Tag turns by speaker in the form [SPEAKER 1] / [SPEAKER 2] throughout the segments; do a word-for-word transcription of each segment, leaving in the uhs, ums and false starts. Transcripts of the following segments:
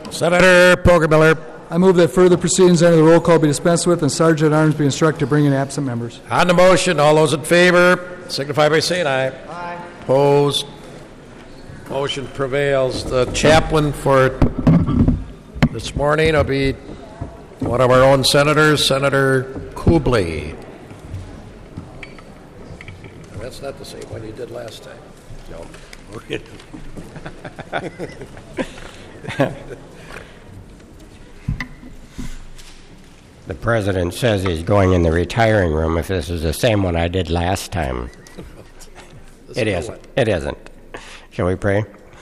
[SPEAKER 1] Senator Poggemiller.
[SPEAKER 2] I move that further proceedings under the roll call be dispensed with and Sergeant at Arms be instructed to bring in absent members.
[SPEAKER 1] On the motion, all those in favor signify by saying aye.
[SPEAKER 3] Aye.
[SPEAKER 1] Opposed? Motion prevails. The chaplain for this morning will be one of our own senators, Senator Kubley. That's not the same one you did last time. No.
[SPEAKER 4] The president says he's going in the retiring room if this is the same one I did last time. It isn't. It isn't. Shall we pray?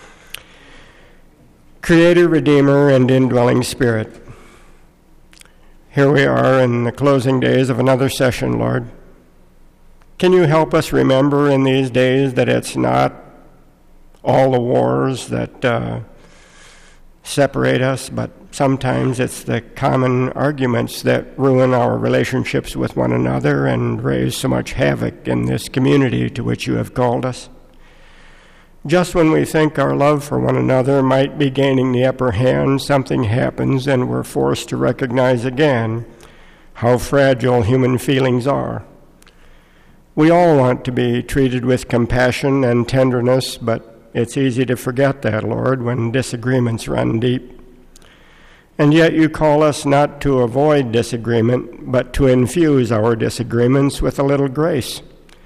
[SPEAKER 4] Creator, Redeemer, and indwelling Spirit, here we are in the closing days of another session, Lord. Can you help us remember in these days that it's not all the wars that uh, separate us, but sometimes it's the common arguments that ruin our relationships with one another and raise so much havoc in this community to which you have called us. Just when we think our love for one another might be gaining the upper hand, something happens and we're forced to recognize again how fragile human feelings are. We all want to be treated with compassion and tenderness, but it's easy to forget that, Lord, when disagreements run deep. And yet you call us not to avoid disagreement, but to infuse our disagreements with a little grace.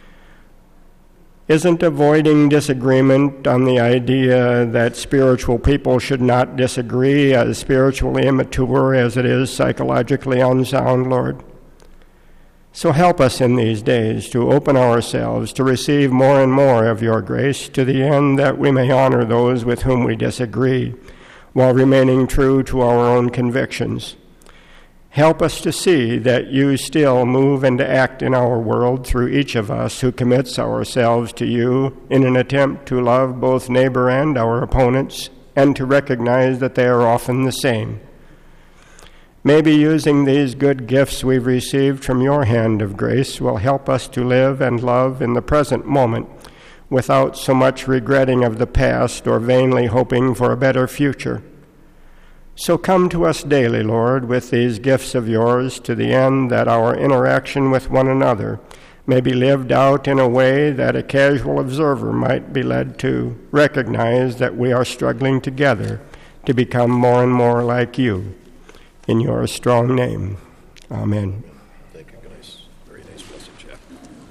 [SPEAKER 4] Isn't avoiding disagreement on the idea that spiritual people should not disagree as spiritually immature as it is psychologically unsound, Lord? So help us in these days to open ourselves to receive more and more of your grace to the end that we may honor those with whom we disagree while remaining true to our own convictions. Help us to see that you still move and act in our world through each of us who commits ourselves to you in an attempt to love both neighbor and our opponents and to recognize that they are often the same. Maybe using these good gifts we've received from your hand of grace will help us to live and love in the present moment without so much regretting of the past or vainly hoping for a better future. So come to us daily, Lord, with these gifts of yours to the end that our interaction with one another may be lived out in a way that a casual observer might be led to recognize that we are struggling together to become more and more like you. In your strong name, amen.
[SPEAKER 1] Thank you, guys. Very nice message, yeah.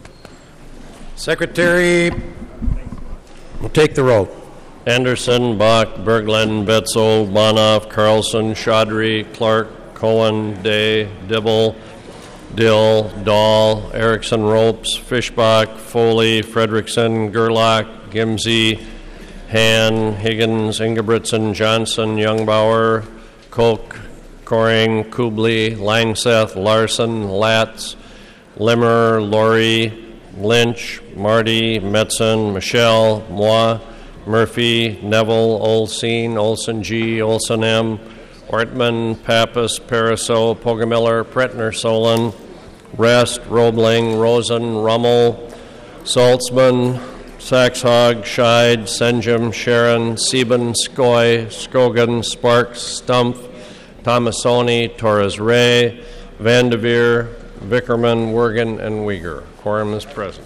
[SPEAKER 1] Secretary will take the roll.
[SPEAKER 5] Anderson, Bach, Berglund, Betzel, Bonoff, Carlson, Chaudhry, Clark, Cohen, Day, Dibble, Dill, Dahl, Erickson, Ropes, Fischbach, Foley, Fredrickson, Gerlach, Gimsey, Han, Higgins, Ingebrigtsen, Johnson, Youngbauer, Koch, Coring, Kubley, Langseth, Larson, Latz, Limmer, Laurie, Lynch, Marty, Metzen, Michelle, Moi, Murphy, Neville, Olseen, Olson G, Olson M, Ortman, Pappas, Pariseau, Poggemiller, Pretner, Solon, Rest, Roebling, Rosen, Rummel, Saltzman, Saxhog, Scheid, Senjum, Sharon, Sieben, Skoy, Skogan, Sparks, Stumpf, Tomasoni, Torres Ray, Vandeveer, Vickerman, Wergen, and Uyghur. Quorum is present.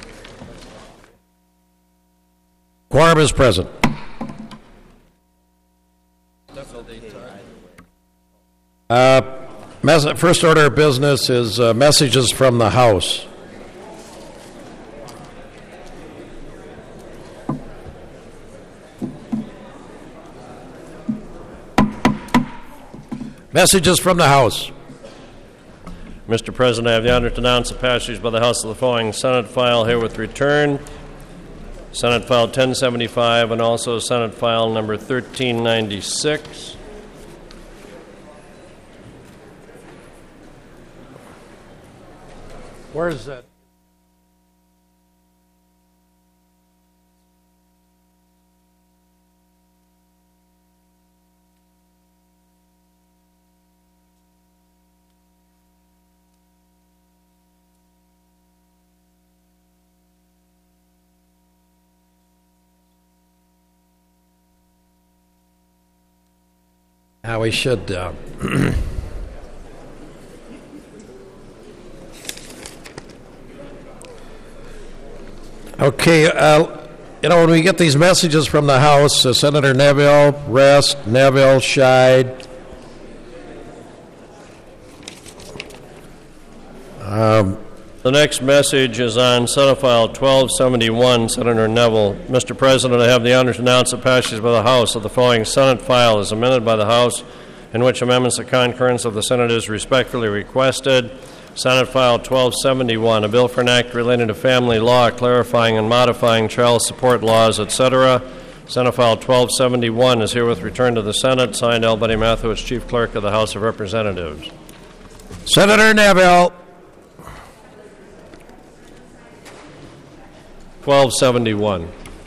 [SPEAKER 1] Quorum is present. Uh, mes- first order of business is uh, messages from the House. Messages from the House.
[SPEAKER 5] Mister President, I have the honor to announce the passage by the House of the following Senate file herewith returned. Senate File ten seventy-five and also Senate File number thirteen ninety-six.
[SPEAKER 1] Where is that? Now we should. Uh, okay, uh, you know, when we get these messages from the House, uh, Senator Neville, Rest, Neville, Scheid, um,
[SPEAKER 5] the next message is on Senate File twelve seventy-one, Senator Neville. Mister President, I have the honor to announce the passage by the House of the following Senate file as amended by the House, in which amendments of concurrence of the Senate is respectfully requested. Senate File twelve seventy-one, a bill for an act relating to family law, clarifying and modifying child support laws, et cetera. Senate File twelve seventy-one is herewith returned to the Senate. Signed, L. Buddy Mathewitz, Chief Clerk of the House of Representatives.
[SPEAKER 1] Senator Neville.
[SPEAKER 5] twelve seventy-one.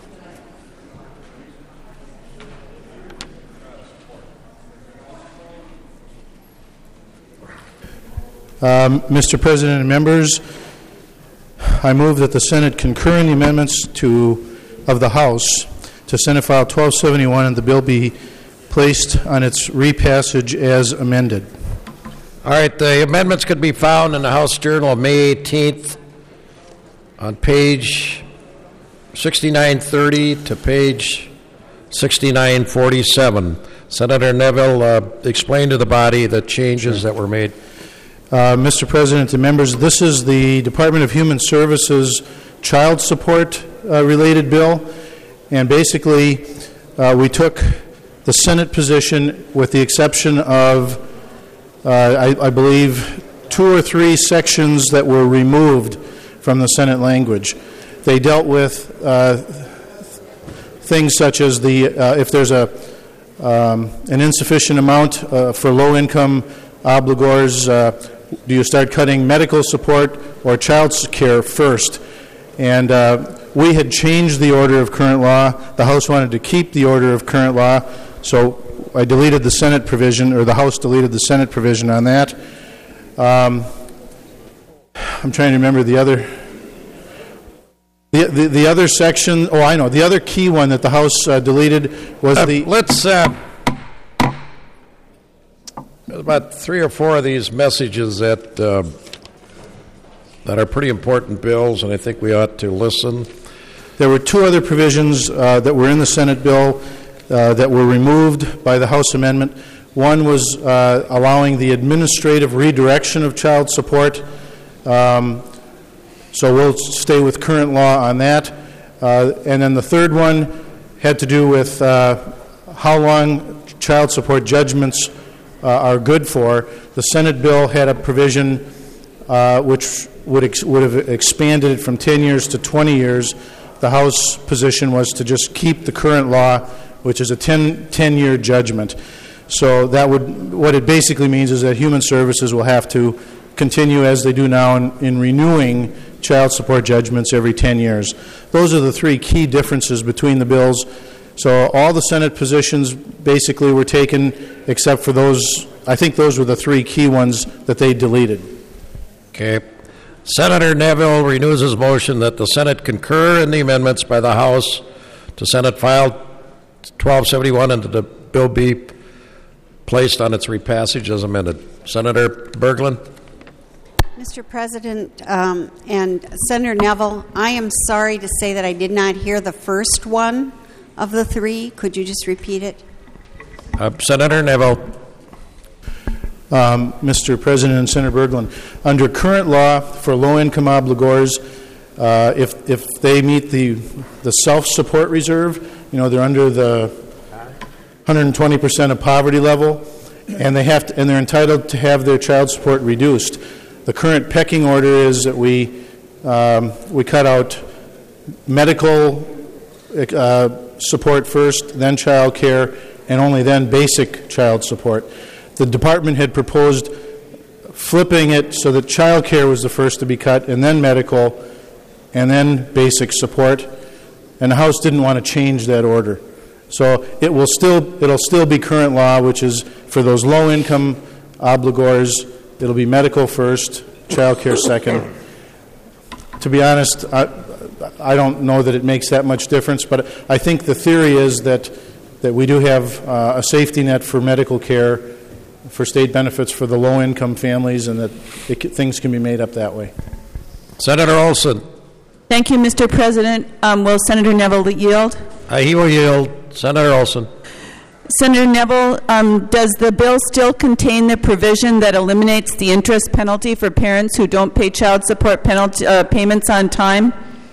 [SPEAKER 3] Um, Mister President and members, I move that the Senate concur in the amendments to of the House to Senate File twelve seventy-one and the bill be placed on its repassage as amended.
[SPEAKER 1] All right, the amendments could be found in the House Journal of May eighteenth on page sixty-nine thirty to page sixty-nine forty-seven. Senator Neville, uh, explain to the body the changes that were made.
[SPEAKER 3] Uh, Mister President and members, this is the Department of Human Services child support uh, related bill, and basically uh, we took the Senate position with the exception of uh, I, I believe two or three sections that were removed from the Senate language. They dealt with uh, things such as the uh, if there's a um, an insufficient amount uh, for low-income obligors, uh, do you start cutting medical support or child care first? And uh, we had changed the order of current law. The House wanted to keep the order of current law, so I deleted the Senate provision, or the House deleted the Senate provision on that. Um, I'm trying to remember the other. The, the the other section. Oh, I know. The other key one that the House uh, deleted was
[SPEAKER 1] Uh,
[SPEAKER 3] the.
[SPEAKER 1] let's. Uh, there's about three or four of these messages that uh, that are pretty important bills, and I think we ought to listen.
[SPEAKER 3] There were two other provisions uh, that were in the Senate bill uh, that were removed by the House amendment. One was uh, allowing the administrative redirection of child support. Um, so we'll stay with current law on that. Uh, and then the third one had to do with uh, how long child support judgments uh, are good for. The Senate bill had a provision uh, which would ex- would have expanded it from ten years to twenty years. The House position was to just keep the current law, which is a ten, ten-year judgment. So that would, what it basically means is that Human Services will have to continue as they do now in, in renewing child support judgments every ten years. Those are the three key differences between the bills. So all the Senate positions basically were taken except for those, I think those were the three key ones that they deleted.
[SPEAKER 1] Okay. Senator Neville renews his motion that the Senate concur in the amendments by the House to Senate File twelve seventy-one and that the bill be placed on its repassage as amended. Senator Berglund.
[SPEAKER 6] Mister President um, and Senator Neville, I am sorry to say that I did not hear the first one of the three. Could you just repeat it?
[SPEAKER 1] Uh, Senator Neville.
[SPEAKER 3] Um, Mister President and Senator Berglund, under current law for low-income obligors, uh, if if they meet the the self-support reserve, you know, they're under the one hundred twenty percent of poverty level, and they have to, and they're entitled to have their child support reduced. The current pecking order is that we um, we cut out medical uh, support first, then child care, and only then basic child support. The department had proposed flipping it so that child care was the first to be cut, and then medical, and then basic support. And the House didn't want to change that order. So it will still it'll still be current law, which is for those low-income obligors, it'll be medical first, child care second. To be honest, I, I don't know that it makes that much difference, but I think the theory is that that we do have uh, a safety net for medical care, for state benefits for the low-income families, and that it, c- things can be made up that way.
[SPEAKER 1] Senator Olson.
[SPEAKER 7] Thank you, Mister President. Um, will Senator Neville yield?
[SPEAKER 1] Uh, he will yield. Senator Olson.
[SPEAKER 7] Senator Neville, um, does the bill still contain the provision that eliminates the interest penalty for parents who don't pay child support penalty, uh, payments on time?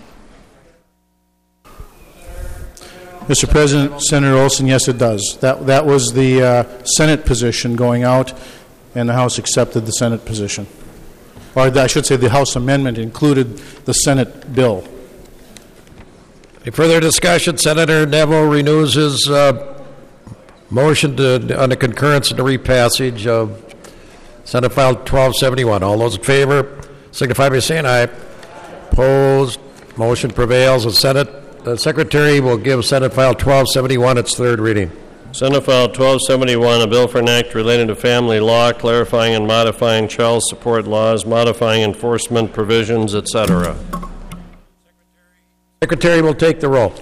[SPEAKER 3] Mister President, Senator Olson, yes, it does. That that was the uh, Senate position going out, and the House accepted the Senate position. Or I should say the House amendment included the Senate bill.
[SPEAKER 1] Any further discussion? Senator Neville renews his uh, motion to, on the concurrence and the repassage of Senate File twelve seventy-one. All those in favor signify by saying aye. Opposed? Motion prevails. The Senate the Secretary will give Senate File twelve seventy-one its third reading.
[SPEAKER 5] Senate File twelve seventy-one, a bill for an act relating to family law, clarifying and modifying child support laws, modifying enforcement provisions, et cetera.
[SPEAKER 1] Secretary will take the roll.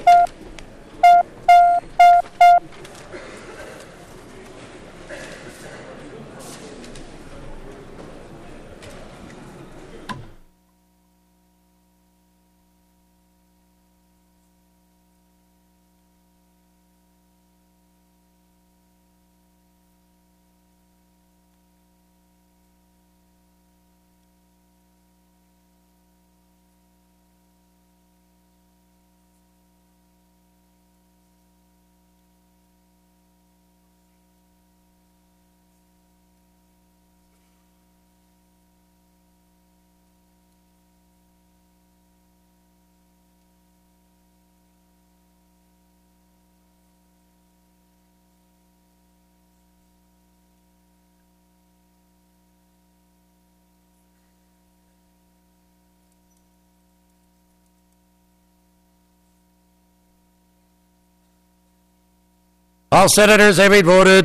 [SPEAKER 1] All senators having voted,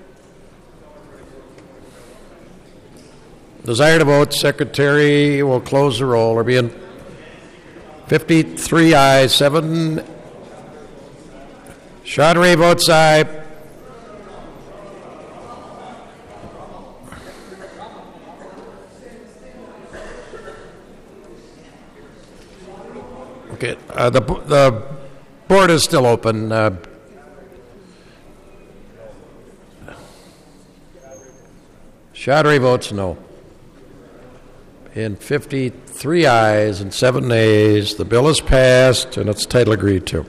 [SPEAKER 1] desire to vote, Secretary will close the roll. There being fifty-three ayes, seven. Chaudhry votes aye. Okay, uh, the the board is still open. Uh, Chaudhry votes no. In fifty-three ayes and seven nays, the bill is passed and its title agreed to.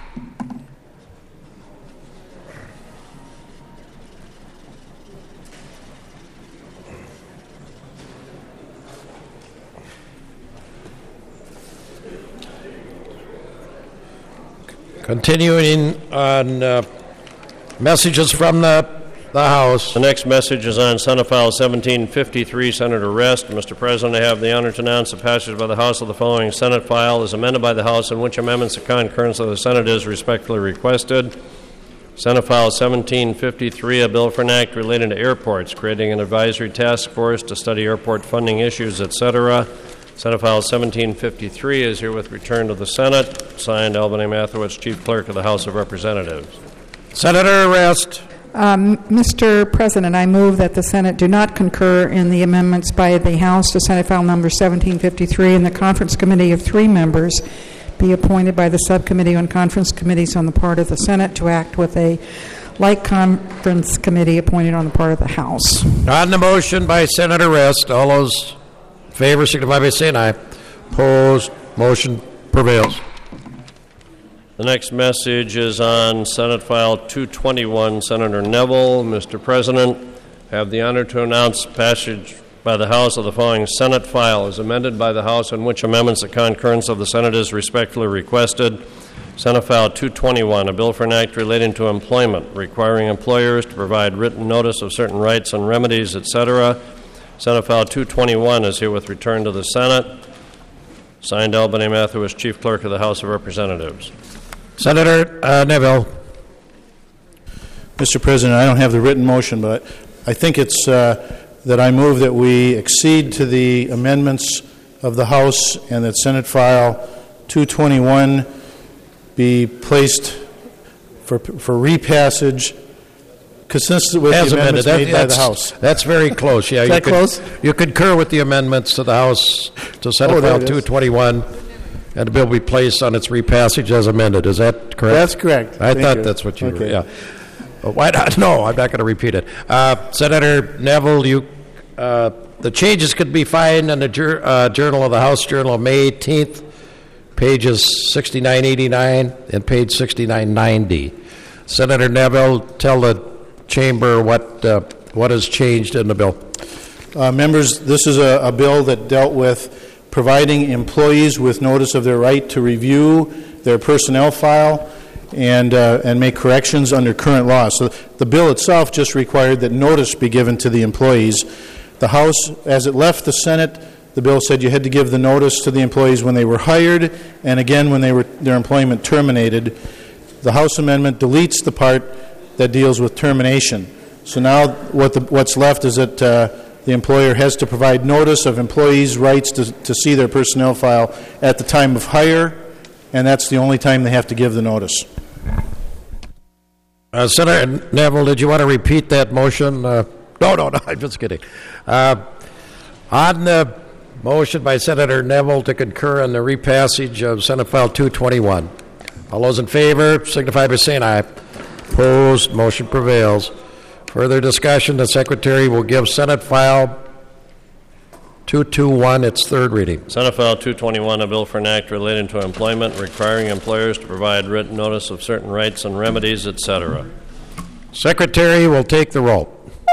[SPEAKER 1] Continuing on uh, messages from the The House.
[SPEAKER 5] The next message is on Senate File seventeen fifty-three, Senator Rest. Mister President, I have the honor to announce the passage by the House of the following Senate file as amended by the House, in which amendments of concurrence of the Senate is respectfully requested. Senate File seventeen fifty-three, a bill for an act relating to airports, creating an advisory task force to study airport funding issues, et cetera. Senate File seventeen fifty-three is herewith returned to the Senate. Signed, Albany Mathewitz, Chief Clerk of the House of Representatives.
[SPEAKER 1] Senator Rest.
[SPEAKER 8] Um, Mister President, I move that the Senate do not concur in the amendments by the House to Senate File Number seventeen fifty-three, and the Conference Committee of three members be appointed by the Subcommittee on Conference Committees on the part of the Senate to act with a like Conference Committee appointed on the part of the House.
[SPEAKER 1] On the motion by Senator Rest, all those in favor signify by saying aye. Opposed, motion prevails.
[SPEAKER 5] The next message is on Senate File two twenty-one, Senator Neville. Mister President, I have the honor to announce passage by the House of the following Senate file as amended by the House, in which amendments of concurrence of the Senate is respectfully requested. Senate File two twenty-one, a bill for an act relating to employment, requiring employers to provide written notice of certain rights and remedies, et cetera. Senate File two twenty-one is herewith returned to the Senate. Signed, Albany Mathewitz, Chief Clerk of the House of Representatives.
[SPEAKER 1] Senator uh, Neville.
[SPEAKER 3] Mister President, I don't have the written motion, but I think it's uh, that I move that we accede to the amendments of the House and that Senate File two twenty-one be placed for for repassage, consistent with
[SPEAKER 1] As
[SPEAKER 3] the amendments
[SPEAKER 1] amended.
[SPEAKER 3] made by the
[SPEAKER 1] That's-
[SPEAKER 3] House.
[SPEAKER 1] That's very close, yeah.
[SPEAKER 3] Is
[SPEAKER 1] you
[SPEAKER 3] that
[SPEAKER 1] could-
[SPEAKER 3] close?
[SPEAKER 1] You concur with the amendments to the House, to
[SPEAKER 3] Oh,
[SPEAKER 1] Senate
[SPEAKER 3] there
[SPEAKER 1] File
[SPEAKER 3] it is.
[SPEAKER 1] two twenty-one, and the bill be placed on its repassage as amended. Is that correct?
[SPEAKER 3] That's correct.
[SPEAKER 1] I
[SPEAKER 3] Thank
[SPEAKER 1] thought
[SPEAKER 3] you.
[SPEAKER 1] that's what you were,
[SPEAKER 3] Okay.
[SPEAKER 1] yeah. Uh, Why not? No, I'm not going to repeat it. Uh, Senator Neville, you, uh, the changes could be found in the Jour- uh, Journal of the House, Journal of May eighteenth, pages sixty-nine eighty-nine and page sixty-nine ninety. Senator Neville, tell the chamber what uh, what has changed in the bill.
[SPEAKER 3] Uh, members, this is a, a bill that dealt with providing employees with notice of their right to review their personnel file and uh, and make corrections under current law. So the bill itself just required that notice be given to the employees. The House, as it left the Senate, the bill said you had to give the notice to the employees when they were hired and again when they were their employment terminated. The House amendment deletes the part that deals with termination. So now what the, what's left is that uh, the employer has to provide notice of employees' rights to, to see their personnel file at the time of hire, and that's the only time they have to give the notice.
[SPEAKER 1] Uh, Senator Neville, did you want to repeat that motion? Uh, no, no, no, I'm just kidding. Uh, on the motion by Senator Neville to concur in the repassage of Senate File two twenty-one, all those in favor signify by saying aye. Opposed, motion prevails. Further discussion, the Secretary will give Senate File two twenty-one its third reading.
[SPEAKER 5] Senate File two twenty-one, a bill for an act relating to employment, requiring employers to provide written notice of certain rights and remedies, et cetera.
[SPEAKER 1] Secretary will take the roll.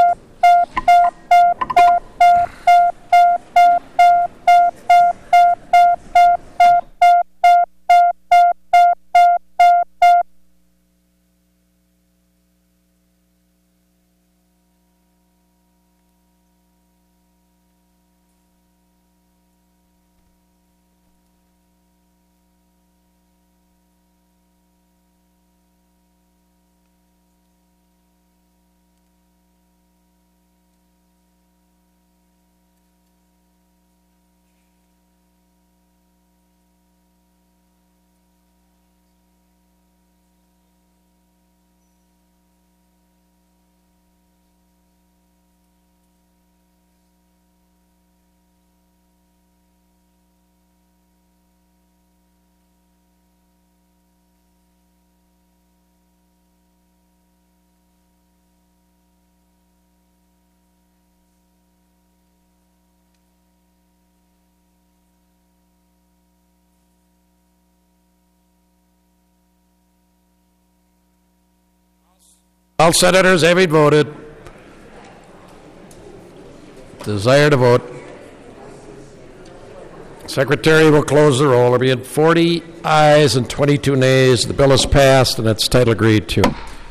[SPEAKER 1] All senators having voted, desire to vote. Secretary will close the roll. There being forty ayes and twenty-two nays. The bill is passed and its title agreed to.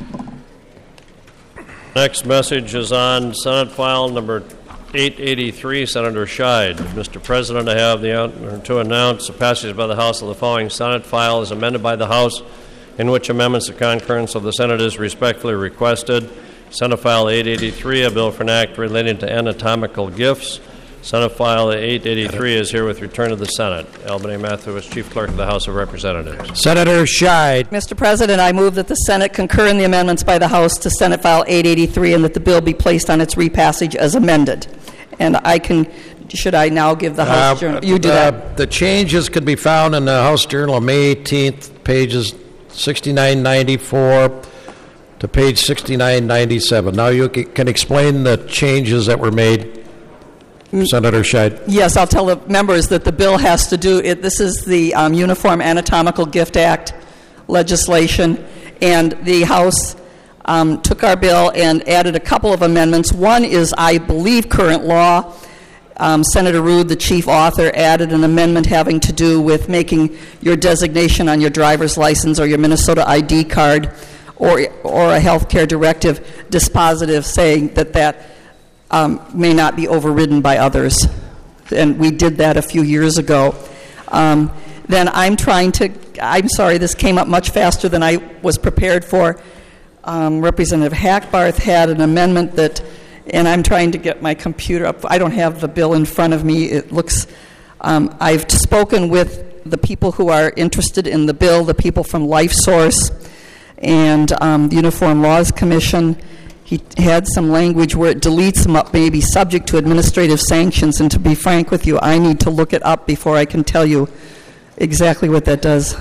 [SPEAKER 5] Next message is on Senate File number eight eighty-three, Senator Scheid. Mister President, I have the honor to announce the passage by the House of the following Senate file as amended by the House, in which amendments of concurrence of the Senate is respectfully requested. Senate File eight eighty-three, a bill for an act relating to anatomical gifts. Senate File eight eighty-three is here with return to the Senate. Albany Matthews, Chief Clerk of the House of Representatives.
[SPEAKER 1] Senator Scheid.
[SPEAKER 9] Mister President, I move that the Senate concur in the amendments by the House to Senate File eight eighty-three and that the bill be placed on its repassage as amended. And I can, should I now give the House
[SPEAKER 1] Uh,
[SPEAKER 9] Journal? You do
[SPEAKER 1] uh,
[SPEAKER 9] that.
[SPEAKER 1] The changes could be found in the House Journal of May eighteenth, pages sixty-nine ninety-four to page sixty-nine ninety-seven. Now you ca- can explain the changes that were made, Senator Scheid.
[SPEAKER 9] Yes, I'll tell the members that the bill has to do, it. This is the um, Uniform Anatomical Gift Act legislation, and the House um, took our bill and added a couple of amendments. One is, I believe, current law. Um, Senator Rude, the chief author, added an amendment having to do with making your designation on your driver's license or your Minnesota I D card or, or a health care directive dispositive, saying that that Um, may not be overridden by others. And we did that a few years ago. Um, then I'm trying to, I'm sorry, this came up much faster than I was prepared for. Um, Representative Hackbarth had an amendment that, and I'm trying to get my computer up. I don't have the bill in front of me. It looks, um, I've spoken with the people who are interested in the bill, the people from LifeSource, and um, the Uniform Laws Commission, he had some language where it deletes them up, maybe subject to administrative sanctions, and to be frank with you, I need to look it up before I can tell you exactly what that does.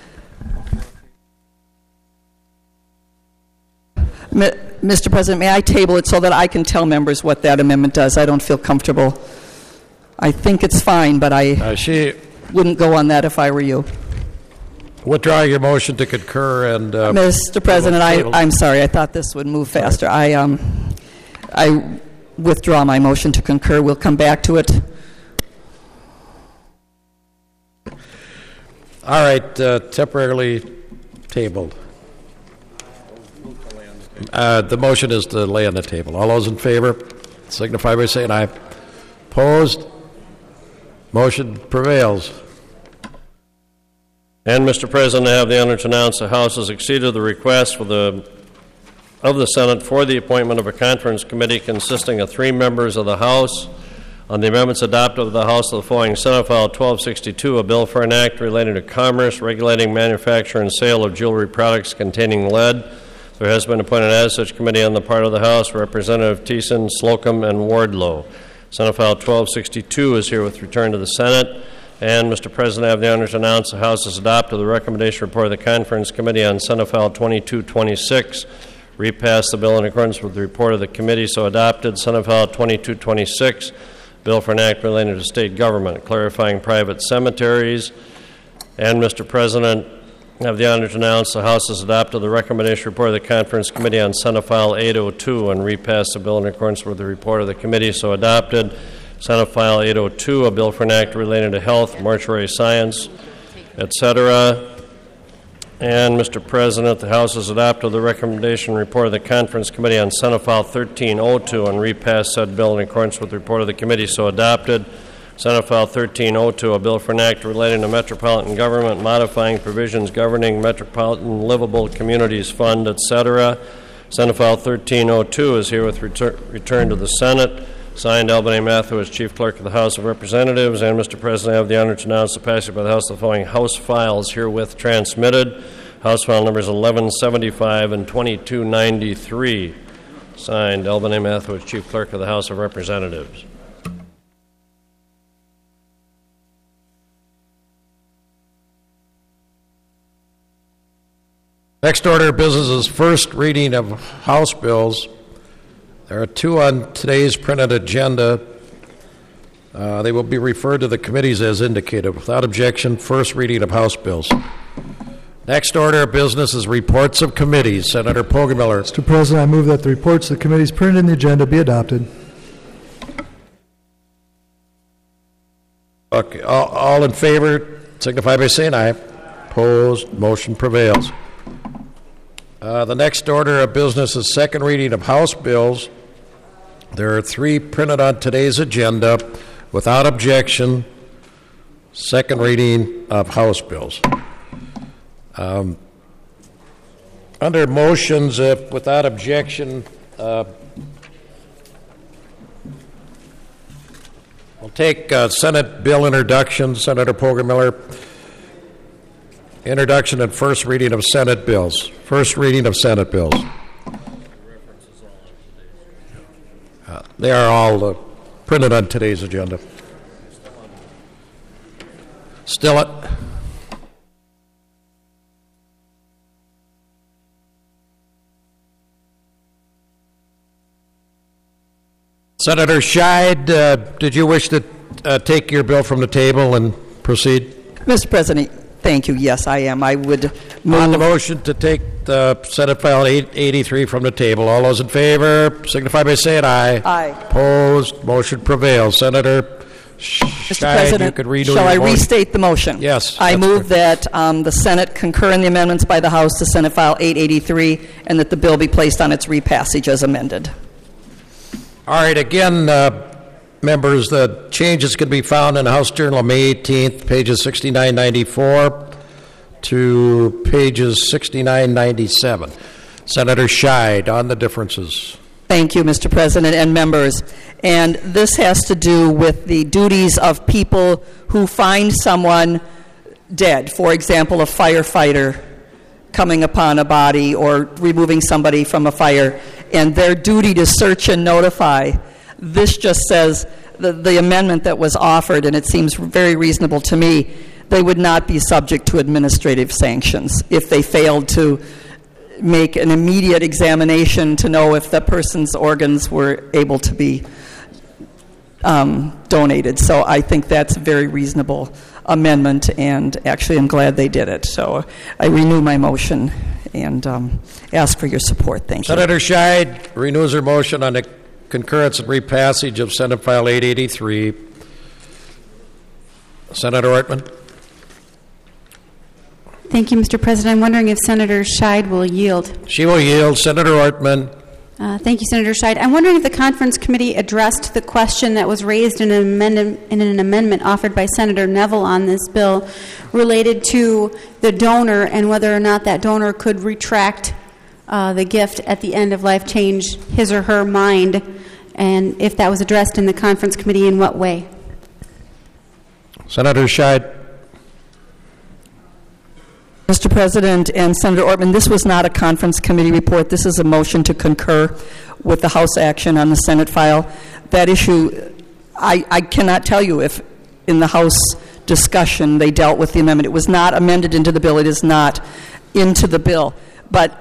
[SPEAKER 9] Mister President, may I table it so that I can tell members what that amendment does? I don't feel comfortable. I think it's fine, but I
[SPEAKER 1] Uh, she
[SPEAKER 9] wouldn't go on that if I were you.
[SPEAKER 1] withdraw your motion to concur and... uh,
[SPEAKER 9] Mister President, I,
[SPEAKER 1] table.
[SPEAKER 9] I'm sorry. I thought this would move faster. I, um, I withdraw my motion to concur. We'll come back to it.
[SPEAKER 1] All right, uh, temporarily tabled. Uh, The motion is to lay on the table. All those in favor signify by saying aye. Opposed? Motion prevails.
[SPEAKER 5] And, Mister President, I have the honor to announce the House has exceeded the request for the, of the Senate for the appointment of a conference committee consisting of three members of the House on the amendments adopted of the House of the following Senate File twelve sixty-two, a bill for an act relating to commerce, regulating manufacture and sale of jewelry products containing lead. There has been appointed as such committee on the part of the House Representative Thiessen, Slocum, and Wardlow. Senate File twelve sixty-two is herewith returned to the Senate. And, Mister President, I have the honor to announce the House has adopted the recommendation report of the Conference Committee on Senate File twenty-two twenty-six. Repass the bill in accordance with the report of the committee, so adopted. Senate File twenty-two twenty-six, bill for an act relating to state government, clarifying private cemeteries. And, Mister President, I have the honor to announce the House has adopted the recommendation report of the Conference Committee on Senate File eight oh two and repassed the bill in accordance with the report of the committee, so adopted. Senate File eight oh two, a bill for an act relating to health, mortuary science, et cetera. And, Mister President, the House has adopted the recommendation report of the Conference Committee on Senate File thirteen oh two and repassed said bill in accordance with the report of the committee, so adopted. Senate File thirteen oh two, a bill for an act relating to metropolitan government, modifying provisions governing Metropolitan Livable Communities Fund, et cetera. Senate File thirteen oh two is herewith retur- returned to the Senate. Signed, Albany Matthew as Chief Clerk of the House of Representatives. And, Mister President, I have the honor to announce the passage by the House of the following House files herewith transmitted. House file numbers eleven seventy-five and twenty-two ninety-three. Signed, Albany Matthew as Chief Clerk of the House of Representatives.
[SPEAKER 1] Next order of business is first reading of House bills. There are two on today's printed agenda. Uh, they will be referred to the committees as indicated. Without objection, first reading of House bills. Next order of business is reports of committees. Senator Poggemiller.
[SPEAKER 2] Mister President, I move that the reports of the committees printed in the agenda be adopted.
[SPEAKER 1] Okay, all, all in favor signify by saying aye. Opposed, motion prevails. Uh, the next order of business is second reading of House bills. There are three printed on today's agenda. Without objection, second reading of House bills. Um, under motions, if without objection, uh, we'll take uh, Senate bill introduction. Senator Poggemiller. Introduction and first reading of Senate bills. First reading of Senate bills. Uh, they are all uh, printed on today's agenda. Still it. Senator Scheid, uh, did you wish to uh, take your bill from the table and proceed?
[SPEAKER 9] Mister President, thank you. Yes, I am. I would move.
[SPEAKER 1] On the motion to take the Senate File eight eighty-three from the table, all those in favor signify by saying aye.
[SPEAKER 9] Aye.
[SPEAKER 1] Opposed, motion prevails. Senator
[SPEAKER 9] Mister
[SPEAKER 1] Scheid,
[SPEAKER 9] President,
[SPEAKER 1] you could redo
[SPEAKER 9] shall
[SPEAKER 1] your
[SPEAKER 9] I
[SPEAKER 1] motion.
[SPEAKER 9] restate the motion?
[SPEAKER 1] Yes,
[SPEAKER 9] I
[SPEAKER 1] that's
[SPEAKER 9] move
[SPEAKER 1] good.
[SPEAKER 9] that um, the Senate concur in the amendments by the House to Senate File eight eighty-three and that the bill be placed on its repassage as amended.
[SPEAKER 1] All right, again, uh, members, the changes can be found in the House Journal of May eighteenth, pages sixty-nine ninety-four to pages sixty-nine ninety-seven. Senator Scheid, on the differences.
[SPEAKER 9] Thank you, Mister President and members. And this has to do with the duties of people who find someone dead, for example, a firefighter coming upon a body or removing somebody from a fire, and their duty to search and notify. This just says the, the amendment that was offered, and it seems very reasonable to me, they would not be subject to administrative sanctions if they failed to make an immediate examination to know if the person's organs were able to be um, donated. So I think that's a very reasonable amendment, and actually I'm glad they did it. So I renew my motion and um, ask for your support. Thank you.
[SPEAKER 1] Senator Scheid renews her motion on the concurrence and repassage of Senate File eight eighty-three. Senator Ortman.
[SPEAKER 10] Thank you, Mister President. I'm wondering if Senator Scheid will yield.
[SPEAKER 1] She will yield. Senator Ortman.
[SPEAKER 10] Uh, thank you, Senator Scheid. I'm wondering if the conference committee addressed the question that was raised in an, amendment, in an amendment offered by Senator Neville on this bill related to the donor and whether or not that donor could retract uh, the gift at the end of life, change his or her mind, and if that was addressed in the conference committee, in what way?
[SPEAKER 1] Senator Scheid.
[SPEAKER 9] Mister President and Senator Ortman, this was not a conference committee report. This is a motion to concur with the House action on the Senate file. That issue, I, I cannot tell you if in the House discussion they dealt with the amendment. It was not amended into the bill. It is not into the bill. But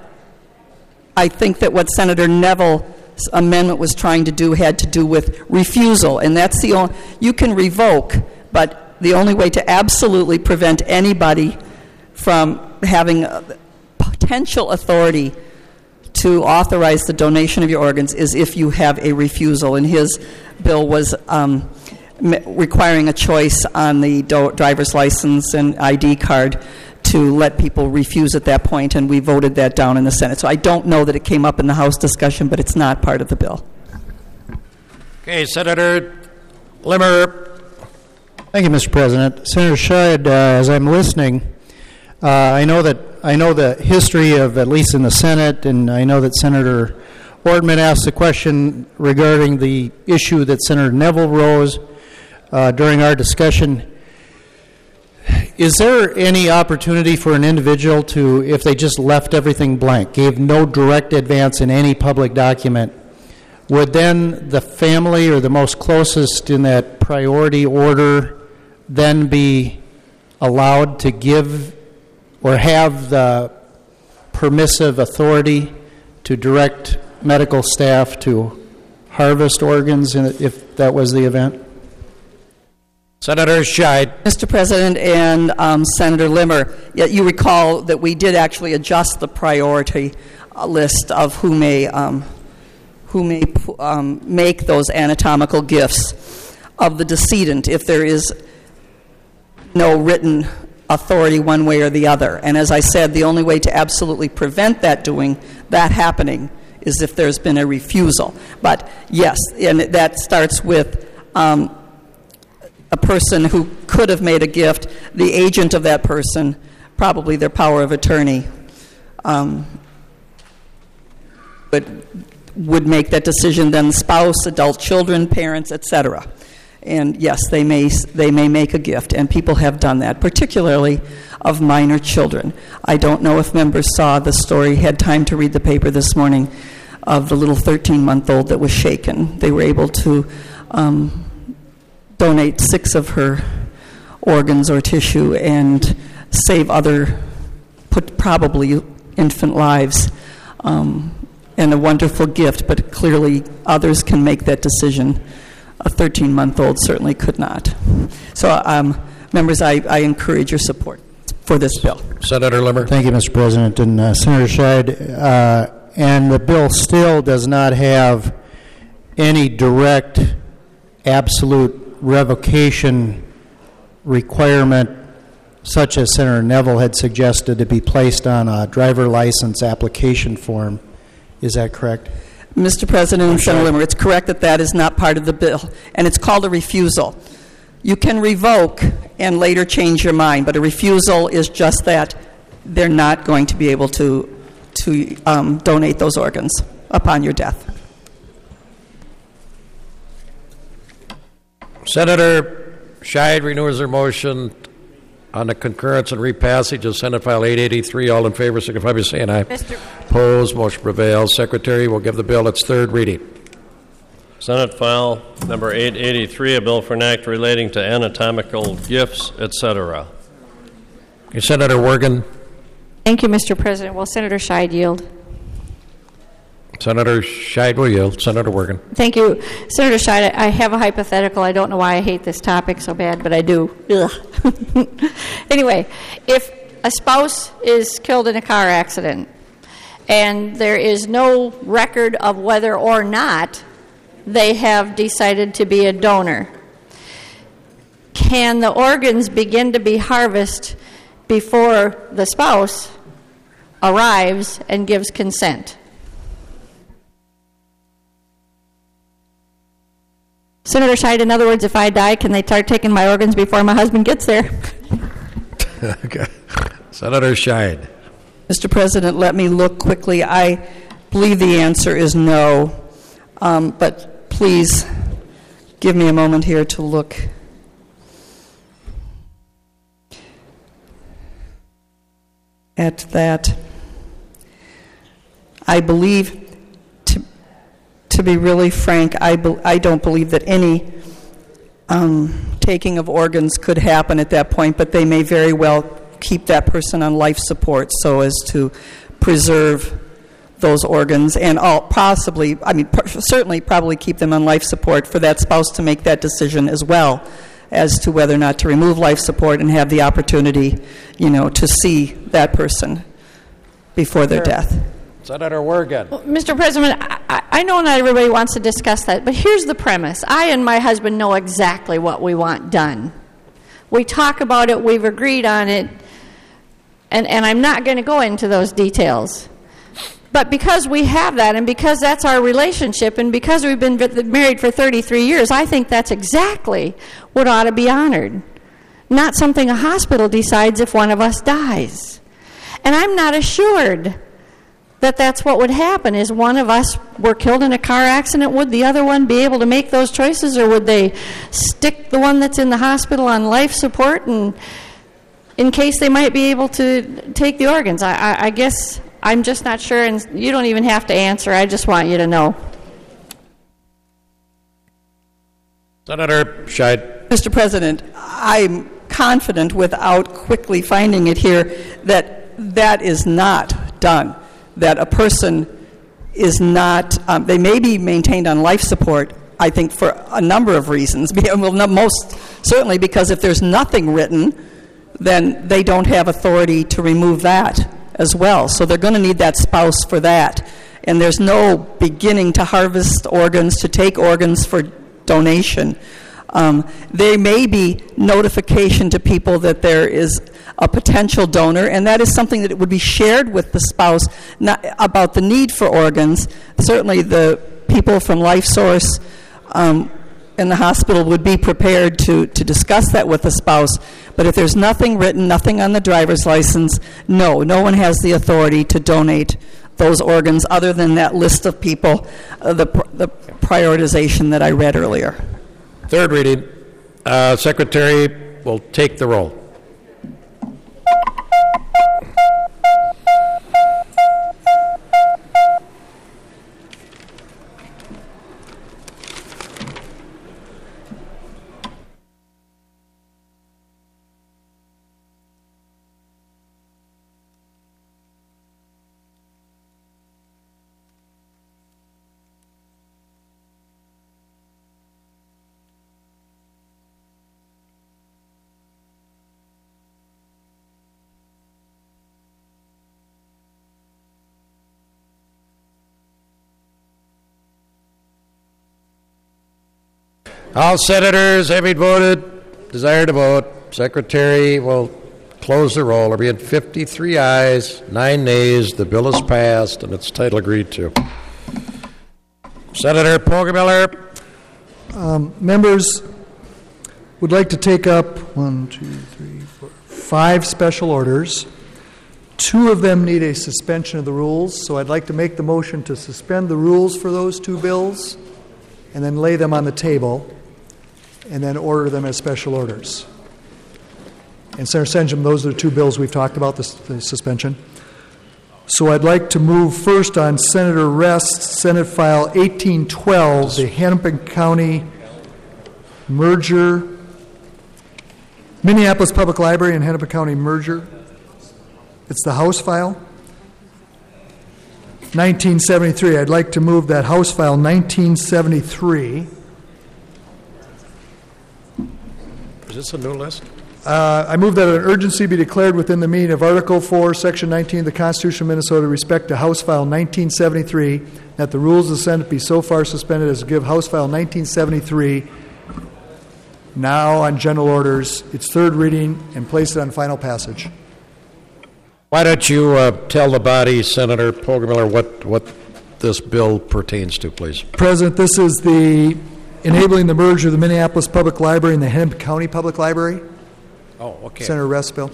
[SPEAKER 9] I think that what Senator Neville's amendment was trying to do had to do with refusal, and that's the only, you can revoke, but the only way to absolutely prevent anybody from having potential authority to authorize the donation of your organs is if you have a refusal. And his bill was um, requiring a choice on the do- driver's license and I D card to let people refuse at that point, and we voted that down in the Senate. So I don't know that it came up in the House discussion, but it's not part of the bill.
[SPEAKER 1] Okay, Senator Limmer.
[SPEAKER 3] Thank you, Mister President. Senator Scheid, uh, as I'm listening, Uh, I know that I know the history of, at least in the Senate, and I know that Senator Ortman asked a question regarding the issue that Senator Neville rose uh, during our discussion. Is there any opportunity for an individual to, if they just left everything blank, gave no direct advance in any public document, would then the family or the most closest in that priority order then be allowed to give or have the permissive authority to direct medical staff to harvest organs in, if that was the event?
[SPEAKER 1] Senator Scheid.
[SPEAKER 9] Mister President and um, Senator Limmer, yet you recall that we did actually adjust the priority uh, list of who may um, who may um, make those anatomical gifts of the decedent if there is no written authority one way or the other. And as I said, the only way to absolutely prevent that doing, that happening, is if there's been a refusal. But yes, and that starts with um, a person who could have made a gift, the agent of that person, probably their power of attorney, um, would, would make that decision, then spouse, adult children, parents, et cetera. And yes, they may they may make a gift, and people have done that, particularly of minor children. I don't know if members saw the story, had time to read the paper this morning, of the little thirteen-month-old that was shaken. They were able to um, donate six of her organs or tissue and save other, put probably infant lives, um, and a wonderful gift, but clearly others can make that decision. A thirteen-month-old certainly could not. So, um, members, I, I encourage your support for this bill.
[SPEAKER 1] Senator Limmer.
[SPEAKER 3] Thank you, Mister President. And uh, Senator Scheid, uh, and the bill still does not have any direct, absolute revocation requirement, such as Senator Neville had suggested, to be placed on a driver license application form. Is that correct?
[SPEAKER 9] Mister President and Senator Limmer, it's correct that that is not part of the bill, and it's called a refusal. You can revoke and later change your mind, but a refusal is just that. They're not going to be able to, to um, donate those organs upon your death.
[SPEAKER 1] Senator Scheid renews her motion on the concurrence and repassage of Senate File eight eighty-three. All in favor, signify by saying aye.
[SPEAKER 11] Mister
[SPEAKER 1] Opposed, motion prevails. Secretary will give the bill its third reading.
[SPEAKER 5] Senate File Number eight eighty-three, a bill for an act relating to anatomical gifts, et cetera.
[SPEAKER 1] Okay, Senator Wergen.
[SPEAKER 11] Thank you, Mister President. Will Senator Scheid yield?
[SPEAKER 1] Senator Scheid will yield. Senator Wergen.
[SPEAKER 11] Thank you. Senator Scheid, I have a hypothetical. I don't know why I hate this topic so bad, but I do. Ugh. Anyway, if a spouse is killed in a car accident and there is no record of whether or not they have decided to be a donor, can the organs begin to be harvested before the spouse arrives and gives consent? Senator Scheid, in other words, if I die, can they start taking my organs before my husband gets there?
[SPEAKER 1] Okay. Senator Scheid.
[SPEAKER 9] Mister President, let me look quickly. I believe the answer is no, um, but please give me a moment here to look. At that, I believe, to, to be really frank, I, be, I don't believe that any um, taking of organs could happen at that point, but they may very well keep that person on life support so as to preserve those organs and all, possibly, I mean, certainly probably keep them on life support for that spouse to make that decision as well as to whether or not to remove life support and have the opportunity, you know, to see that person before their death.
[SPEAKER 1] Senator Wergen.
[SPEAKER 11] Well, Mister President, I, I know not everybody wants to discuss that, but here's the premise. I and my husband know exactly what we want done. We talk about it, we've agreed on it, and, and I'm not going to go into those details. But because we have that, and because that's our relationship, and because we've been married for thirty-three years, I think that's exactly what ought to be honored. Not something a hospital decides if one of us dies. And I'm not assured that that's what would happen, is one of us were killed in a car accident, would the other one be able to make those choices, or would they stick the one that's in the hospital on life support and in case they might be able to take the organs? I, I, I guess I'm just not sure, and you don't even have to answer. I just want you to know.
[SPEAKER 1] Senator Scheid.
[SPEAKER 9] Mister President, I'm confident, without quickly finding it here, that that is not done. That a person is not, um, they may be maintained on life support, I think, for a number of reasons. Well, no, most certainly because if there's nothing written, then they don't have authority to remove that as well. So they're going to need that spouse for that. And there's no beginning to harvest organs, to take organs for donation. Um, there may be notification to people that there is a potential donor, and that is something that would be shared with the spouse, not about the need for organs. Certainly the people from LifeSource um, in the hospital would be prepared to, to discuss that with the spouse. But if there's nothing written, nothing on the driver's license, no, no one has the authority to donate those organs other than that list of people, uh, the, the prioritization that I read earlier.
[SPEAKER 1] Third reading. Uh, Secretary will take the roll. All senators having voted, desire to vote. Secretary will close the roll. There being fifty-three ayes, nine nays. The bill is passed and its title agreed to. Senator Poggemiller.
[SPEAKER 2] Um, members would like to take up one, two, three, four, five special orders. Two of them need a suspension of the rules, so I'd like to make the motion to suspend the rules for those two bills and then lay them on the table and then order them as special orders. and Senator Senjum, those are the two bills we've talked about, the, the suspension. So I'd like to move first on Senator Rest, Senate File eighteen twelve, the Hennepin County merger, Minneapolis Public Library and Hennepin County merger. It's the House file. nineteen seventy-three, I'd like to move that House file nineteen seventy-three.
[SPEAKER 1] Is this a new list?
[SPEAKER 2] Uh, I move that an urgency be declared within the meaning of Article four, Section nineteen of the Constitution of Minnesota with respect to House File nineteen seventy-three, that the rules of the Senate be so far suspended as to give House File nineteen seventy-three now on general orders, its third reading, and place it on final passage.
[SPEAKER 1] Why don't you uh, tell the body, Senator Poggemiller, what, what this bill pertains to, please?
[SPEAKER 2] President, this is the enabling the merger of the Minneapolis Public Library and the Hennepin County Public Library.
[SPEAKER 1] Oh, okay.
[SPEAKER 2] Senator Rest bill.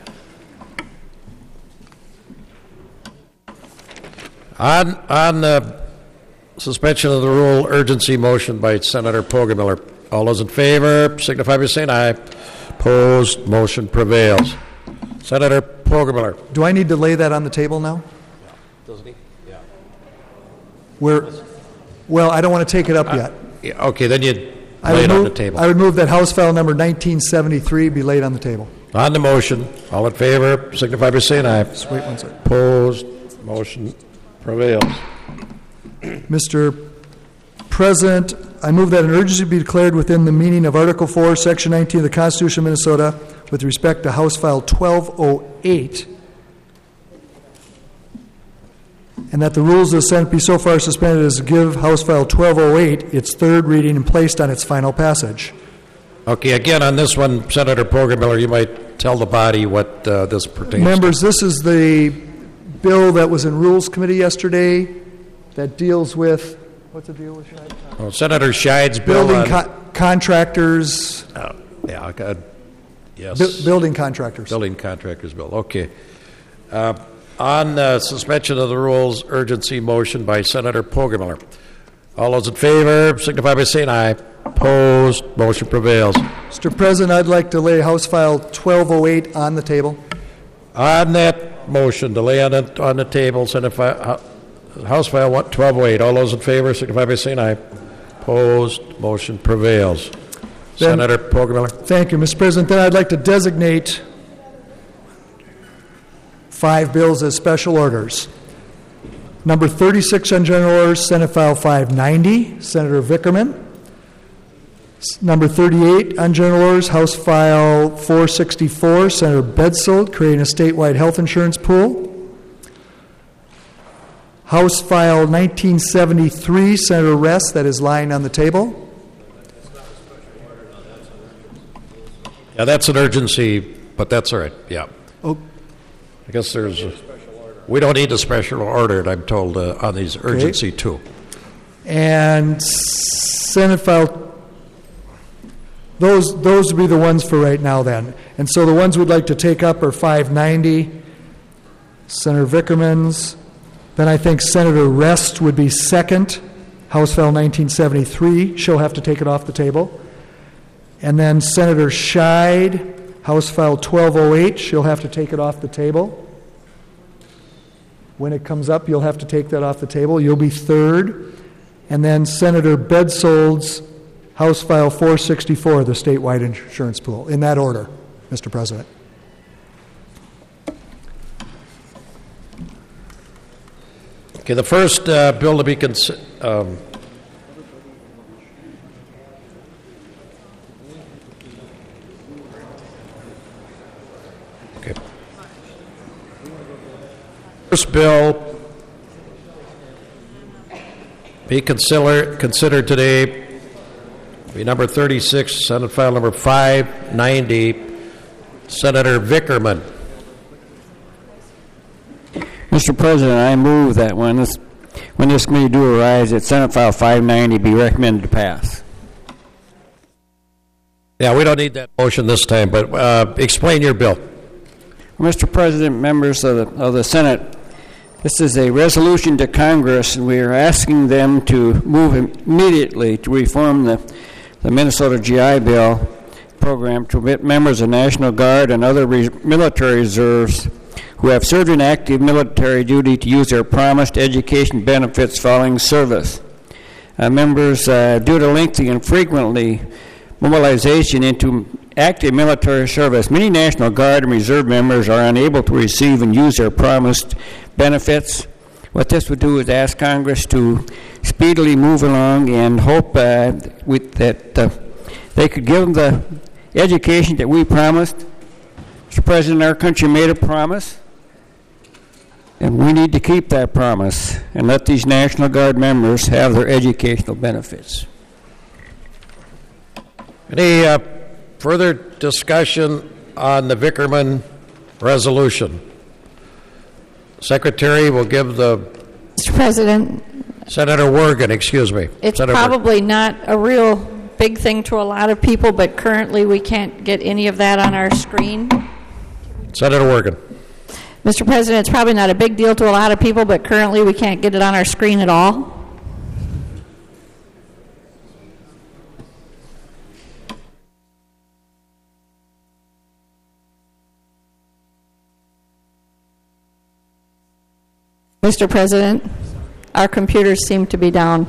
[SPEAKER 1] On, on the suspension of the rule, urgency motion by Senator Poggemiller. All those in favor signify by saying aye. Opposed, motion prevails. Senator Poggemiller.
[SPEAKER 2] Do I need to lay that on the table now?
[SPEAKER 1] Doesn't he? Yeah.
[SPEAKER 2] Where, well, I don't want to take it up
[SPEAKER 1] uh,
[SPEAKER 2] yet.
[SPEAKER 1] Yeah, okay, then you
[SPEAKER 2] I
[SPEAKER 1] lay
[SPEAKER 2] would,
[SPEAKER 1] it
[SPEAKER 2] move,
[SPEAKER 1] on the table.
[SPEAKER 2] I would move that House File number nineteen seventy-three be laid on the table.
[SPEAKER 1] On the motion, all in favor signify by saying aye.
[SPEAKER 2] Just wait one second.
[SPEAKER 1] Opposed, motion prevails.
[SPEAKER 2] Mister President, I move that an urgency be declared within the meaning of Article four, Section nineteen of the Constitution of Minnesota with respect to House File twelve oh eight, and that the rules of the Senate be so far suspended as to give House File twelve oh eight its third reading and placed on its final passage.
[SPEAKER 1] Okay, again, on this one, Senator Poggemiller, you might tell the body what uh, this pertains
[SPEAKER 2] Members,
[SPEAKER 1] to.
[SPEAKER 2] this is the bill that was in Rules Committee yesterday that deals with, what's the deal with Scheid?
[SPEAKER 1] Oh, Senator Scheid's bill
[SPEAKER 2] Building
[SPEAKER 1] on...
[SPEAKER 2] co- contractors.
[SPEAKER 1] Oh, yeah, uh, yes.
[SPEAKER 2] Bu- building contractors.
[SPEAKER 1] Building contractors bill, okay. Uh, on uh, suspension of the rules, urgency motion by Senator Poggemiller. All those in favor signify by saying aye. Opposed, motion prevails.
[SPEAKER 2] Mister President, I'd like to lay House File twelve oh eight on the table.
[SPEAKER 1] On that motion to lay on the, on the table, signify, uh, House File twelve oh eight. All those in favor signify by saying aye. Opposed, motion prevails.
[SPEAKER 2] Then,
[SPEAKER 1] Senator Poggemiller.
[SPEAKER 2] Thank you, Mister President. Then I'd like to designate five bills as special orders. Number thirty-six on general orders, Senate File five ninety, Senator Vickerman. S- Number thirty-eight on general orders, House File four sixty-four, Senator Bedsold, creating a statewide health insurance pool. House File nineteen seventy-three, Senator Rest, that is lying on the table.
[SPEAKER 1] Yeah, that's an urgency, but that's all right, yeah.
[SPEAKER 2] Oh,
[SPEAKER 1] I guess there's, a, we don't need a special order, I'm told, uh, on these urgency too.
[SPEAKER 2] and Senate File, those those would be the ones for right now then. And so the ones we'd like to take up are five ninety, Senator Vickerman's. Then I think Senator Rest would be second, House File nineteen seventy-three. She'll have to take it off the table. And then Senator Scheid, House File twelve oh eight. She'll have to take it off the table. When it comes up, you'll have to take that off the table. You'll be third. And then Senator Bedsold's House File four sixty-four, the statewide insurance pool. In that order, Mister President.
[SPEAKER 1] Okay, the first uh, bill to be considered. Um, okay. First bill be consider, considered today be number thirty-six, Senate File number five ninety, Senator Vickerman.
[SPEAKER 12] Mister President, I move that when this when this committee do arise, that Senate File five ninety be recommended to pass.
[SPEAKER 1] Yeah, we don't need that motion this time, but uh, explain your bill.
[SPEAKER 12] Mister President, members of the, of the Senate, this is a resolution to Congress, and we are asking them to move immediately to reform the, the Minnesota G I Bill, program to permit members of the National Guard and other re- military reserves who have served in active military duty to use their promised education benefits following service. Uh, members, uh, due to lengthy and frequently mobilization into active military service, many National Guard and Reserve members are unable to receive and use their promised benefits. What this would do is ask Congress to speedily move along and hope uh, with, that uh, they could give them the education that we promised. Mister President, our country made a promise, and we need to keep that promise and let these National Guard members have their educational benefits.
[SPEAKER 1] Any uh, further discussion on the Vickerman resolution? Secretary will give the...
[SPEAKER 11] Mister President.
[SPEAKER 1] Senator Wergen, excuse me.
[SPEAKER 11] It's
[SPEAKER 1] Senator
[SPEAKER 11] probably Wergen. Not a real big thing to a lot of people, but currently we can't get any of that on our screen.
[SPEAKER 1] Senator Wergen.
[SPEAKER 11] Mister President, it's probably not a big deal to a lot of people, but currently we can't get it on our screen at all. Mister President, our computers seem to be down.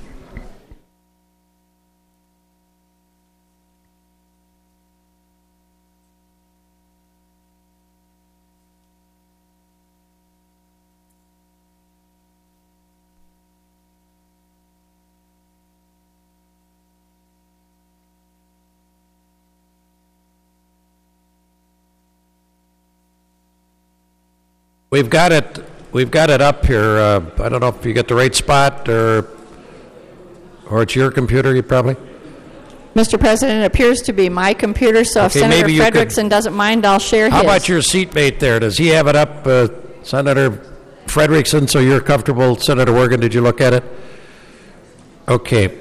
[SPEAKER 1] We've got it. We've got it up here. Uh, I don't know if you get the right spot, or or it's your computer. You probably.
[SPEAKER 11] Mister President, it appears to be my computer. So
[SPEAKER 1] okay,
[SPEAKER 11] if Senator
[SPEAKER 1] maybe
[SPEAKER 11] Frederickson
[SPEAKER 1] could,
[SPEAKER 11] doesn't mind, I'll share
[SPEAKER 1] how
[SPEAKER 11] his.
[SPEAKER 1] How about your seatmate there? Does he have it up, uh, Senator Frederickson? So you're comfortable, Senator Wergen? Did you look at it? Okay.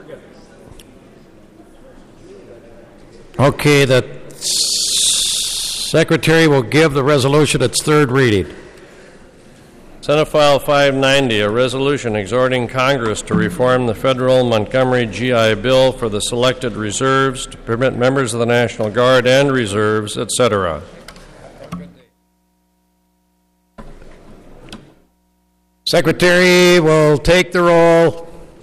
[SPEAKER 1] Okay. The Secretary will give the resolution its third reading.
[SPEAKER 5] Senate File five ninety, a resolution exhorting Congress to reform the federal Montgomery G I Bill for the selected reserves to permit members of the National Guard and reserves, et cetera.
[SPEAKER 1] Secretary will take the roll.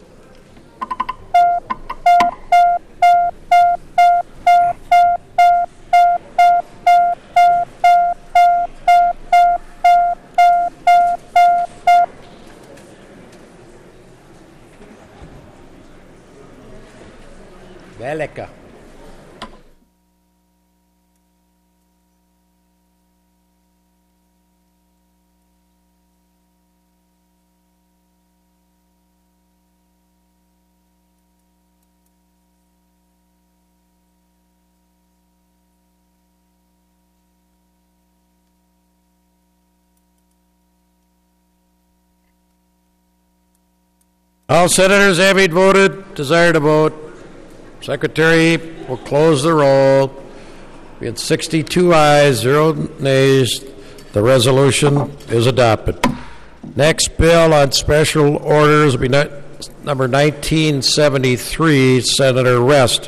[SPEAKER 1] Velika. All senators having voted, desire to vote. Secretary will close the roll. We had sixty-two ayes, zero nays. The resolution is adopted. Next bill on special orders will be ni- number nineteen seventy-three, Senator Rest.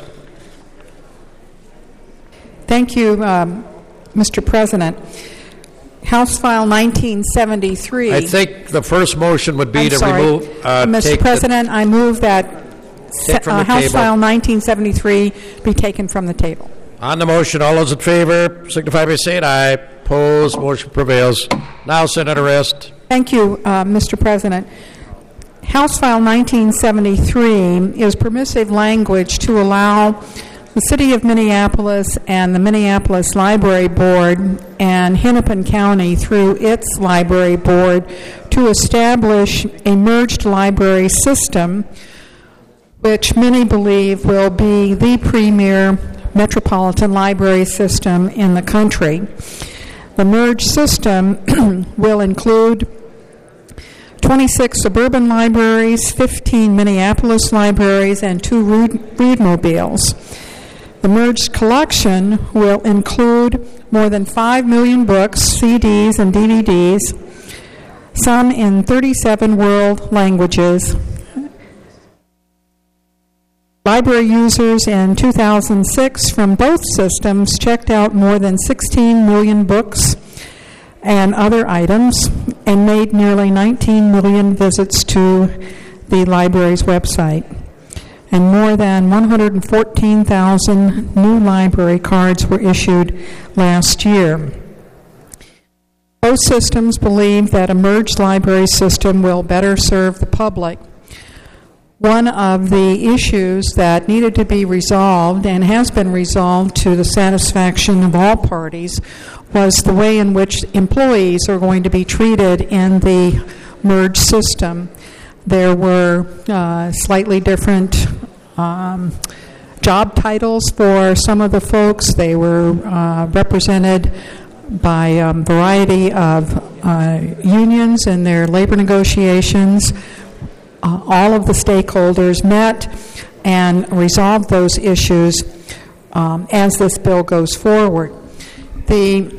[SPEAKER 8] Thank you, um, Mister President. House File nineteen seventy-three.
[SPEAKER 1] I think the first motion would be
[SPEAKER 8] I'm
[SPEAKER 1] to
[SPEAKER 8] sorry.
[SPEAKER 1] remove. Uh,
[SPEAKER 8] Mister
[SPEAKER 1] take
[SPEAKER 8] President, I move that
[SPEAKER 1] Take from
[SPEAKER 8] uh,
[SPEAKER 1] the
[SPEAKER 8] House
[SPEAKER 1] table.
[SPEAKER 8] File nineteen seventy-three be taken from the table.
[SPEAKER 1] On the motion, all those in favor signify by saying aye. Opposed, motion prevails. Now, Senator Rest.
[SPEAKER 8] Thank you, uh, Mister President. House File nineteen seventy-three is permissive language to allow the City of Minneapolis and the Minneapolis Library Board and Hennepin County through its library board to establish a merged library system which many believe will be the premier metropolitan library system in the country. The merged system will include twenty-six suburban libraries, fifteen Minneapolis libraries, and two Readmobiles. The merged collection will include more than five million books, C Ds, and D V Ds, some in thirty-seven world languages. Library users in two thousand six from both systems checked out more than sixteen million books and other items and made nearly nineteen million visits to the library's website. And more than one hundred fourteen thousand new library cards were issued last year. Both systems believe that a merged library system will better serve the public. One of the issues that needed to be resolved and has been resolved to the satisfaction of all parties was the way in which employees are going to be treated in the merged system. There were uh, slightly different um, job titles for some of the folks. They were uh, represented by a um, variety of uh, unions in their labor negotiations. Uh, all of the stakeholders met and resolved those issues um, as this bill goes forward. The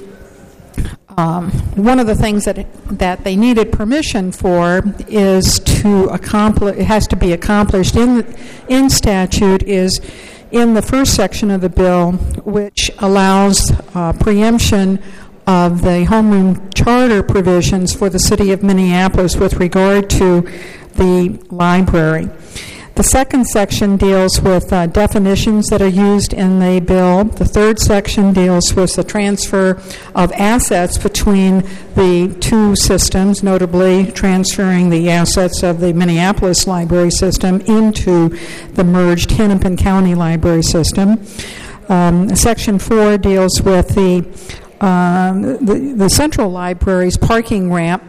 [SPEAKER 8] um, one of the things that that they needed permission for is to accomplish. It has to be accomplished in in statute. Is in the first section of the bill, which allows uh, preemption of the homeroom charter provisions for the city of Minneapolis with regard to the library. The second section deals with uh, definitions that are used in the bill. The third section deals with the transfer of assets between the two systems, notably transferring the assets of the Minneapolis library system into the merged Hennepin County library system. Um, section four deals with the, um, the, the central library's parking ramp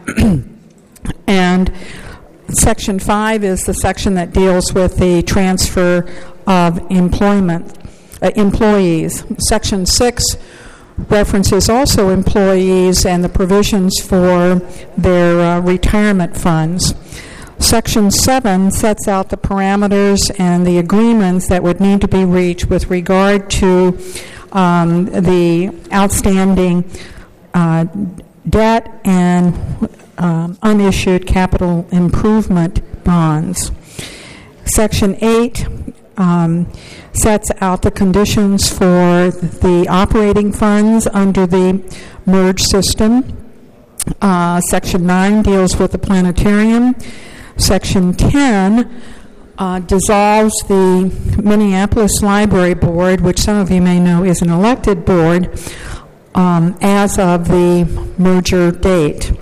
[SPEAKER 8] and Section five is the section that deals with the transfer of employment uh, employees. Section six references also employees and the provisions for their uh, retirement funds. Section seven sets out the parameters and the agreements that would need to be reached with regard to um, the outstanding uh, debt and Um, unissued capital improvement bonds. Section eight um, sets out the conditions for the operating funds under the merged system. Uh, Section nine deals with the planetarium. Section ten uh, dissolves the Minneapolis Library Board, which some of you may know is an elected board, um, as of the merger date.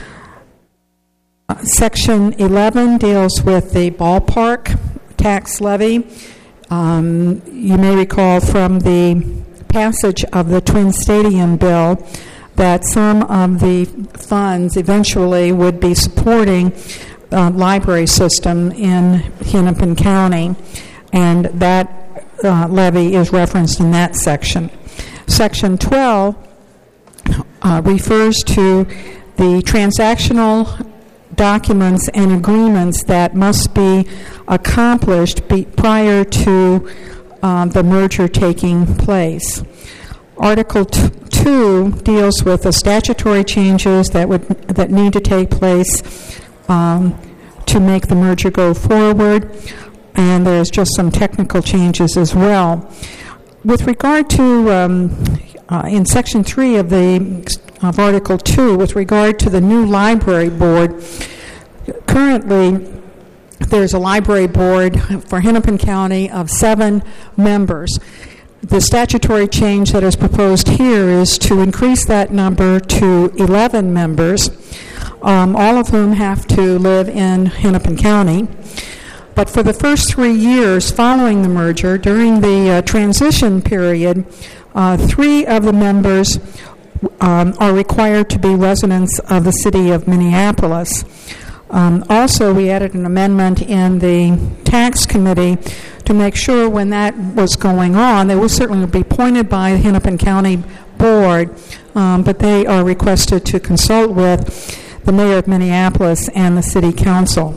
[SPEAKER 8] Uh, Section eleven deals with the ballpark tax levy. Um, you may recall from the passage of the Twin Stadium bill that some of the funds eventually would be supporting uh, library system in Hennepin County, and that uh, levy is referenced in that section. Section twelve uh, refers to the transactional documents and agreements that must be accomplished be prior to uh, the merger taking place. Article t- two deals with the statutory changes that would that need to take place um, to make the merger go forward, and there's just some technical changes as well. With regard to um, uh, in Section three of the of Article two, with regard to the new library board, currently there's a library board for Hennepin County of seven members. The statutory change that is proposed here is to increase that number to eleven members, um, all of whom have to live in Hennepin County. But for the first three years following the merger, during the uh, transition period, uh, three of the members Um, are required to be residents of the city of Minneapolis. Um, also, we added an amendment in the tax committee to make sure when that was going on, they will certainly be appointed by the Hennepin County Board, um, but they are requested to consult with the mayor of Minneapolis and the city council.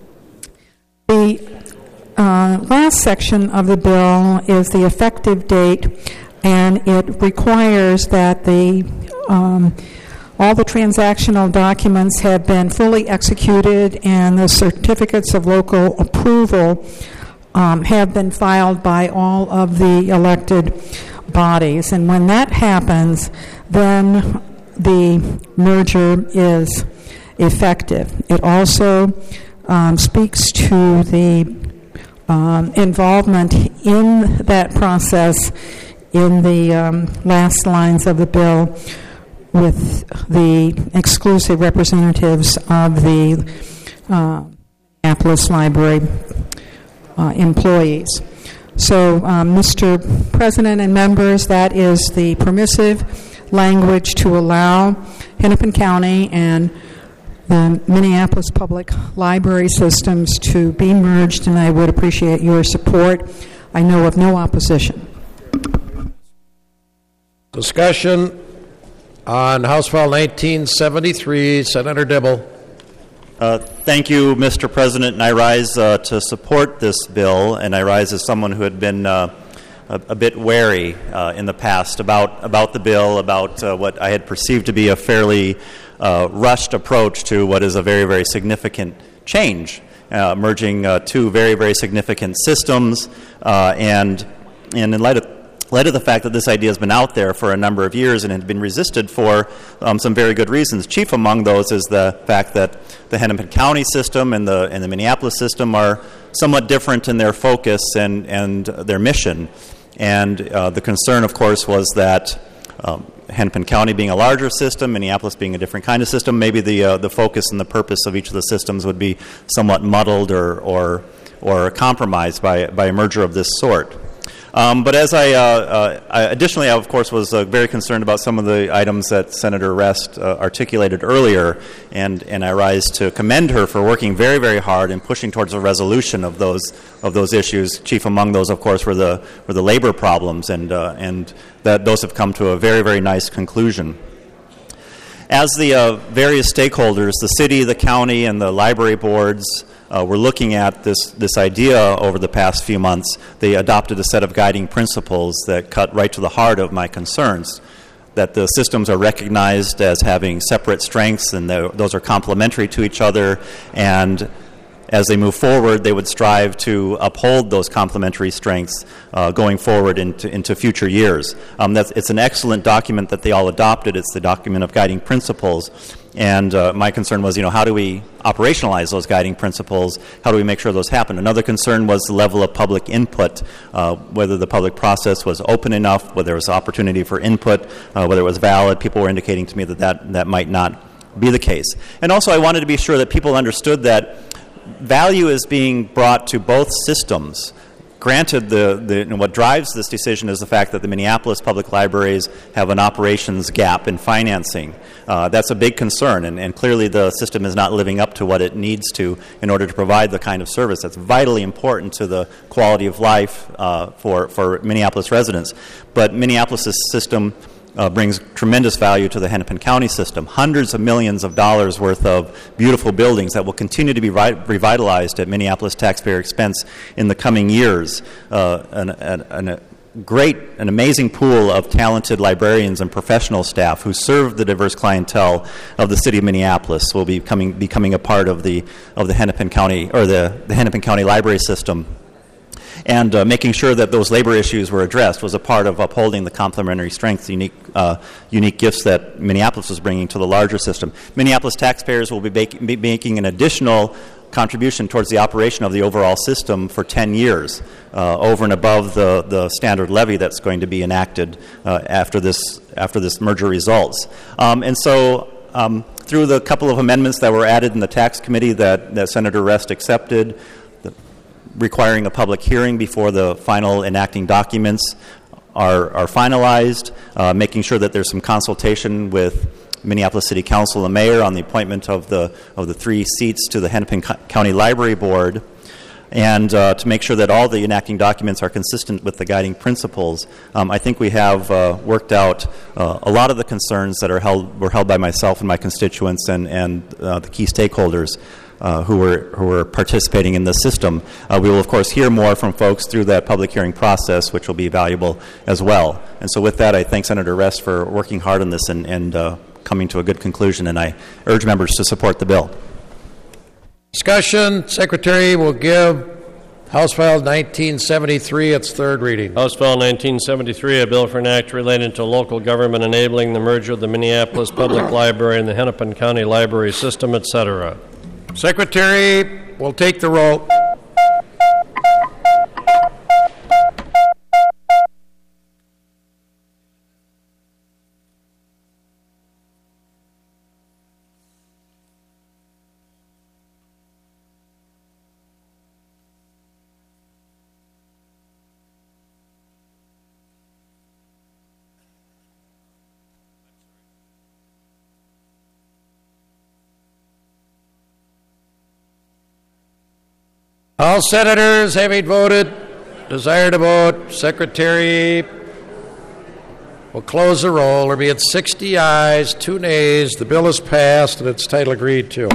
[SPEAKER 8] The uh, last section of the bill is the effective date, and it requires that the um, all the transactional documents have been fully executed and the certificates of local approval um, have been filed by all of the elected bodies. And when that happens, then the merger is effective. It also um, speaks to the um, involvement in that process in the um, last lines of the bill with the exclusive representatives of the uh, Minneapolis Library uh, employees. So, um, Mister President and members, that is the permissive language to allow Hennepin County and the Minneapolis Public Library systems to be merged, and I would appreciate your support. I know of no opposition.
[SPEAKER 1] Discussion on House File nineteen seventy-three. Senator Dibble.
[SPEAKER 13] Uh, thank you, Mister President, and I rise uh, to support this bill, and I rise as someone who had been uh, a, a bit wary uh, in the past about, about the bill, about uh, what I had perceived to be a fairly uh, rushed approach to what is a very, very significant change, uh, merging uh, two very, very significant systems, uh, and, and in light of In light of the fact that this idea has been out there for a number of years and had been resisted for um, some very good reasons. Chief among those is the fact that the Hennepin County system and the and the Minneapolis system are somewhat different in their focus and, and their mission. And uh, the concern, of course, was that um, Hennepin County being a larger system, Minneapolis being a different kind of system, maybe the uh, the focus and the purpose of each of the systems would be somewhat muddled or or, or compromised by, by a merger of this sort. Um, but as I, uh, uh, I, additionally, I, of course, was uh, very concerned about some of the items that Senator Rest uh, articulated earlier, and, and I rise to commend her for working very, very hard and pushing towards a resolution of those of those issues. Chief among those, of course, were the were the labor problems, and uh, and that those have come to a very, very nice conclusion. As the uh, various stakeholders, the city, the county, and the library boards, Uh, we're looking at this, this idea over the past few months. They adopted a set of guiding principles that cut right to the heart of my concerns, that the systems are recognized as having separate strengths and those are complementary to each other, and as they move forward, they would strive to uphold those complementary strengths uh, going forward into, into future years. Um, that's, it's an excellent document that they all adopted. It's the document of guiding principles. And uh, my concern was, you know, how do we operationalize those guiding principles? How do we make sure those happen? Another concern was the level of public input, uh, whether the public process was open enough, whether there was opportunity for input, uh, whether it was valid. People were indicating to me that, that that might not be the case. And also I wanted to be sure that people understood that value is being brought to both systems. Granted, the, the, you know, what drives this decision is the fact that the Minneapolis Public Libraries have an operations gap in financing. Uh, that's a big concern, and, and clearly the system is not living up to what it needs to in order to provide the kind of service that's vitally important to the quality of life uh, for, for Minneapolis residents. But Minneapolis' system Uh, brings tremendous value to the Hennepin County system. Hundreds of millions of dollars worth of beautiful buildings that will continue to be ri- revitalized at Minneapolis taxpayer expense in the coming years. Uh, an, an, an, a great, an amazing pool of talented librarians and professional staff who serve the diverse clientele of the city of Minneapolis will be coming, becoming a part of the of the Hennepin County or the, the Hennepin County Library system. And uh, making sure that those labor issues were addressed was a part of upholding the complementary strengths, unique, uh, unique gifts that Minneapolis was bringing to the larger system. Minneapolis taxpayers will be, bak- be making an additional contribution towards the operation of the overall system for ten years, uh, over and above the, the standard levy that's going to be enacted uh, after this after this merger results. Um, and so um, through the couple of amendments that were added in the tax committee that, that Senator Rest accepted, requiring a public hearing before the final enacting documents are, are finalized, uh, making sure that there's some consultation with Minneapolis City Council and Mayor on the appointment of the of the three seats to the Hennepin Co- County Library Board, and uh, to make sure that all the enacting documents are consistent with the guiding principles. Um, I think we have uh, worked out uh, a lot of the concerns that are held were held by myself and my constituents and, and uh, the key stakeholders Uh, who were who were participating in the system. Uh, we will, of course, hear more from folks through that public hearing process, which will be valuable as well. And so with that, I thank Senator Rest for working hard on this and, and uh, coming to a good conclusion, and I urge members to support the bill.
[SPEAKER 1] Discussion. Secretary will give House File nineteen seventy-three, its third reading.
[SPEAKER 5] House File nineteen seventy-three, a bill for an act relating to local government enabling the merger of the Minneapolis Public Library and the Hennepin County Library System, et cetera.
[SPEAKER 1] Secretary will take the roll. All senators having voted, desire to vote, Secretary will close the roll. There be it sixty ayes, two nays. The bill is passed and its title agreed to.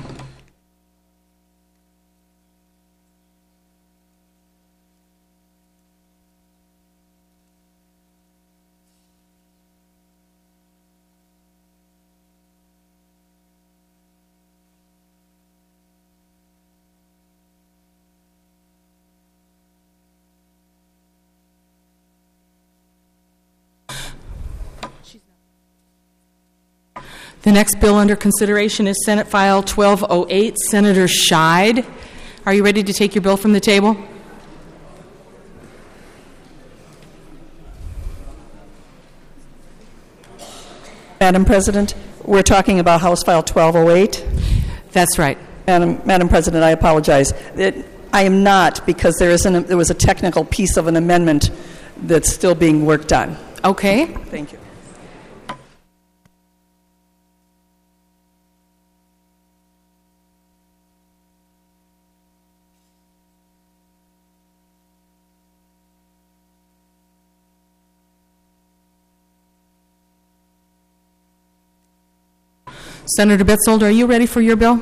[SPEAKER 14] The next bill under consideration is Senate File twelve oh eight. Senator Scheid, are you ready to take your bill from the table?
[SPEAKER 9] Madam President, we're talking about House File twelve oh eight.
[SPEAKER 14] That's right.
[SPEAKER 9] Madam, Madam President, I apologize. It, I am not, because there, is an, there was a technical piece of an amendment that's still being worked on.
[SPEAKER 14] Okay.
[SPEAKER 9] Thank you.
[SPEAKER 14] Senator Betzold, are you ready for your bill?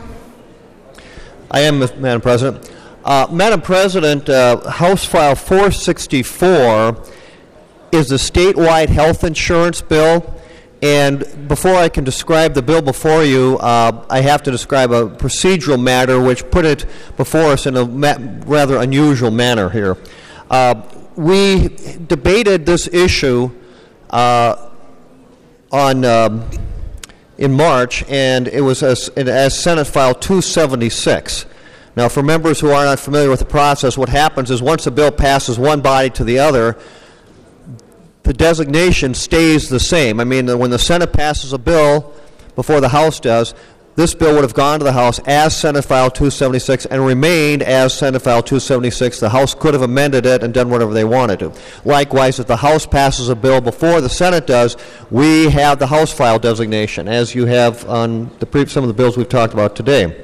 [SPEAKER 15] I am, Madam President. Uh, Madam President, uh, House File four sixty-four is the statewide health insurance bill. And before I can describe the bill before you, uh, I have to describe a procedural matter which put it before us in a ma- rather unusual manner here. Uh, we debated this issue uh, on... Um, in March, and it was as, as Senate File two seventy-six. Now, for members who are not familiar with the process, what happens is once a bill passes one body to the other, the designation stays the same. I mean, when the Senate passes a bill before the House does, this bill would have gone to the House as Senate File two seventy-six and remained as Senate File two seventy-six. The House could have amended it and done whatever they wanted to. Likewise, if the House passes a bill before the Senate does, we have the House file designation, as you have on the pre- some of the bills we've talked about today.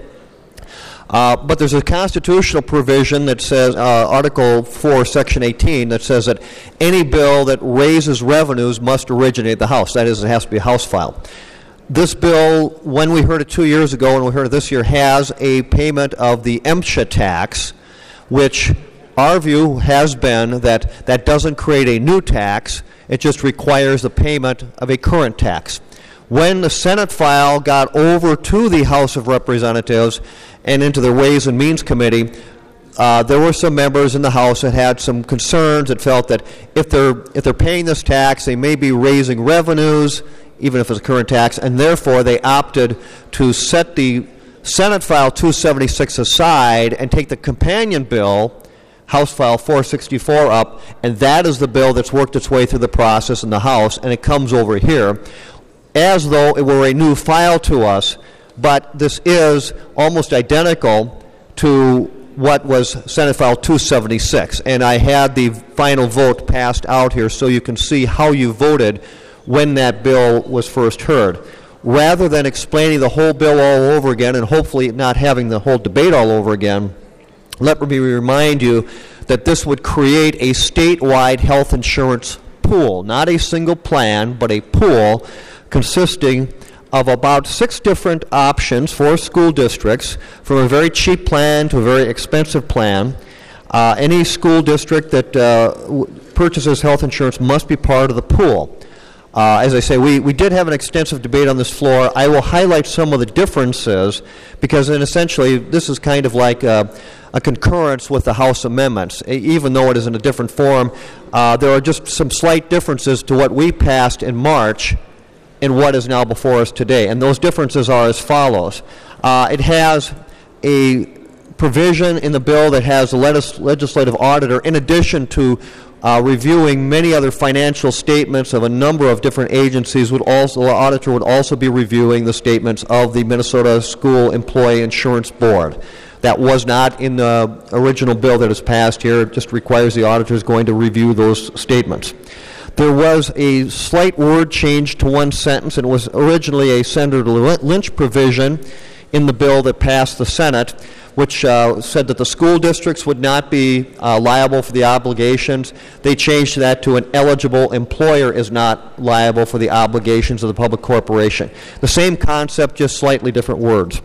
[SPEAKER 15] Uh, but there's a constitutional provision that says, uh, Article four, Section eighteen, that says that any bill that raises revenues must originate the House. That is, it has to be a House file. This bill, when we heard it two years ago and we heard it this year, has a payment of the MSHA tax, which our view has been that that doesn't create a new tax. It just requires the payment of a current tax. When the Senate file got over to the House of Representatives and into the Ways and Means Committee, uh, there were some members in the House that had some concerns that felt that if they're if they're paying this tax, they may be raising revenues, even if it's a current tax, and therefore they opted to set the Senate File two seventy-six aside and take the companion bill, House File four sixty-four, up, and that is the bill that's worked its way through the process in the House, and it comes over here as though it were a new file to us, but this is almost identical to what was Senate File two seventy-six, and I had the final vote passed out here so you can see how you voted when that bill was first heard. Rather than explaining the whole bill all over again and hopefully not having the whole debate all over again, let me remind you that this would create a statewide health insurance pool, not a single plan, but a pool consisting of about six different options for school districts, from a very cheap plan to a very expensive plan. Uh, any school district that uh, w- purchases health insurance must be part of the pool. Uh, as I say, we, we did have an extensive debate on this floor. I will highlight some of the differences because then essentially this is kind of like a, a concurrence with the House amendments, e- even though it is in a different form. Uh, there are just some slight differences to what we passed in March and what is now before us today. And those differences are as follows. Uh, it has a provision in the bill that has a legis- legislative auditor, in addition to uh, reviewing many other financial statements of a number of different agencies. Would also, the auditor would also be reviewing the statements of the Minnesota School Employee Insurance Board. That was not in the original bill that is passed here. It just requires the auditor is going to review those statements. There was a slight word change to one sentence, and it was originally a Senator Lynch provision in the bill that passed the Senate, which uh, said that the school districts would not be uh, liable for the obligations. They changed that to an eligible employer is not liable for the obligations of the public corporation. The same concept, just slightly different words.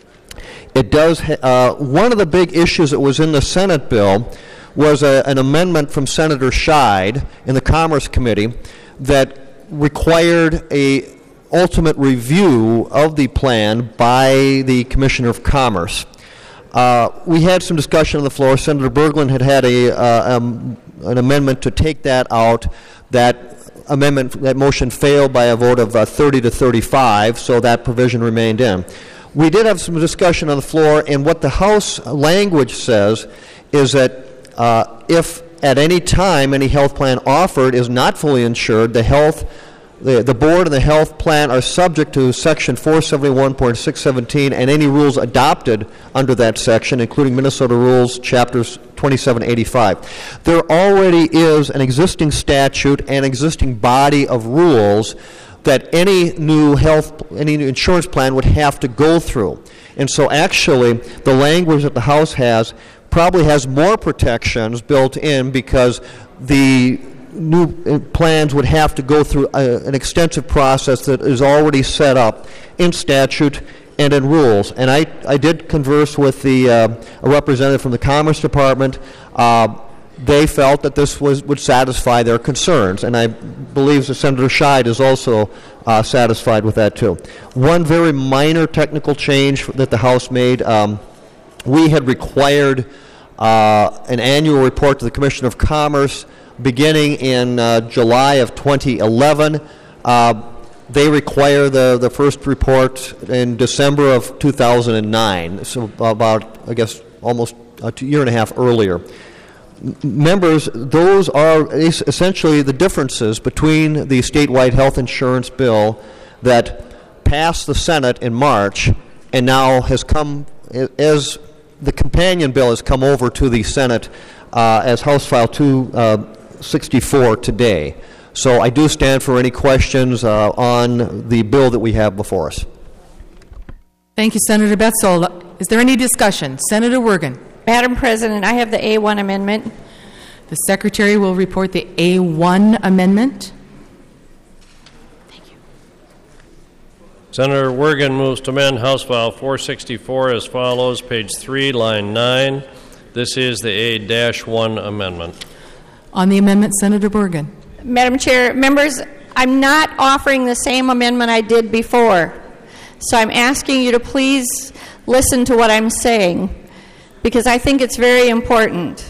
[SPEAKER 15] It does. Uh, one of the big issues that was in the Senate bill was a, an amendment from Senator Scheid in the Commerce Committee that required a ultimate review of the plan by the Commissioner of Commerce. Uh, we had some discussion on the floor. Senator Berglund had had a uh, um, an amendment to take that out. That amendment, that motion failed by a vote of uh, thirty to thirty-five, so that provision remained in. We did have some discussion on the floor, and what the House language says is that uh, if at any time any health plan offered is not fully insured, the health, the, the board and the health plan are subject to Section four seventy-one point six seventeen and any rules adopted under that section, including Minnesota Rules, Chapters twenty-seven eighty-five. There already is an existing statute and existing body of rules that any new health, any new insurance plan would have to go through. And so actually, the language that the House has probably has more protections built in because the new plans would have to go through a, an extensive process that is already set up in statute and in rules. And I, I did converse with the uh, a representative from the Commerce Department. Uh, They felt that this was, would satisfy their concerns, and I believe that Senator Scheid is also uh, satisfied with that too. One very minor technical change that the House made, um, we had required uh, an annual report to the Commissioner of Commerce beginning in uh, July of twenty eleven. Uh, they require the, the first report in December of two thousand nine, so about, I guess, almost a two year and a half earlier. Members, those are essentially the differences between the statewide health insurance bill that passed the Senate in March and now has come, as the companion bill has come over to the Senate uh, as House File two sixty-four today. So I do stand for any questions uh, on the bill that we have before us.
[SPEAKER 14] Thank you, Senator Betzold. Is there any discussion? Senator Wergen.
[SPEAKER 11] Madam President, I have the A one amendment.
[SPEAKER 14] The Secretary will report the A one amendment.
[SPEAKER 11] Thank you.
[SPEAKER 5] Senator Wergen moves to amend House File four sixty-four as follows, page three, line nine. This is the A one amendment.
[SPEAKER 14] On the amendment, Senator Wergen.
[SPEAKER 11] Madam Chair, members, I'm not offering the same amendment I did before. So I'm asking you to please listen to what I'm saying, because I think it's very important.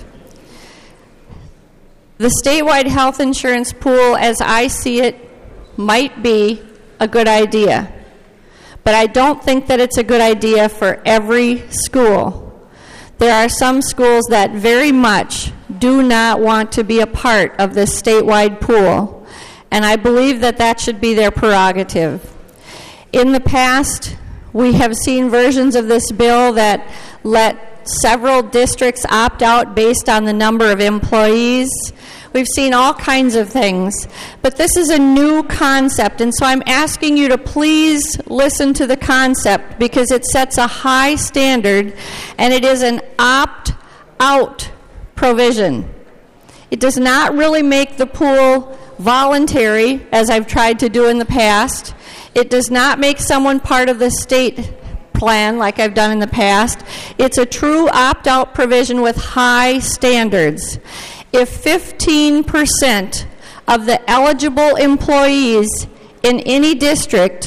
[SPEAKER 11] The statewide health insurance pool, as I see it, might be a good idea. But I don't think that it's a good idea for every school. There are some schools that very much do not want to be a part of this statewide pool, and I believe that that should be their prerogative. In the past, we have seen versions of this bill that let several districts opt out based on the number of employees. We've seen all kinds of things. But this is a new concept, and so I'm asking you to please listen to the concept because it sets a high standard, and it is an opt-out provision. It does not really make the pool voluntary, as I've tried to do in the past. It does not make someone part of the state plan like I've done in the past. It's a true opt-out provision with high standards. If fifteen percent of the eligible employees in any district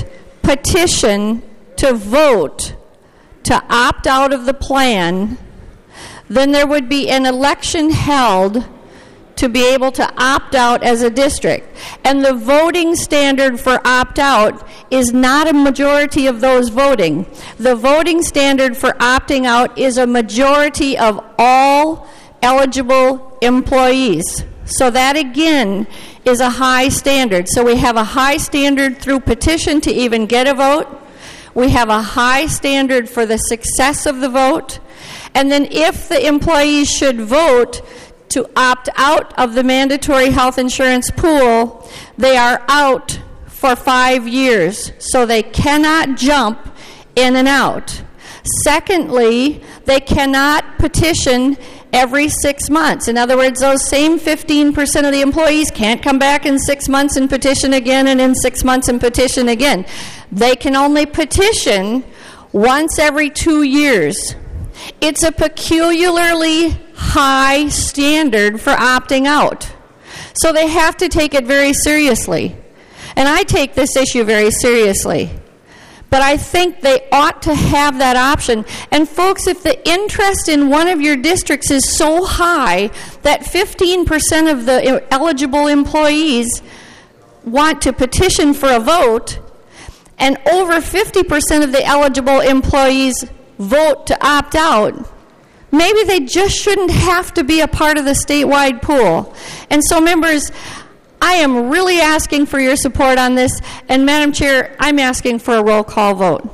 [SPEAKER 11] petition to vote to opt out of the plan, then there would be an election held to be able to opt out as a district. And the voting standard for opt-out is not a majority of those voting. The voting standard for opting out is a majority of all eligible employees. So that, again, is a high standard. So we have a high standard through petition to even get a vote. We have a high standard for the success of the vote. And then if the employees should vote to opt out of the mandatory health insurance pool, they are out for five years. So they cannot jump in and out. Secondly, they cannot petition every six months. In other words, those same fifteen percent of the employees can't come back in six months and petition again, and in six months and petition again. They can only petition once every two years. It's a peculiarly high standard for opting out. So they have to take it very seriously. And I take this issue very seriously. But I think they ought to have that option. And folks, if the interest in one of your districts is so high that fifteen percent of the eligible employees want to petition for a vote, and over fifty percent of the eligible employees vote to opt out, maybe they just shouldn't have to be a part of the statewide pool. And so, members, I am really asking for your support on this, and Madam Chair, I'm asking for a roll call vote.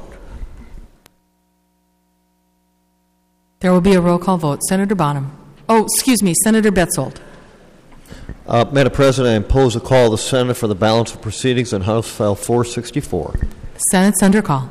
[SPEAKER 14] There will be a roll call vote. Senator Bonham. Oh, excuse me, Senator Betzold.
[SPEAKER 15] Uh, Madam President, I impose a call of the Senate for the balance of proceedings on House File four sixty-four.
[SPEAKER 14] Senate's under call.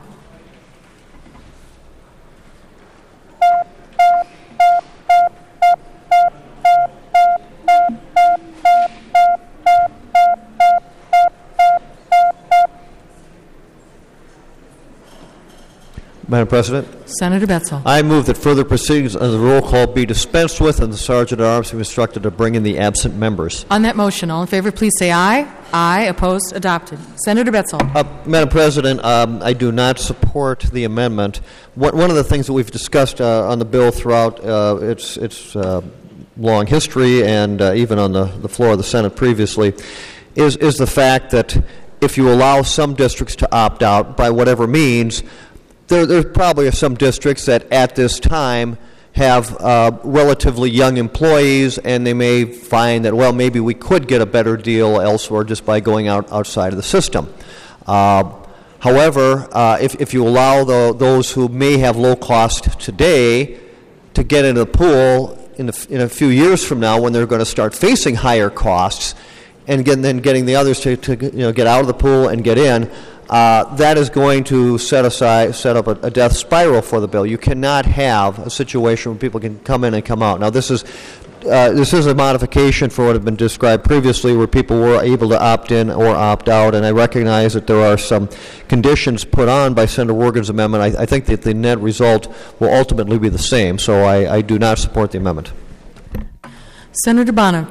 [SPEAKER 15] Madam President?
[SPEAKER 14] Senator Betzel.
[SPEAKER 15] I move that further proceedings on the roll call be dispensed with and the Sergeant at Arms be instructed to bring in the absent members.
[SPEAKER 14] On that motion, all in favor, please say aye. Aye. Opposed? Adopted. Senator Betzel.
[SPEAKER 15] Uh, Madam President, um, I do not support the amendment. One, one of the things that we've discussed uh, on the bill throughout uh, its, its uh, long history and uh, even on the, the floor of the Senate previously is, is the fact that if you allow some districts to opt out by whatever means, There, there probably are some districts that at this time have uh, relatively young employees, and they may find that, well, maybe we could get a better deal elsewhere just by going out outside of the system. Uh, however, uh, if, if you allow the, those who may have low cost today to get into the pool in a, in a few years from now when they're going to start facing higher costs, and get, then getting the others to, to you know, get out of the pool and get in, Uh, that is going to set aside, set up a, a death spiral for the bill. You cannot have a situation where people can come in and come out. Now, this is uh, this is a modification for what had been described previously, where people were able to opt in or opt out. And I recognize that there are some conditions put on by Senator Wergen's amendment. I, I think that the net result will ultimately be the same. So I, I do not support the amendment.
[SPEAKER 14] Senator Bonham.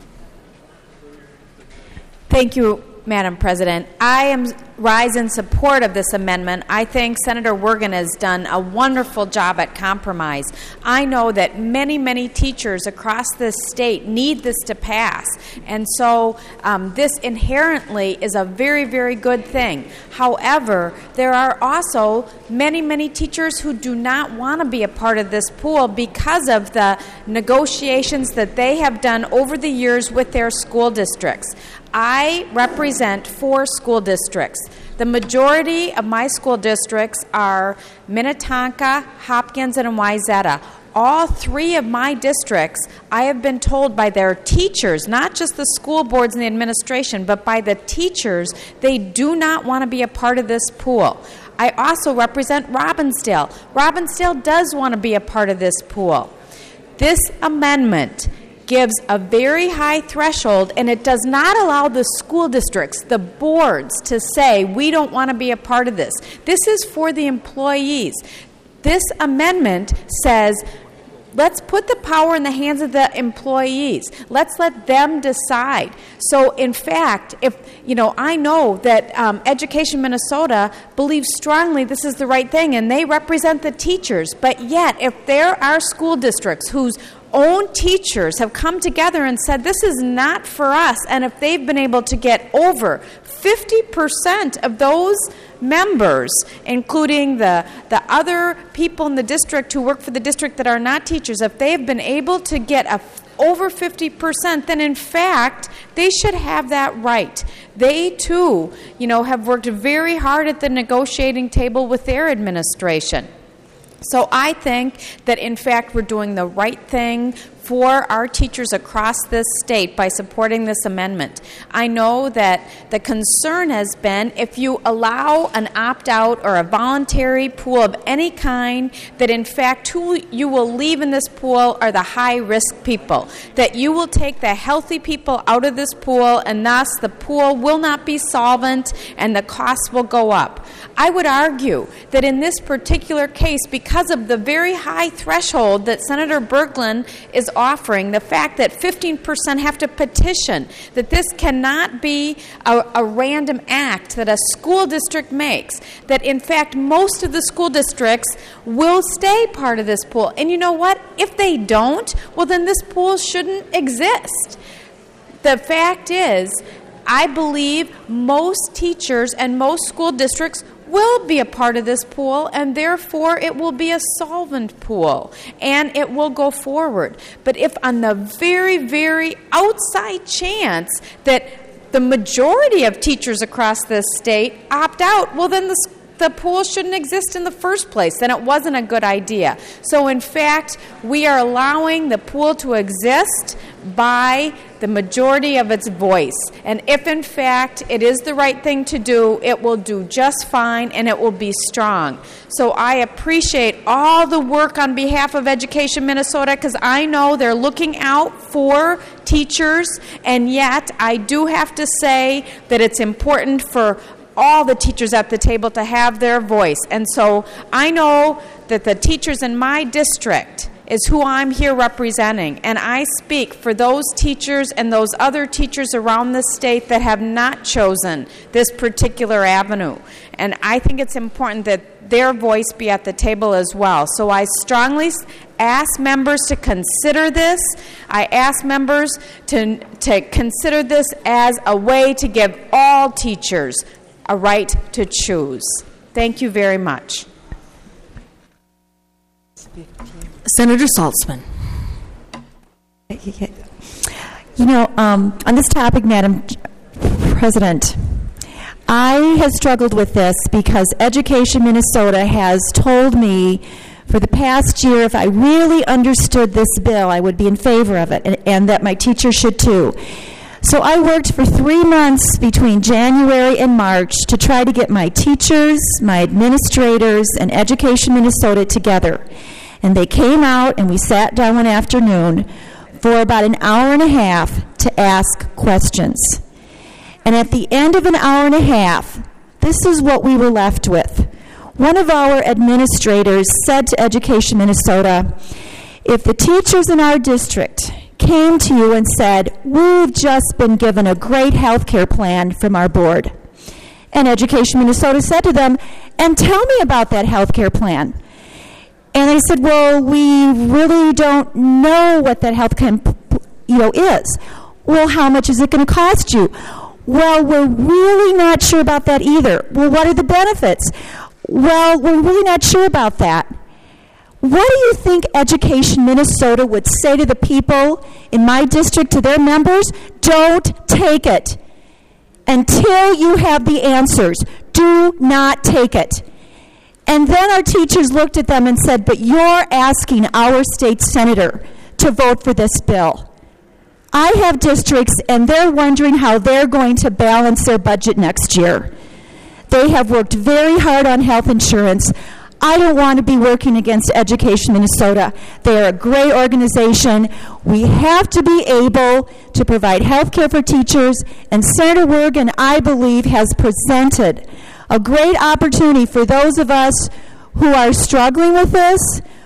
[SPEAKER 16] Thank you, Madam President. I am rise in support of this amendment. I think Senator Wergen has done a wonderful job at compromise. I know that many, many teachers across this state need this to pass, and so um, this inherently is a very, very good thing. However, there are also many, many teachers who do not want to be a part of this pool because of the negotiations that they have done over the years with their school districts. I represent four school districts. The majority of my school districts are Minnetonka, Hopkins, and Wayzata. All three of my districts, I have been told by their teachers, not just the school boards and the administration, but by the teachers, they do not want to be a part of this pool. I also represent Robbinsdale. Robbinsdale does want to be a part of this pool. This amendment gives a very high threshold, and it does not allow the school districts, the boards, to say, we don't want to be a part of this. This is for the employees. This amendment says Let's put the power in the hands of the employees. Let's let them decide. So, in fact, if, you know, I know that um, Education Minnesota believes strongly this is the right thing, and they represent the teachers. But yet, if there are school districts whose own teachers have come together and said this is not for us, and if they've been able to get over fifty percent of those members, including the, the other people in the district who work for the district that are not teachers, if they've been able to get a over fifty percent, then in fact, they should have that right. They too, you know, have worked very hard at the negotiating table with their administration. So I think that, in fact, we're doing the right thing for our teachers across this state by supporting this amendment. I know that the concern has been if you allow an opt-out or a voluntary pool of any kind, that in fact who you will leave in this pool are the high-risk people, that you will take the healthy people out of this pool, and thus the pool will not be solvent and the costs will go up. I would argue that in this particular case, because of the very high threshold that Senator Berglund is offering, the fact that fifteen percent have to petition, that this cannot be a, a random act that a school district makes, that in fact most of the school districts will stay part of this pool. And you know what? If they don't, well then this pool shouldn't exist. The fact is, I believe most teachers and most school districts will be a part of this pool, and therefore it will be a solvent pool, and it will go forward. But if on the very, very outside chance that the majority of teachers across this state opt out, well, then the the pool shouldn't exist in the first place. Then it wasn't a good idea. So in fact, we are allowing the pool to exist by the majority of its voice. And if in fact it is the right thing to do, it will do just fine and it will be strong. So I appreciate all the work on behalf of Education Minnesota, because I know they're looking out for teachers, and yet I do have to say that it's important for all the teachers at the table to have their voice. And so I know that the teachers in my district is who I'm here representing, and I speak for those teachers and those other teachers around the state that have not chosen this particular avenue. And I think it's important that their voice be at the table as well. So I strongly ask members to consider this. I ask members to, to consider this as a way to give all teachers a right to choose. Thank you very much.
[SPEAKER 14] Senator Saltzman.
[SPEAKER 17] You know, um, on this topic, Madam President, I have struggled with this because Education Minnesota has told me for the past year if I really understood this bill, I would be in favor of it, and, and that my teachers should too. So I worked for three months between January and March to try to get my teachers, my administrators, and Education Minnesota together. And they came out and we sat down one afternoon for about an hour and a half to ask questions. And at the end of an hour and a half, this is what we were left with. One of our administrators said to Education Minnesota, if the teachers in our district came to you and said, we've just been given a great health care plan from our board. And Education Minnesota said to them, and tell me about that health care plan. And they said, well, we really don't know what that health care you know, is. Well, how much is it going to cost you? Well, we're really not sure about that either. Well, what are the benefits? Well, we're really not sure about that. What do you think Education Minnesota would say to the people in my district, to their members? Don't take it until you have the answers. Do not take it. And then our teachers looked at them and said, but you're asking our state senator to vote for this bill. I have districts, and they're wondering how they're going to balance their budget next year. They have worked very hard on health insurance. I don't want to be working against Education Minnesota. They are a great organization. We have to be able to provide health care for teachers, and Senator Wergen, I believe, has presented a great opportunity for those of us who are struggling with this,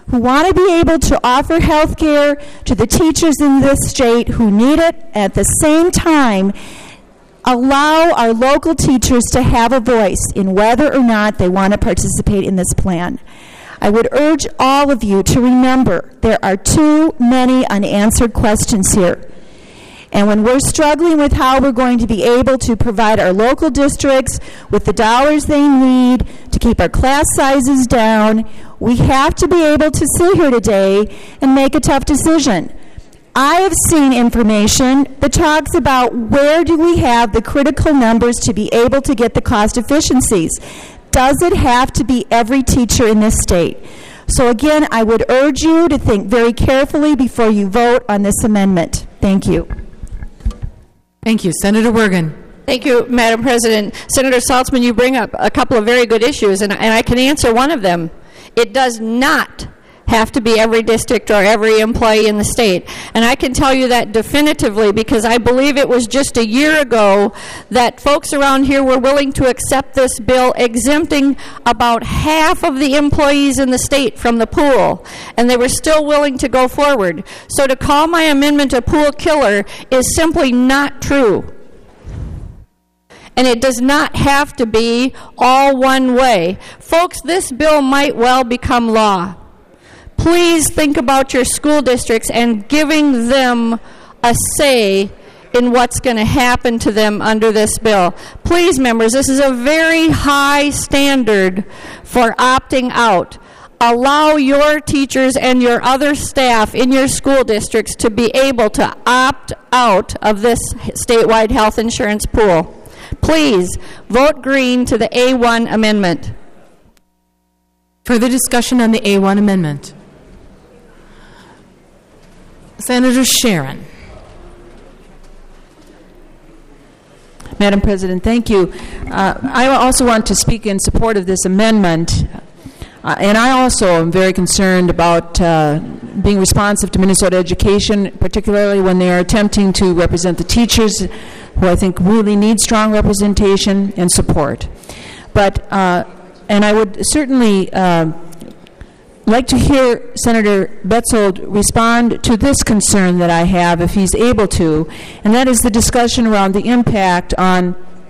[SPEAKER 17] who want to be able to offer health care to the teachers in this state who need it, at the same time allow our local teachers to have a voice in whether or not they want to participate in this plan. I would urge all of you to remember there are too many unanswered questions here. And when we're struggling with how we're going to be able to provide our local districts with the dollars they need to keep our class sizes down, we have to be able to sit here today and make a tough decision. I have seen information that talks about where do we have the critical numbers to be able to get the cost efficiencies. Does it have to be every teacher in this state? So again, I would urge you to think very carefully before you vote on this amendment. Thank you.
[SPEAKER 14] Thank you. Senator Wergen.
[SPEAKER 11] Thank you, Madam President. Senator Saltzman, you bring up a couple of very good issues, and, and I can answer one of them. It does not have to be every district or every employee in the state. And I can tell you that definitively because I believe it was just a year ago that folks around here were willing to accept this bill exempting about half of the employees in the state from the pool, and they were still willing to go forward. So to call my amendment a pool killer is simply not true. And it does not have to be all one way. Folks, this bill might well become law. Please think about your school districts and giving them a say in what's going to happen to them under this bill. Please, members, this is a very high standard for opting out. Allow your teachers and your other staff in your school districts to be able to opt out of this statewide health insurance pool. Please vote green to the A one amendment.
[SPEAKER 14] Further discussion on the A one amendment. Senator Sharon.
[SPEAKER 7] Madam President, thank you. Uh, I also want to speak in support of this amendment. Uh, and I also am very concerned about uh, being responsive to Minnesota education, particularly when they are attempting to represent the teachers, who I think really need strong representation and support. But, uh, and I would certainly uh, like to hear Senator Betzold respond to this concern that I have, if he's able to, and that is the discussion around the impact on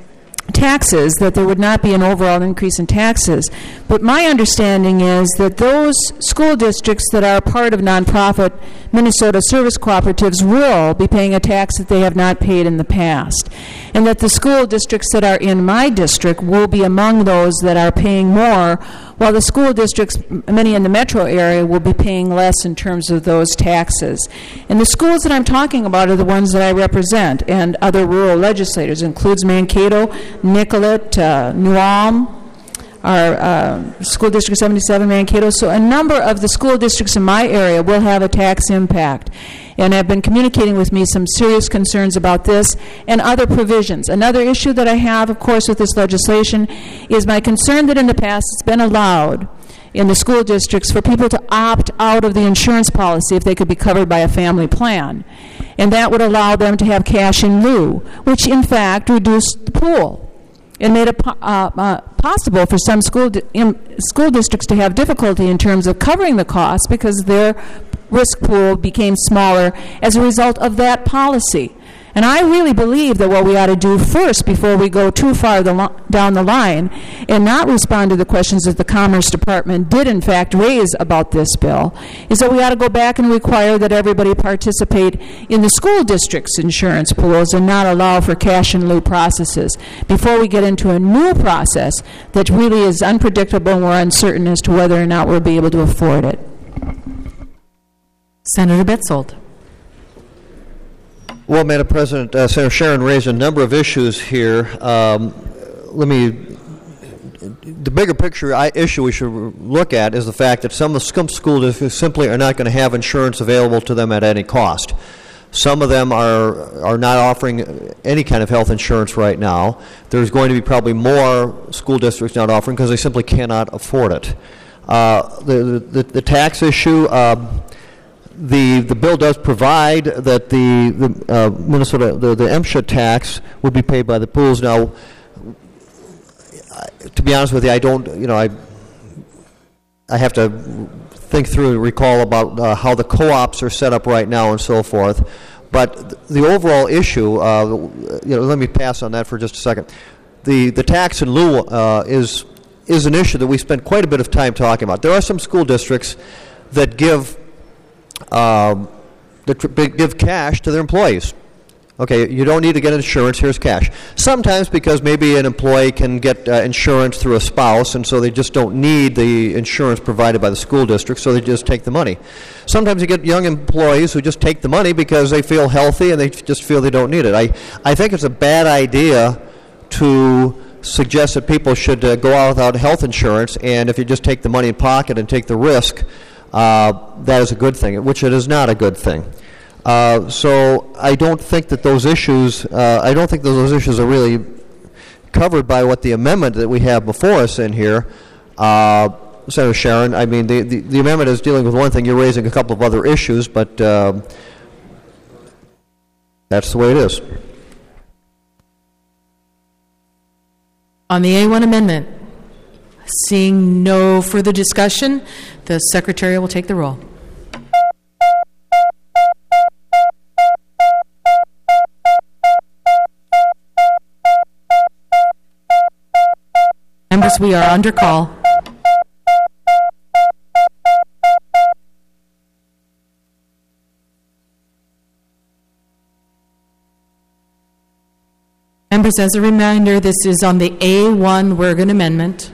[SPEAKER 7] taxes, that there would not be an overall increase in taxes. But my understanding is that those school districts that are part of nonprofit Minnesota service cooperatives will be paying a tax that they have not paid in the past. And that the school districts that are in my district will be among those that are paying more, while the school districts, many in the metro area, will be paying less in terms of those taxes. And the schools that I'm talking about are the ones that I represent, and other rural legislators. It includes Mankato, Nicollet, uh, New Ulm, our uh, School District seventy-seven, Mankato. So a number of the school districts in my area will have a tax impact. And have been communicating with me some serious concerns about this and other provisions. Another issue that I have, of course, with this legislation is my concern that in the past it's been allowed in the school districts for people to opt out of the insurance policy if they could be covered by a family plan. And that would allow them to have cash in lieu, which in fact reduced the pool. It made it uh, uh, possible for some school di- in school districts to have difficulty in terms of covering the costs because their risk pool became smaller as a result of that policy. And I really believe that what we ought to do first, before we go too far the lo- down the line and not respond to the questions that the Commerce Department did in fact raise about this bill, is that we ought to go back and require that everybody participate in the school district's insurance pools and not allow for cash in lieu processes before we get into a new process that really is unpredictable and we're uncertain as to whether or not we'll be able to afford it.
[SPEAKER 14] Senator Betzold.
[SPEAKER 15] Well, Madam President, uh, Senator Sharon raised a number of issues here. Um, let me, the bigger picture I, issue we should look at is the fact that some of the school districts simply are not going to have insurance available to them at any cost. Some of them are are not offering any kind of health insurance right now. There's going to be probably more school districts not offering because they simply cannot afford it. Uh, the, the, the tax issue, uh, The the bill does provide that the, the uh, Minnesota the, the M S H A tax would be paid by the pools. Now, to be honest with you, I don't you know I I have to think through and recall about uh, how the co-ops are set up right now and so forth. But the overall issue, uh, you know, let me pass on that for just a second. The the tax in lieu uh, is is an issue that we spend quite a bit of time talking about. There are some school districts that give um, that give cash to their employees. Okay, you don't need to get insurance, here's cash. Sometimes because maybe an employee can get uh, insurance through a spouse, and so they just don't need the insurance provided by the school district, so they just take the money. Sometimes you get young employees who just take the money because they feel healthy and they just feel they don't need it. I, I think it's a bad idea to suggest that people should uh, go out without health insurance, and if you just take the money in pocket and take the risk, uh, that is a good thing, which it is not a good thing. Uh, so I don't think that those issues, uh, I don't think that those issues are really covered by what the amendment that we have before us in here. Uh, Senator Sharon, I mean, the, the, the amendment is dealing with one thing. You're raising a couple of other issues, but uh, that's the way it is.
[SPEAKER 14] On the A one amendment, seeing no further discussion, the Secretary will take the roll. Members, we are under call. Members, as a reminder, this is on the A one Wergen Amendment.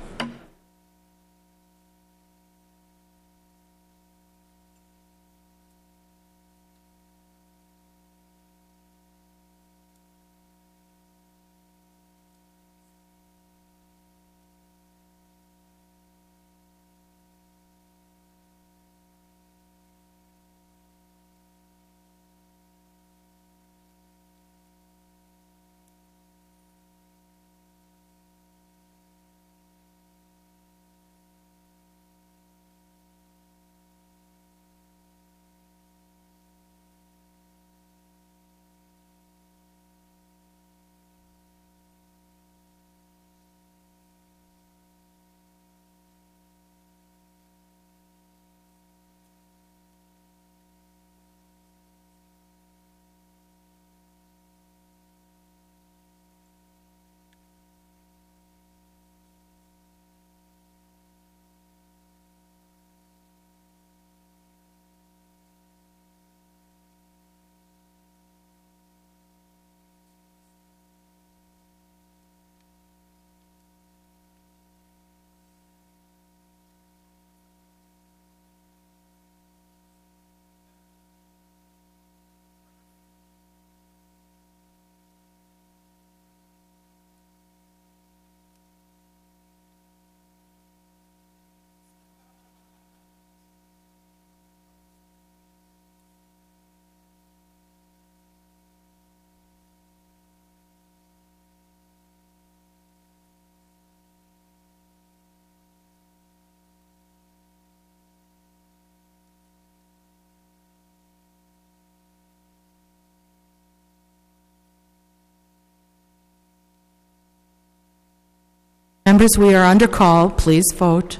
[SPEAKER 14] Members, we are under call. Please vote.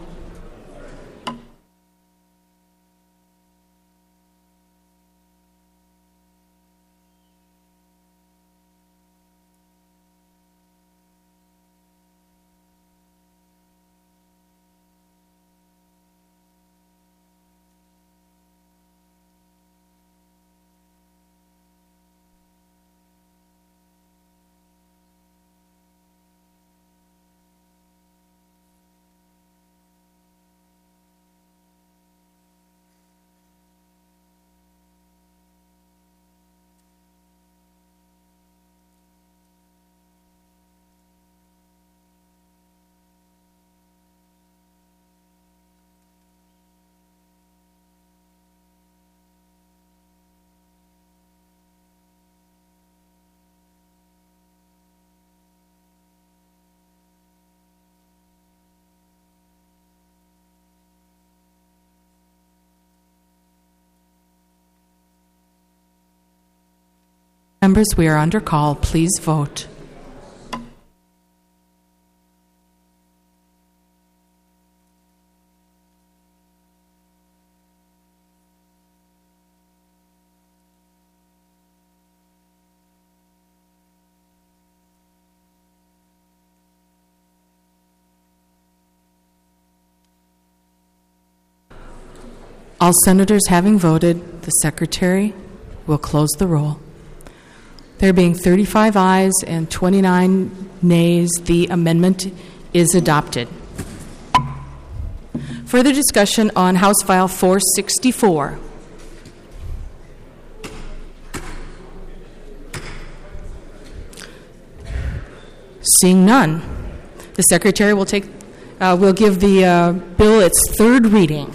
[SPEAKER 14] Members, we are under call. Please vote. All senators having voted, the secretary will close the roll. There being thirty-five ayes and twenty-nine nays, the amendment is adopted. Further discussion on House File four sixty-four. Seeing none, the secretary will take uh, will give the uh, bill its third reading.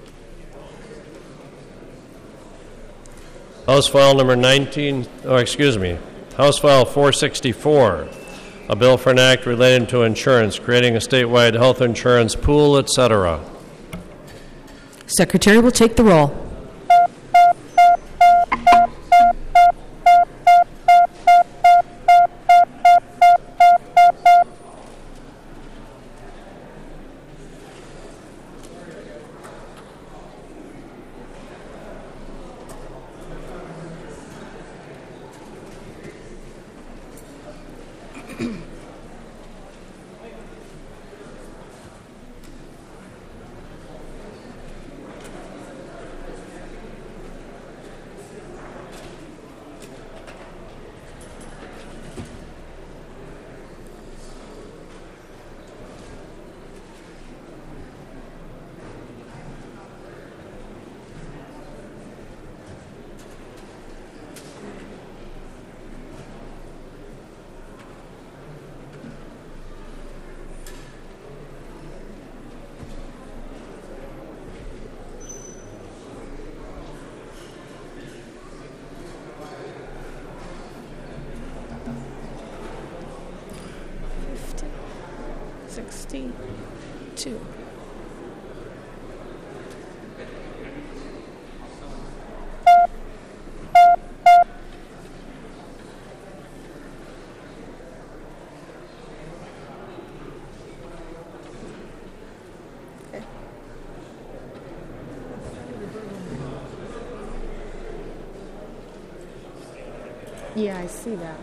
[SPEAKER 5] House File number nineteen, oh, excuse me, House File four sixty-four, a bill for an act relating to insurance, creating a statewide health insurance pool, et cetera.
[SPEAKER 14] Secretary will take the roll.
[SPEAKER 11] sixty-two. Yeah, I see that.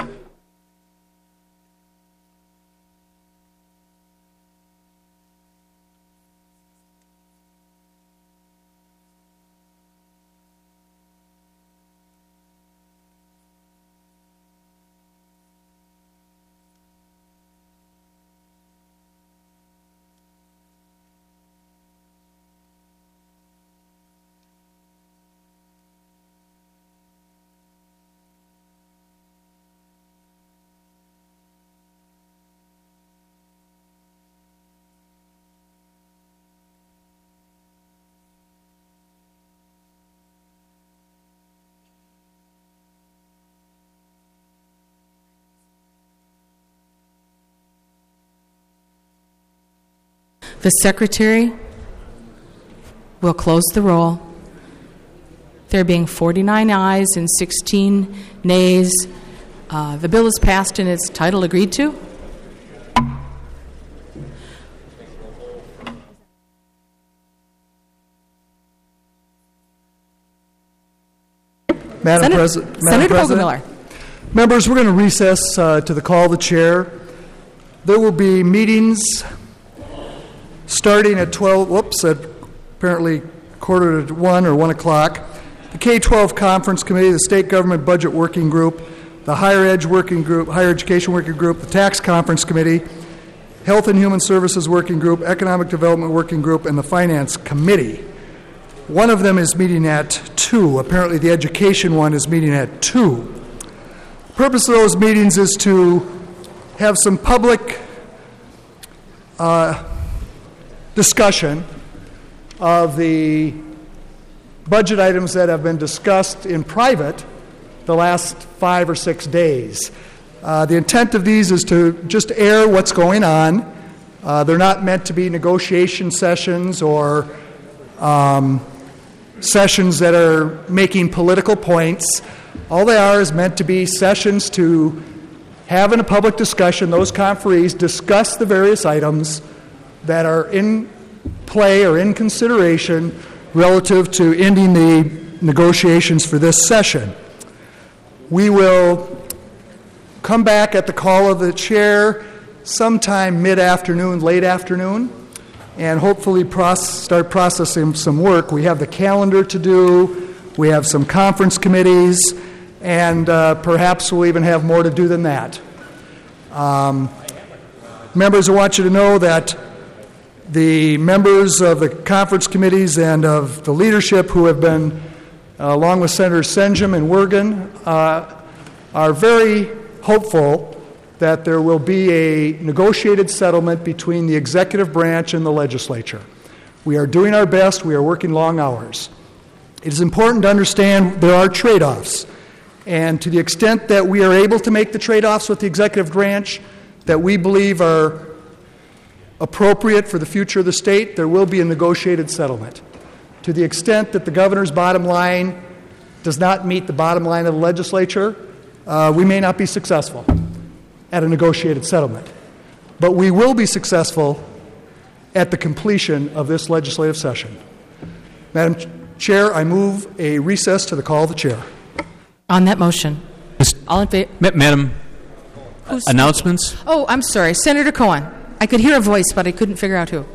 [SPEAKER 14] The secretary will close the roll. There being forty-nine ayes and sixteen nays, uh, the bill is passed in its title agreed to.
[SPEAKER 2] Madam,
[SPEAKER 14] Senate,
[SPEAKER 2] Presi- Madam
[SPEAKER 14] Senator
[SPEAKER 2] President,
[SPEAKER 14] Vogelmiller.
[SPEAKER 2] Members, we're going to recess uh, to the call of the chair. There will be meetings starting at twelve, whoops, at apparently quarter to one or one o'clock. The K twelve Conference Committee, the State Government Budget Working Group, the Higher Ed Working Group, Higher Education Working Group, the Tax Conference Committee, Health and Human Services Working Group, Economic Development Working Group, and the Finance Committee. One of them is meeting at two. Apparently the education one is meeting at two. The purpose of those meetings is to have some public uh, discussion of the budget items that have been discussed in private the last five or six days. Uh, the intent of these is to just air what's going on. Uh, they're not meant to be negotiation sessions or um, sessions that are making political points. All they are is meant to be sessions to have in a public discussion, those conferees discuss the various items that are in play or in consideration relative to ending the negotiations for this session. We will come back at the call of the chair sometime mid-afternoon, late afternoon, and hopefully proce- start processing some work. We have the calendar to do, we have some conference committees, and uh, perhaps we'll even have more to do than that. Um, members, I want you to know that the members of the conference committees and of the leadership who have been, uh, along with Senator Senjum and Wergen, uh, are very hopeful that there will be a negotiated settlement between the executive branch and the legislature. We are doing our best. We are working long hours. It is important to understand there are trade-offs. And to the extent that we are able to make the trade-offs with the executive branch that we believe are appropriate for the future of the state, there will be a negotiated settlement. To the extent that the governor's bottom line does not meet the bottom line of the legislature, uh, we may not be successful at a negotiated settlement. But we will be successful at the completion of this legislative session. Madam Chair, I move a recess to the call of the chair.
[SPEAKER 14] On that motion. All in favor?
[SPEAKER 18] Ma- Madam,
[SPEAKER 14] Who's
[SPEAKER 18] announcements?
[SPEAKER 14] speaking? Oh, I'm sorry. Senator Cohen. I could hear a voice, but I couldn't figure out who.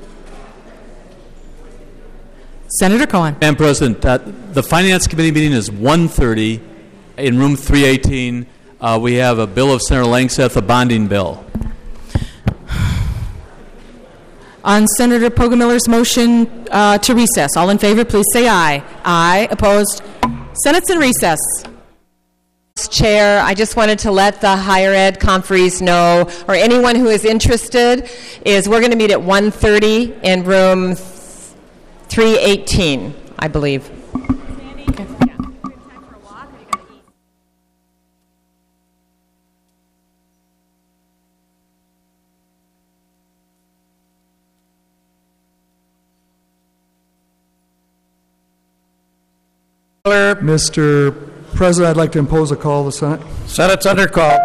[SPEAKER 14] Senator Cohen.
[SPEAKER 18] Madam President, uh, the Finance Committee meeting is one thirty in room three eighteen. Uh, we have a bill of Senator Langseth, a bonding bill.
[SPEAKER 14] On Senator Poggemiller's motion uh, to recess, all in favor, please say aye. Aye. Opposed? Senate's in recess.
[SPEAKER 19] Chair, I just wanted to let the higher ed conferees know, or anyone who is interested, is we're going to meet at one thirty in room three eighteen, I believe.
[SPEAKER 2] Mister President, I'd like to impose a call to the Senate.
[SPEAKER 1] Senate's under call.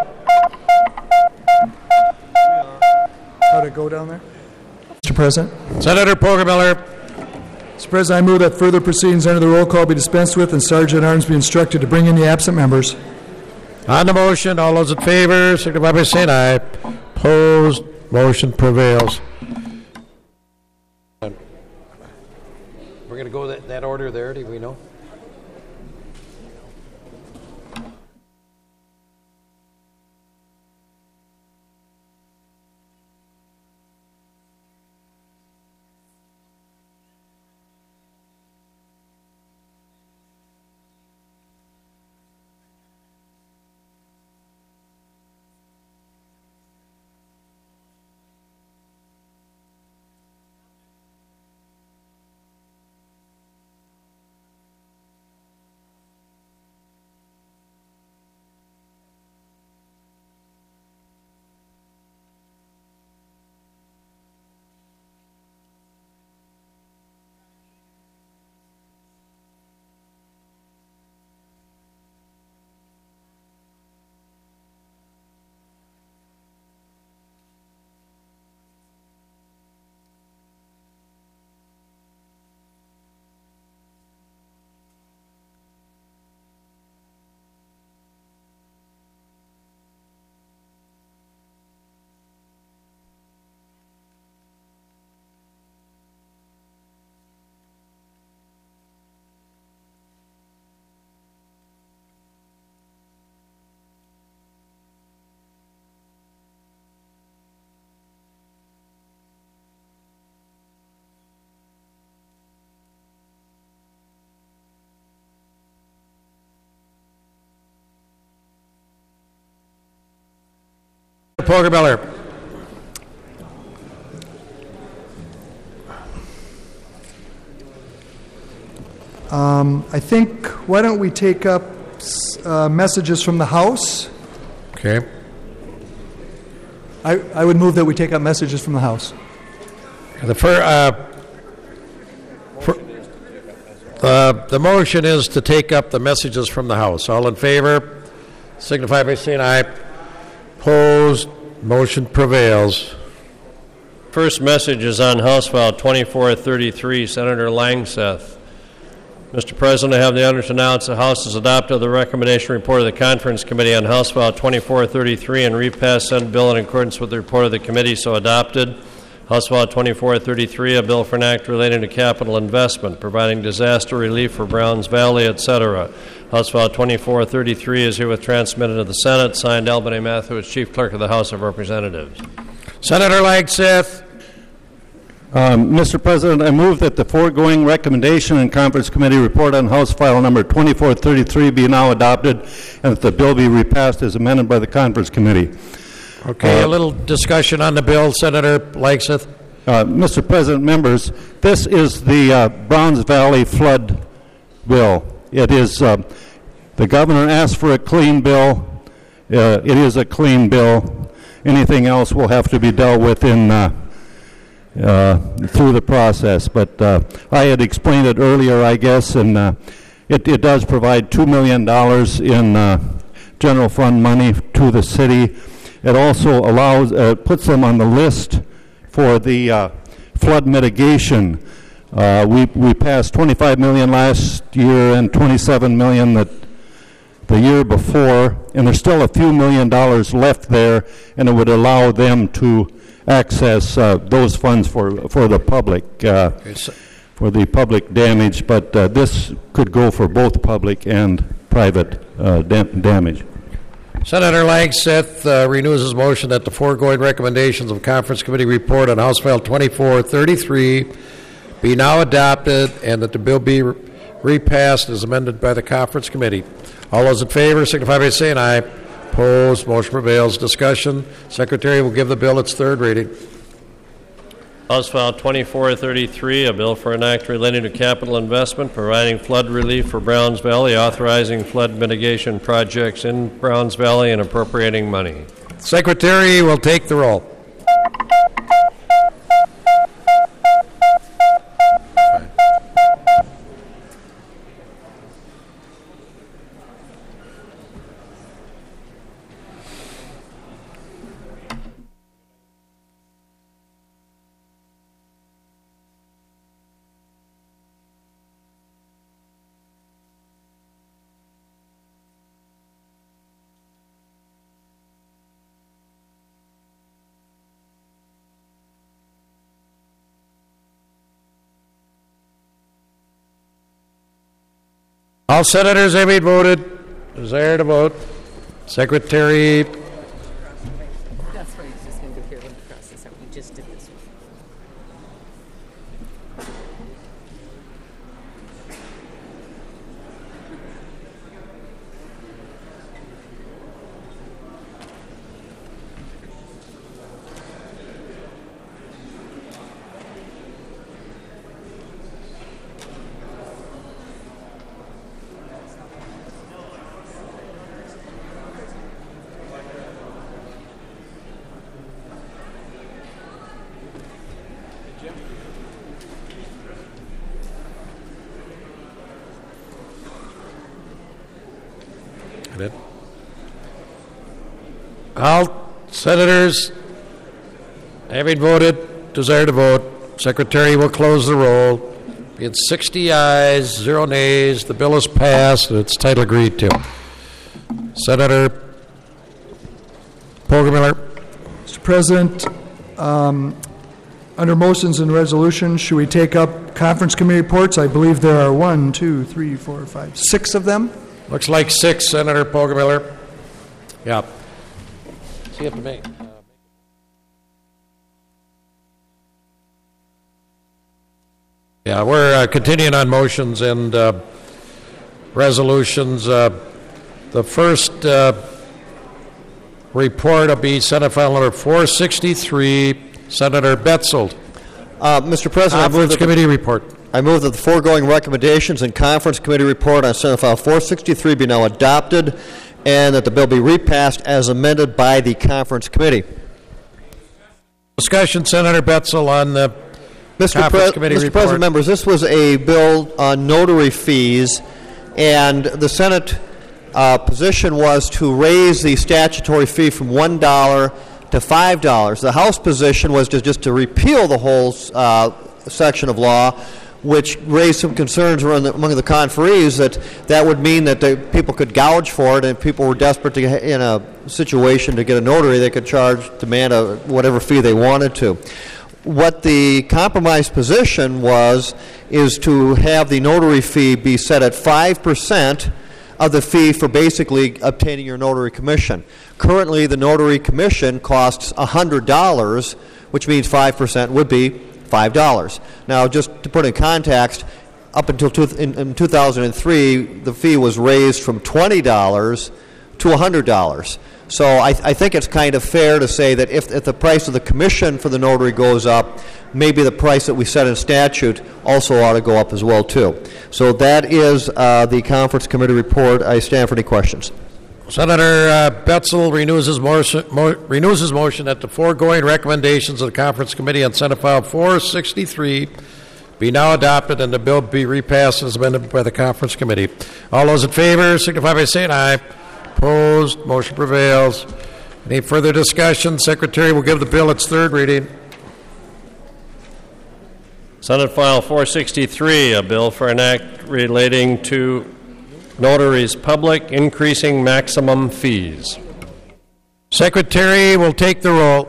[SPEAKER 2] How'd it go down there? Mister President.
[SPEAKER 1] Senator Poggemiller.
[SPEAKER 2] Mister President, I move that further proceedings under the roll call be dispensed with and Sergeant at Arms be instructed to bring in the absent members.
[SPEAKER 1] On the motion, all those in favor, signify by saying aye. Opposed, motion prevails. We're going to go that, that order there, do we know? Poggemiller.
[SPEAKER 2] Um, I think, why don't we take up uh, messages from the House?
[SPEAKER 1] Okay.
[SPEAKER 2] I, I would move that we take up messages from the House.
[SPEAKER 1] The, fir, uh, for, uh, the motion is to take up the messages from the House. All in favor, signify by saying aye. Opposed, motion prevails.
[SPEAKER 5] First message is on House File twenty-four thirty-three, Senator Langseth. Mister President, I have the honor to announce the House has adopted the recommendation report of the Conference Committee on House File twenty-four thirty-three and repassed said bill in accordance with the report of the committee, so adopted. House File twenty-four thirty-three, a bill for an act relating to capital investment, providing disaster relief for Browns Valley, et cetera. House File twenty-four thirty-three is herewith transmitted to the Senate. Signed, Albany Matthews, Chief Clerk of the House of Representatives.
[SPEAKER 1] Senator Langseth.
[SPEAKER 3] Um, Mister President, I move that the foregoing recommendation and conference committee report on House File number twenty-four thirty-three be now adopted and that the bill be repassed as amended by the conference committee.
[SPEAKER 1] Okay,
[SPEAKER 3] uh,
[SPEAKER 1] a little discussion on the bill, Senator Langseth.
[SPEAKER 3] Uh, Mister President, members, this is the uh, Browns Valley flood bill. It is, uh, the governor asked for a clean bill. Uh, it is a clean bill. Anything else will have to be dealt with in uh, uh, through the process. But uh, I had explained it earlier, I guess, and uh, it, it does provide two million dollars in uh, general fund money to the city. It also allows, uh, puts them on the list for the uh, flood mitigation. Uh, we we passed twenty-five million last year and twenty-seven million that the year before, and there's still a few million dollars left there, and it would allow them to access uh, those funds for for the public uh, for the public damage. But uh, this could go for both public and private uh, dam- damage.
[SPEAKER 1] Senator Langseth uh, renews his motion that the foregoing recommendations of Conference Committee report on House File twenty-four thirty-three be now adopted and that the bill be re- repassed as amended by the Conference Committee. All those in favor signify by saying aye. Opposed, motion prevails. Discussion. Secretary will give the bill its third reading.
[SPEAKER 5] House File twenty-four thirty-three, a bill for an act relating to capital investment, providing flood relief for Browns Valley, authorizing flood mitigation projects in Browns Valley, and appropriating money.
[SPEAKER 1] Secretary will take the roll. All senators having voted, desire to vote. Secretary.
[SPEAKER 19] That's what he's just going to do here in the process that we just did this one.
[SPEAKER 1] All senators having voted, desire to vote. Secretary will close the roll. It's sixty ayes, zero nays. The bill is passed, and its title agreed to. Senator Poggemiller.
[SPEAKER 2] Mister President, um, under motions and resolutions, should we take up conference committee reports? I believe there are one, two, three, four, five, six of them.
[SPEAKER 1] Looks like six, Senator Poggemiller. Yeah. See it to me. Yeah, we're uh, continuing on motions and uh, resolutions. Uh, the first uh, report will be Senate File Number four sixty-three, Senator Betzold.
[SPEAKER 15] Uh, Mister President,
[SPEAKER 1] Conference
[SPEAKER 15] I move that
[SPEAKER 1] Committee
[SPEAKER 15] the,
[SPEAKER 1] report.
[SPEAKER 15] I move that the foregoing recommendations and Conference Committee report on Senate File four sixty-three be now adopted and that the bill be repassed as amended by the Conference Committee.
[SPEAKER 1] Discussion, Senator Betzel, on the
[SPEAKER 15] Mister
[SPEAKER 1] Conference
[SPEAKER 15] Pre-
[SPEAKER 1] Committee
[SPEAKER 15] Mister
[SPEAKER 1] report.
[SPEAKER 15] President, members, this was a bill on notary fees, and the Senate uh, position was to raise the statutory fee from one dollar to five dollars. The House position was to just to repeal the whole uh, section of law, which raised some concerns around the, among the conferees that that would mean that the, people could gouge for it, and if people were desperate to get in a situation to get a notary, they could charge, demand a, whatever fee they wanted to. what the compromise position was is to have the notary fee be set at five percent of the fee for basically obtaining your notary commission. Currently, the notary commission costs one hundred dollars, which means five percent would be five dollars. Now, just to put in context, up until two, in, in two thousand three, the fee was raised from twenty dollars to one hundred dollars. So I, I think it's kind of fair to say that if, if the price of the commission for the notary goes up, maybe the price that we set in statute also ought to go up as well, too. So that is uh, the conference committee report. I stand for any questions.
[SPEAKER 1] Senator uh, Betzel renews his, motion, mo- renews his motion that the foregoing recommendations of the conference committee on Senate File four sixty-three be now adopted and the bill be repassed as amended by the conference committee. All those in favor signify by saying aye. Opposed, motion prevails. Any further discussion? Secretary will give the bill its third reading.
[SPEAKER 5] Senate File four sixty-three, a bill for an act relating to notaries public increasing maximum fees.
[SPEAKER 1] Secretary will take the roll.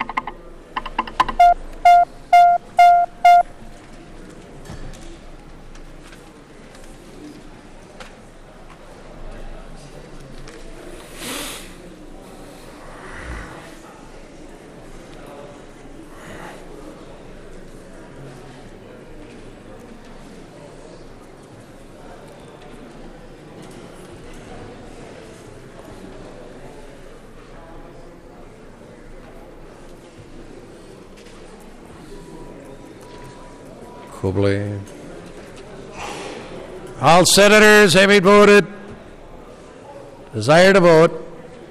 [SPEAKER 1] Kublai. All senators having voted, desire to vote.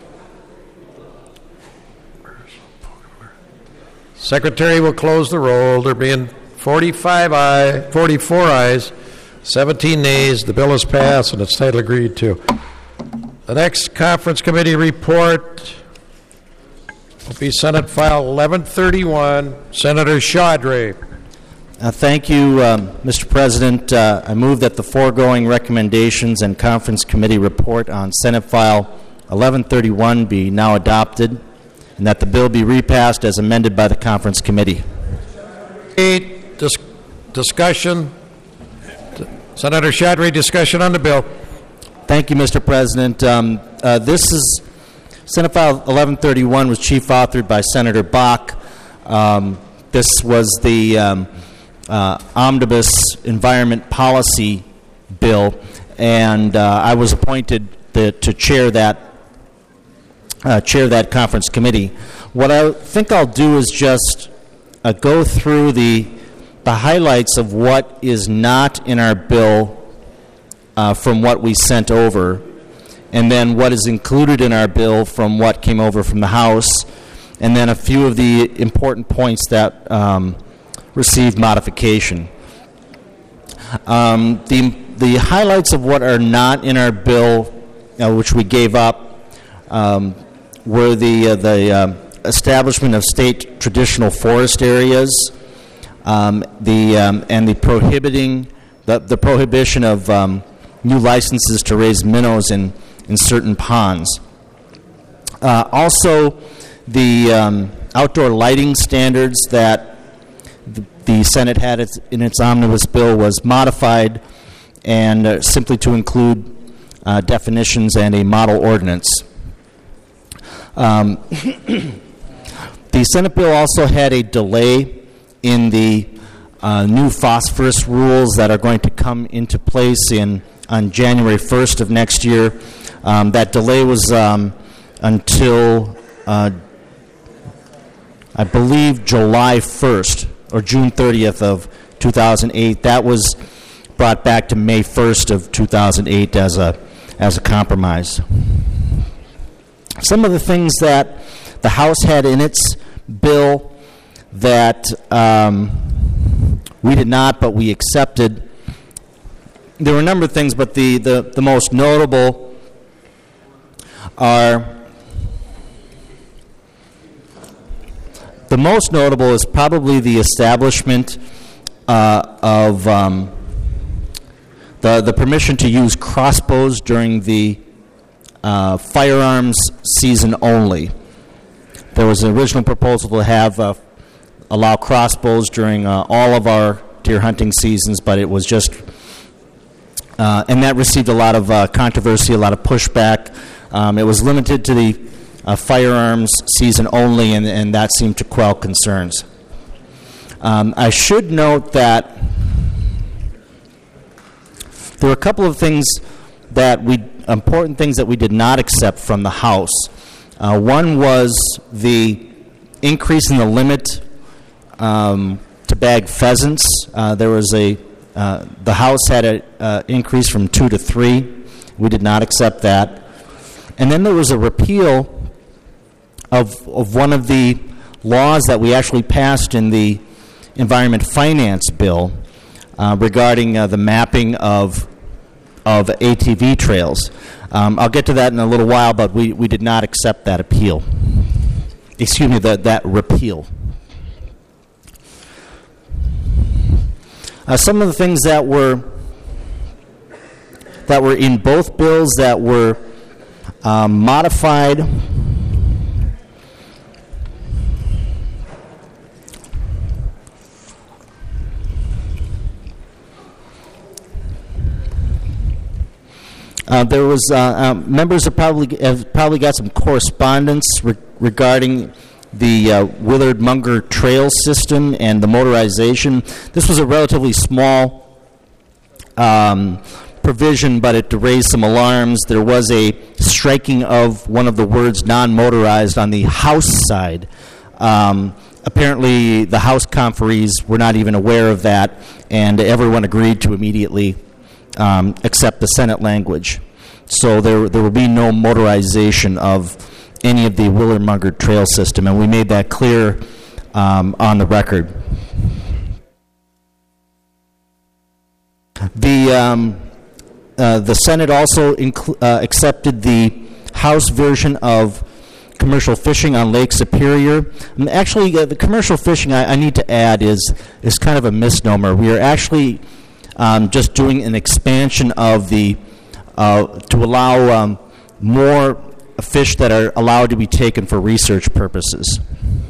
[SPEAKER 1] Secretary will close the roll. There being forty-five aye, forty-four ayes, seventeen nays. The bill is passed and its title agreed to. The next conference committee report will be Senate File eleven thirty-one. Senator Chaudhry.
[SPEAKER 20] Uh, thank you, um, Mister President. Uh, I move that the foregoing recommendations and conference committee report on Senate File eleven thirty-one be now adopted and that the bill be repassed as amended by the conference committee.
[SPEAKER 1] Eight, dis- discussion. Senator Chaudhry, discussion on the bill.
[SPEAKER 20] Thank you, Mister President. Um, uh, this is Senate File eleven thirty-one was chief authored by Senator Bach. Um, this was the um, Uh, omnibus environment policy bill, and uh, I was appointed the, to chair that uh, chair that conference committee. What I think I'll do is just uh, go through the the highlights of what is not in our bill uh, from what we sent over, and then what is included in our bill from what came over from the House, and then a few of the important points that um, received modification. Um, the the highlights of what are not in our bill, uh, which we gave up, um, were the uh, the uh, establishment of state traditional forest areas, um, the um, and the prohibiting the, the prohibition of um, new licenses to raise minnows in in certain ponds. Uh, also, the um, outdoor lighting standards that The, the Senate had its, in its omnibus bill was modified and uh, simply to include uh, definitions and a model ordinance. Um, the Senate bill also had a delay in the uh, new phosphorus rules that are going to come into place in on January first of next year. Um, that delay was um, until uh, I believe July first. Or June thirtieth of two thousand eight. That was brought back to May first of two thousand eight as a as a compromise. Some of the things that the House had in its bill that um, we did not, but we accepted. There were a number of things, but the, the, the most notable are The most notable is probably the establishment uh, of um, the the permission to use crossbows during the uh, firearms season only. There was an original proposal to have uh, allow crossbows during uh, all of our deer hunting seasons, but it was just, uh, and that received a lot of uh, controversy, a lot of pushback. Um, it was limited to the uh, firearms season only, and, and that seemed to quell concerns. Um, I should note that there were a couple of things that we, important things that we did not accept from the House. Uh, one was the increase in the limit um, to bag pheasants. Uh, there was a, uh, the House had an uh, increase from two to three. We did not accept that. And then there was a repeal of, of one of the laws that we actually passed in the Environment Finance Bill uh, regarding uh, the mapping of of A T V trails. Um, I'll get to that in a little while, but we, we did not accept that appeal. Excuse me, that, that repeal. Uh, some of the things that were that were in both bills that were um, modified. Uh, there was uh, uh, members have probably have probably got some correspondence re- regarding the uh, Willard Munger Trail System and the motorization. This was a relatively small um, provision, but it raised some alarms. There was a striking of one of the words "non-motorized" on the House side. Um, apparently, the House conferees were not even aware of that, and everyone agreed to immediately Um, except the Senate language. So there there will be no motorization of any of the Willard Munger Trail System, and we made that clear um, on the record. The um, uh, the Senate also inclu- uh, accepted the House version of commercial fishing on Lake Superior. And actually, uh, the commercial fishing, I, I need to add, is is kind of a misnomer. We are actually Um, just doing an expansion of the, uh, to allow um, more fish that are allowed to be taken for research purposes.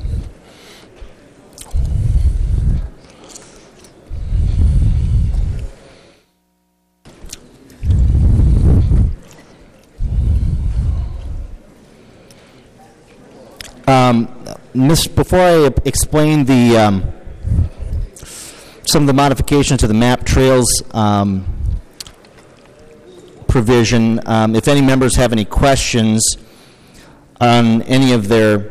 [SPEAKER 20] Um, miss, before I explain the um, some of the modifications to the map trails um, provision. Um, if any members have any questions on any of their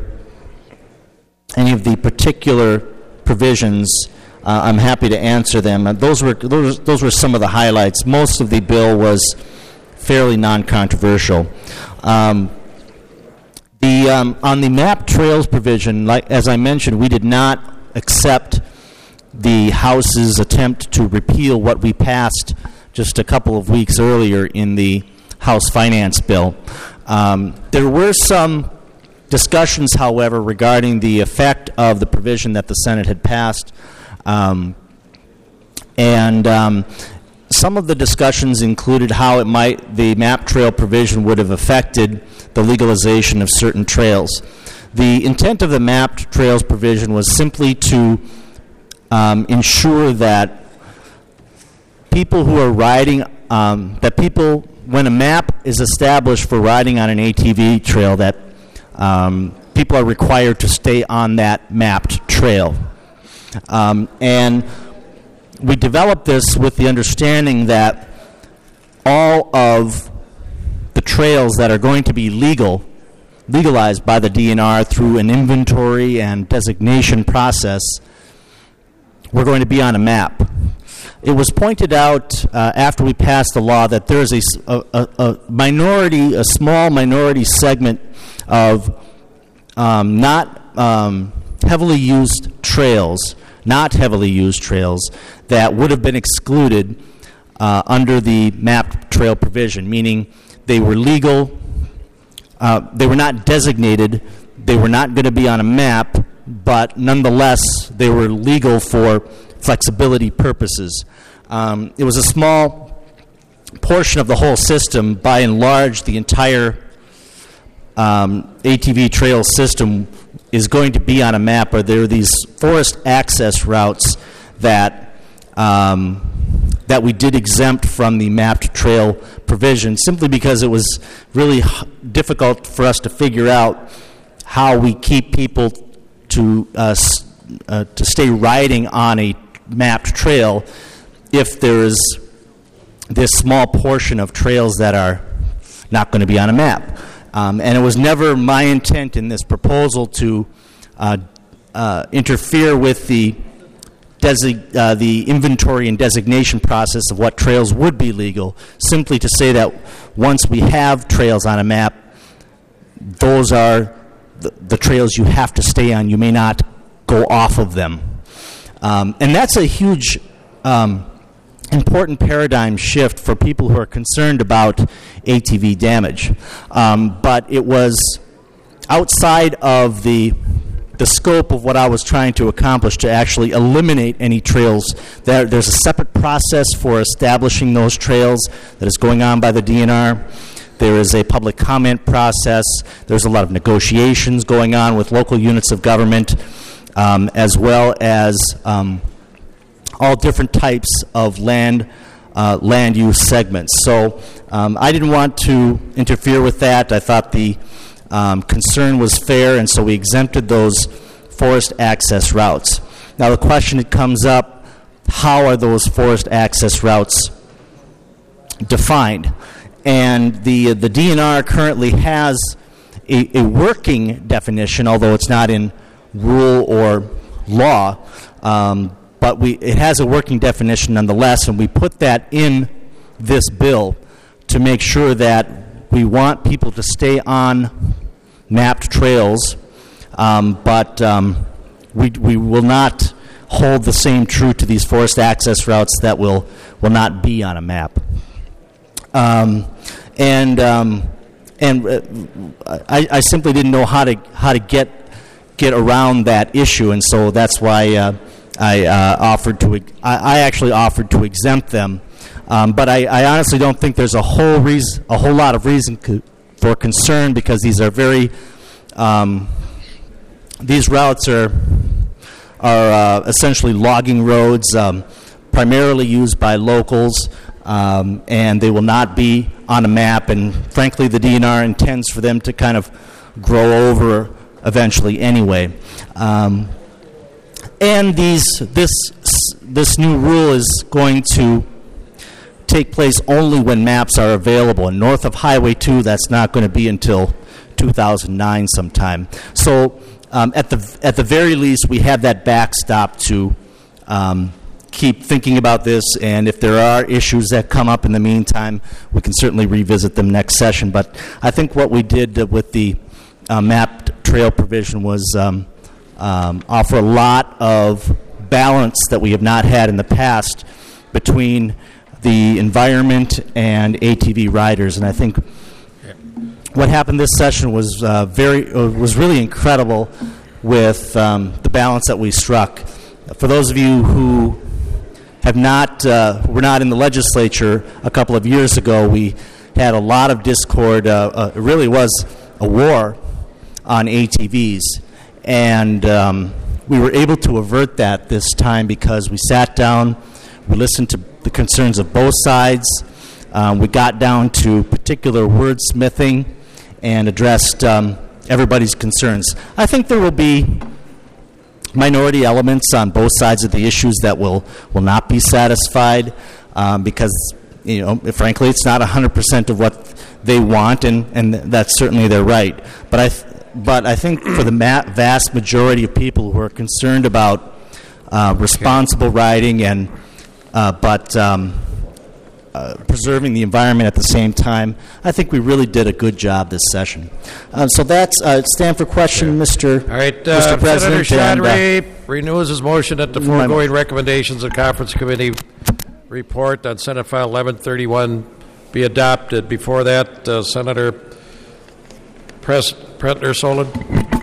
[SPEAKER 20] any of the particular provisions, uh, I'm happy to answer them. Uh, those were those, those were some of the highlights. Most of the bill was fairly non-controversial. Um, the um, on the map trails provision, like as I mentioned, we did not accept the House's attempt to repeal what we passed just a couple of weeks earlier in the House Finance Bill. Um, there were some discussions, however, regarding the effect of the provision that the Senate had passed. Um, and um, some of the discussions included how it might, the map trail provision would have affected the legalization of certain trails. The intent of the mapped trails provision was simply to Um, ensure that people who are riding, um, that people, when a map is established for riding on an A T V trail, that um, people are required to stay on that mapped trail. Um, and we developed this with the understanding that all of the trails that are going to be legal, legalized by the D N R through an inventory and designation process, we're going to be on a map. It was pointed out uh, after we passed the law that there is a, a, a minority, a small minority segment of um, not um, heavily used trails, not heavily used trails that would have been excluded uh, under the map trail provision, meaning they were legal, uh, they were not designated, they were not going to be on a map, but nonetheless, they were legal for flexibility purposes. Um, it was a small portion of the whole system. By and large, the entire um, A T V trail system is going to be on a map are there are these forest access routes that um, that we did exempt from the mapped trail provision simply because it was really h- difficult for us to figure out how we keep people to uh, s- uh, to stay riding on a mapped trail if there is this small portion of trails that are not going to be on a map. Um, and it was never my intent in this proposal to uh, uh, interfere with the Desi- uh, the inventory and designation process of what trails would be legal, simply to say that once we have trails on a map, those are the, the trails you have to stay on. You may not go off of them. Um, and that's a huge, um, important paradigm shift for people who are concerned about A T V damage. Um, but it was outside of the the scope of what I was trying to accomplish to actually eliminate any trails. There, there's a separate process for establishing those trails that is going on by the D N R. There is a public comment process. There's a lot of negotiations going on with local units of government, um, as well as um, all different types of land uh, land use segments. So um, I didn't want to interfere with that. I thought the Um, concern was fair, and so we exempted those forest access routes. Now the question that comes up, how are those forest access routes defined? And the, the D N R currently has a, a working definition, although it's not in rule or law, um, but we, it has a working definition nonetheless, and we put that in this bill to make sure that we want people to stay on mapped trails, um, but um, we we will not hold the same true to these forest access routes that will will not be on a map. Um, and um, and uh, I, I simply didn't know how to how to get get around that issue, and so that's why uh, I uh, offered to I, I actually offered to exempt them. Um, but I, I honestly don't think there's a whole reason, a whole lot of reason co- for concern, because these are very, um, these routes are are uh, essentially logging roads, um, primarily used by locals, um, and they will not be on a map. And frankly, the D N R intends for them to kind of grow over eventually anyway. Um, and these this this new rule is going to take place only when maps are available. And north of Highway two, that's not going to be until two thousand nine sometime. So um, at the at the very least, we have that backstop to um, keep thinking about this. And if there are issues that come up in the meantime, we can certainly revisit them next session. But I think what we did uh, with the uh, mapped trail provision was um, um, offer a lot of balance that we have not had in the past between the environment and A T V riders. And I think what happened this session was uh, very uh, was really incredible with um, the balance that we struck. For those of you who have not uh, were not in the legislature a couple of years ago, we had a lot of discord. Uh, uh, it really was a war on A T Vs, and um, we were able to avert that this time because we sat down, we listened to the concerns of both sides. Um, we got down to particular wordsmithing and addressed um, everybody's concerns. I think there will be minority elements on both sides of the issues that will, will not be satisfied um, because, you know, frankly, it's not one hundred percent of what they want, and, and that's certainly their right. But I, th- but I think for the ma- vast majority of people who are concerned about uh, responsible riding and Uh, but um, uh, preserving the environment at the same time, I think we really did a good job this session. Uh, so that's uh, stand for question, yeah. Mister
[SPEAKER 1] All right, uh,
[SPEAKER 20] Mister President.
[SPEAKER 1] Senator Chattery
[SPEAKER 20] and, uh,
[SPEAKER 1] renews his motion that the foregoing recommendations of Conference Committee report on Senate File eleven thirty-one be adopted. Before that, uh, Senator Pres- Pretner-Solon.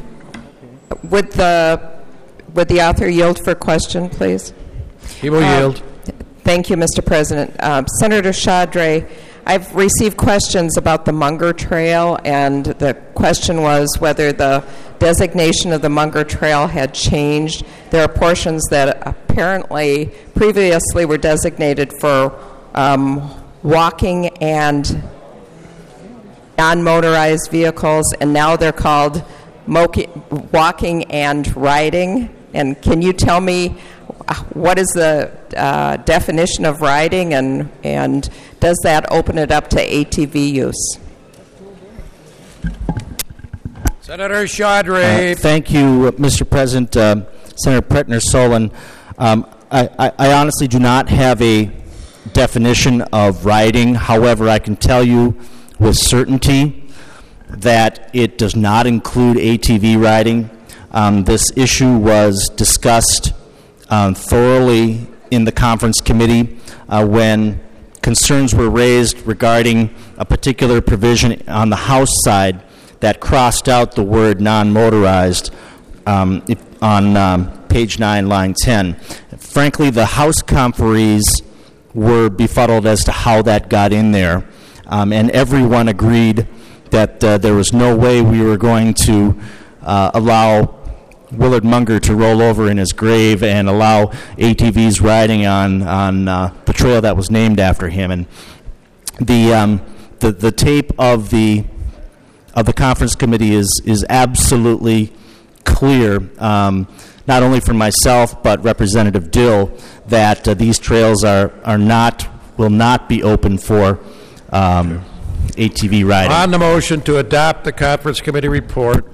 [SPEAKER 19] Would the would the author yield for question, please?
[SPEAKER 1] He will
[SPEAKER 19] uh,
[SPEAKER 1] yield.
[SPEAKER 19] Thank you, Mister President. Uh, Senator Chattery, I've received questions about the Munger Trail, and the question was whether the designation of the Munger Trail had changed. There are portions that apparently previously were designated for um, walking and non-motorized vehicles, and now they're called moki- walking and riding. And can you tell me what is the uh, definition of riding, and, and does that open it up to A T V use?
[SPEAKER 1] Senator Chaudhry.
[SPEAKER 20] Uh, thank you, Mister President. Uh, Senator Pretner-Solon. Um, I, I, I honestly do not have a definition of riding. However, I can tell you with certainty that it does not include A T V riding. Um, this issue was discussed um, thoroughly in the conference committee uh, when concerns were raised regarding a particular provision on the House side that crossed out the word non-motorized um, it, on um, page nine, line ten. Frankly, the House conferees were befuddled as to how that got in there, um, and everyone agreed that uh, there was no way we were going to uh, allow Willard Munger to roll over in his grave and allow A T Vs riding on on uh, the trail that was named after him. And the um, the the tape of the of the conference committee is is absolutely clear, um, not only for myself but Representative Dill, that uh, these trails are are not will not be open for um, A T V riding.
[SPEAKER 1] On the motion to adopt the conference committee report,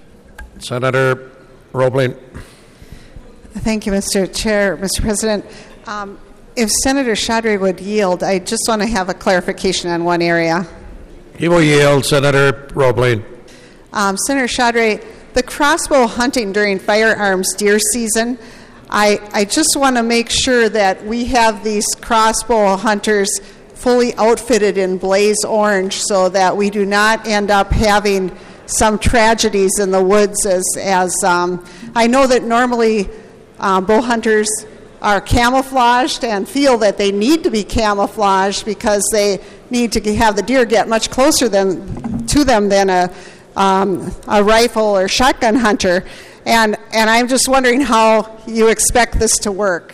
[SPEAKER 1] Senator Roebling.
[SPEAKER 21] Thank you, Mister Chair. Mister President, um, if Senator Chaudhry would yield, I just want to have a clarification on one area.
[SPEAKER 1] He will yield. Senator Roebling.
[SPEAKER 21] Um, Senator Chaudhry, the crossbow hunting during firearms deer season, I, I just want to make sure that we have these crossbow hunters fully outfitted in blaze orange so that we do not end up having some tragedies in the woods, as, as um, I know that normally um, bow hunters are camouflaged and feel that they need to be camouflaged because they need to have the deer get much closer than, to them than a, um, a rifle or shotgun hunter. And, and I'm just wondering how you expect this to work.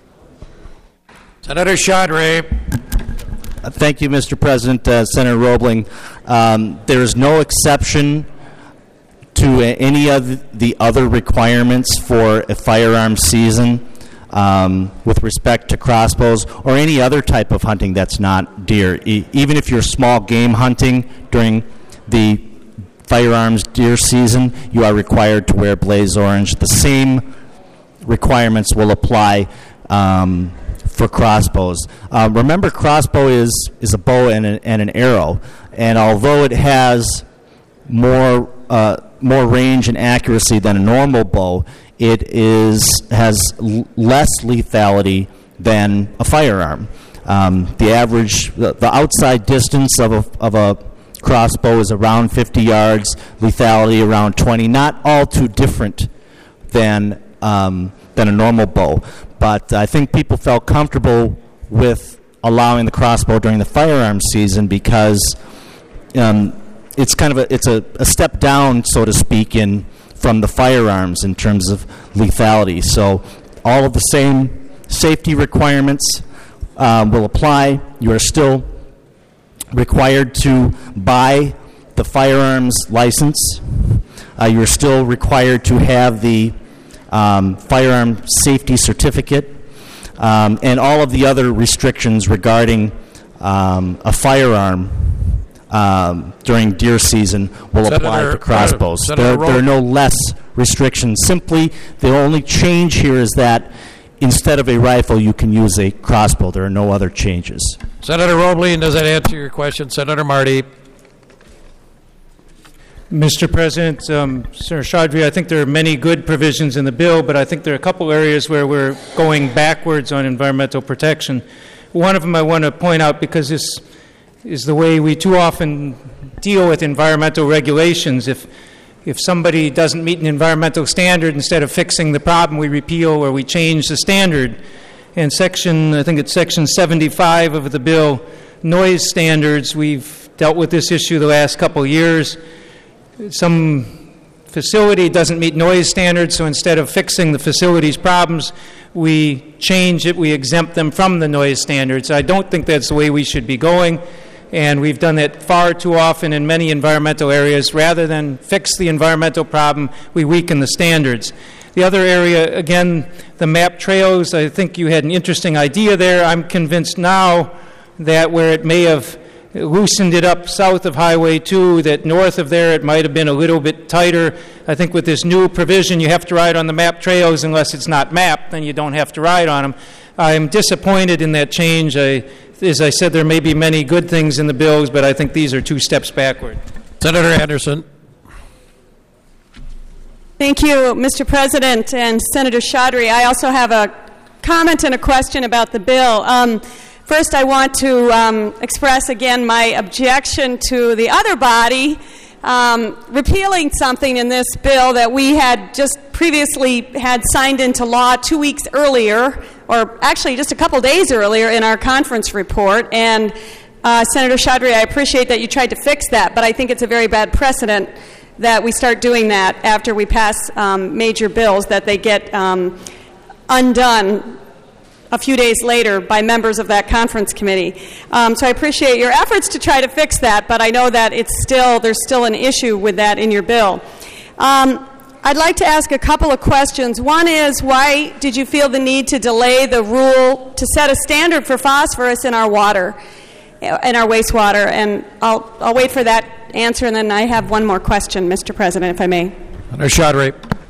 [SPEAKER 1] Senator Chaudhry.
[SPEAKER 20] Thank you, Mister President. Uh, Senator Roebling. Um, there is no exception to any of the other requirements for a firearm season um, with respect to crossbows or any other type of hunting that's not deer. E- even if you're small game hunting during the firearms deer season, you are required to wear blaze orange. The same requirements will apply um, for crossbows. Uh, remember, crossbow is, is a bow and, a, and an arrow, and although it has more uh, more range and accuracy than a normal bow, it is has l- less lethality than a firearm. Um, the average, the, the outside distance of a, of a crossbow is around fifty yards, lethality around twenty, not all too different than um, than a normal bow. But I think people felt comfortable with allowing the crossbow during the firearm season because um, it's kind of a it's a, a step down, so to speak, in from the firearms in terms of lethality. So all of the same safety requirements uh, will apply. You are still required to buy the firearms license. Uh, you're still required to have the um, firearm safety certificate, um, and all of the other restrictions regarding um, a firearm um, during deer season will
[SPEAKER 1] Senator,
[SPEAKER 20] apply to crossbows.
[SPEAKER 1] uh,
[SPEAKER 20] there,
[SPEAKER 1] Senator
[SPEAKER 20] there are no less restrictions. Simply, the only change here is that instead of a rifle, you can use a crossbow. There are no other changes.
[SPEAKER 1] Senator Roebling, does that answer your question? Senator Marty.
[SPEAKER 22] Mister President, um, Senator Chaudhry, I think there are many good provisions in the bill, but I think there are a couple areas where we're going backwards on environmental protection. One of them I want to point out because this is the way we too often deal with environmental regulations. If if somebody doesn't meet an environmental standard, instead of fixing the problem, we repeal or we change the standard. And section, I think it's section seventy-five of the bill noise standards. We've dealt with this issue the last couple of years. Some facility doesn't meet noise standards, so instead of fixing the facility's problems, we change it, we exempt them from the noise standards. I don't think that's the way we should be going, and we've done that far too often in many environmental areas. Rather than fix the environmental problem, we weaken the standards. The other area, again, the map trails, I think you had an interesting idea there. I'm convinced now that where it may have loosened it up south of Highway two, that north of there it might have been a little bit tighter. I think with this new provision, you have to ride on the map trails unless it's not mapped, then you don't have to ride on them. I'm disappointed in that change. I, as I said, there may be many good things in the bills, but I think these are two steps backward.
[SPEAKER 1] Senator Anderson.
[SPEAKER 4] Thank you, Mister President and Senator Chaudhry. I also have a comment and a question about the bill. Um, first, I want to um, express again my objection to the other body um, repealing something in this bill that we had just previously had signed into law two weeks earlier, or actually just a couple days earlier in our conference report. And uh, Senator Chaudhry, I appreciate that you tried to fix that, but I think it's a very bad precedent that we start doing that after we pass um, major bills, that they get um, undone a few days later by members of that conference committee. Um, so I appreciate your efforts to try to fix that, but I know that it's still there's still an issue with that in your bill. Um, I'd like to ask a couple of questions. One is, why did you feel the need to delay the rule to set a standard for phosphorus in our water, in our wastewater? And I'll, I'll wait for that answer, and then I have one more question, Mister President, if I may.
[SPEAKER 1] Senator Chaudhry.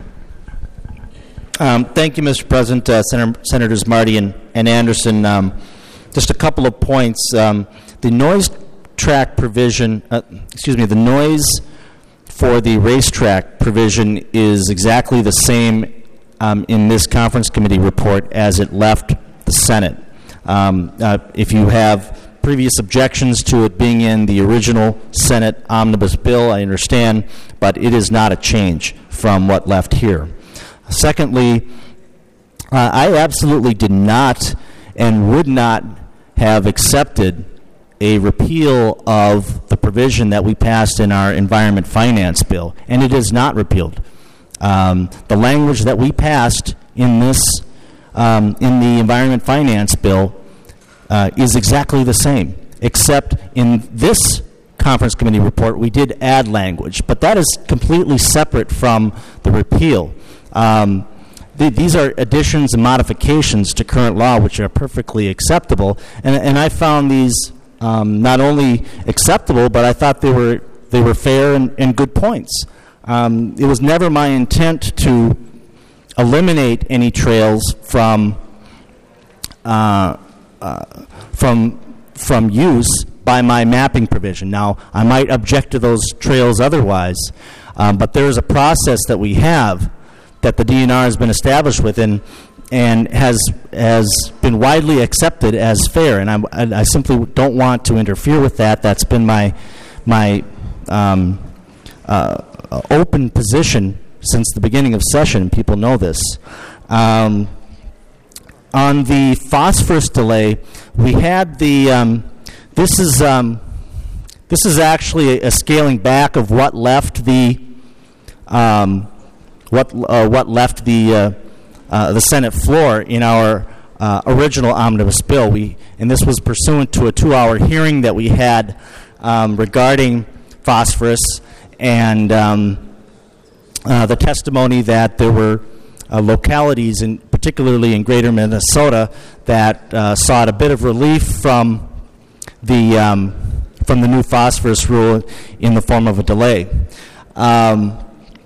[SPEAKER 20] Um, thank you, Mister President, uh, Senator, Senators Marty and, and Anderson. Um, just a couple of points. Um, the noise track provision, uh, excuse me, the noise for the racetrack provision is exactly the same um, in this conference committee report as it left the Senate. Um, uh, if you have previous objections to it being in the original Senate omnibus bill, I understand, but it is not a change from what left here. Secondly, uh, I absolutely did not and would not have accepted a repeal of the provision that we passed in our Environment Finance Bill, and it is not repealed. Um, the language that we passed in this, um, in the Environment Finance Bill, uh, is exactly the same, except in this conference committee report we did add language, but that is completely separate from the repeal. Um, th- these are additions and modifications to current law which are perfectly acceptable, and, and I found these um, not only acceptable, but I thought they were they were fair and, and good points. Um, it was never my intent to eliminate any trails from uh, uh, from from use by my mapping provision. Now, I might object to those trails otherwise, um, but there is a process that we have that the D N R has been established within and has has been widely accepted as fair, and I, I simply don't want to interfere with that. That's been my my um, uh, open position since the beginning of session. People know this. Um, on the phosphorus delay, we had the um, this is um, this is actually a, a scaling back of what left the um, what uh, what left the uh, uh, the Senate floor in our uh, original omnibus bill. We and this was pursuant to a two-hour hearing that we had um, regarding phosphorus, and um, uh, the testimony that there were uh, localities, in, particularly in greater Minnesota, that uh, sought a bit of relief from the um, from the new phosphorus rule in the form of a delay. Um,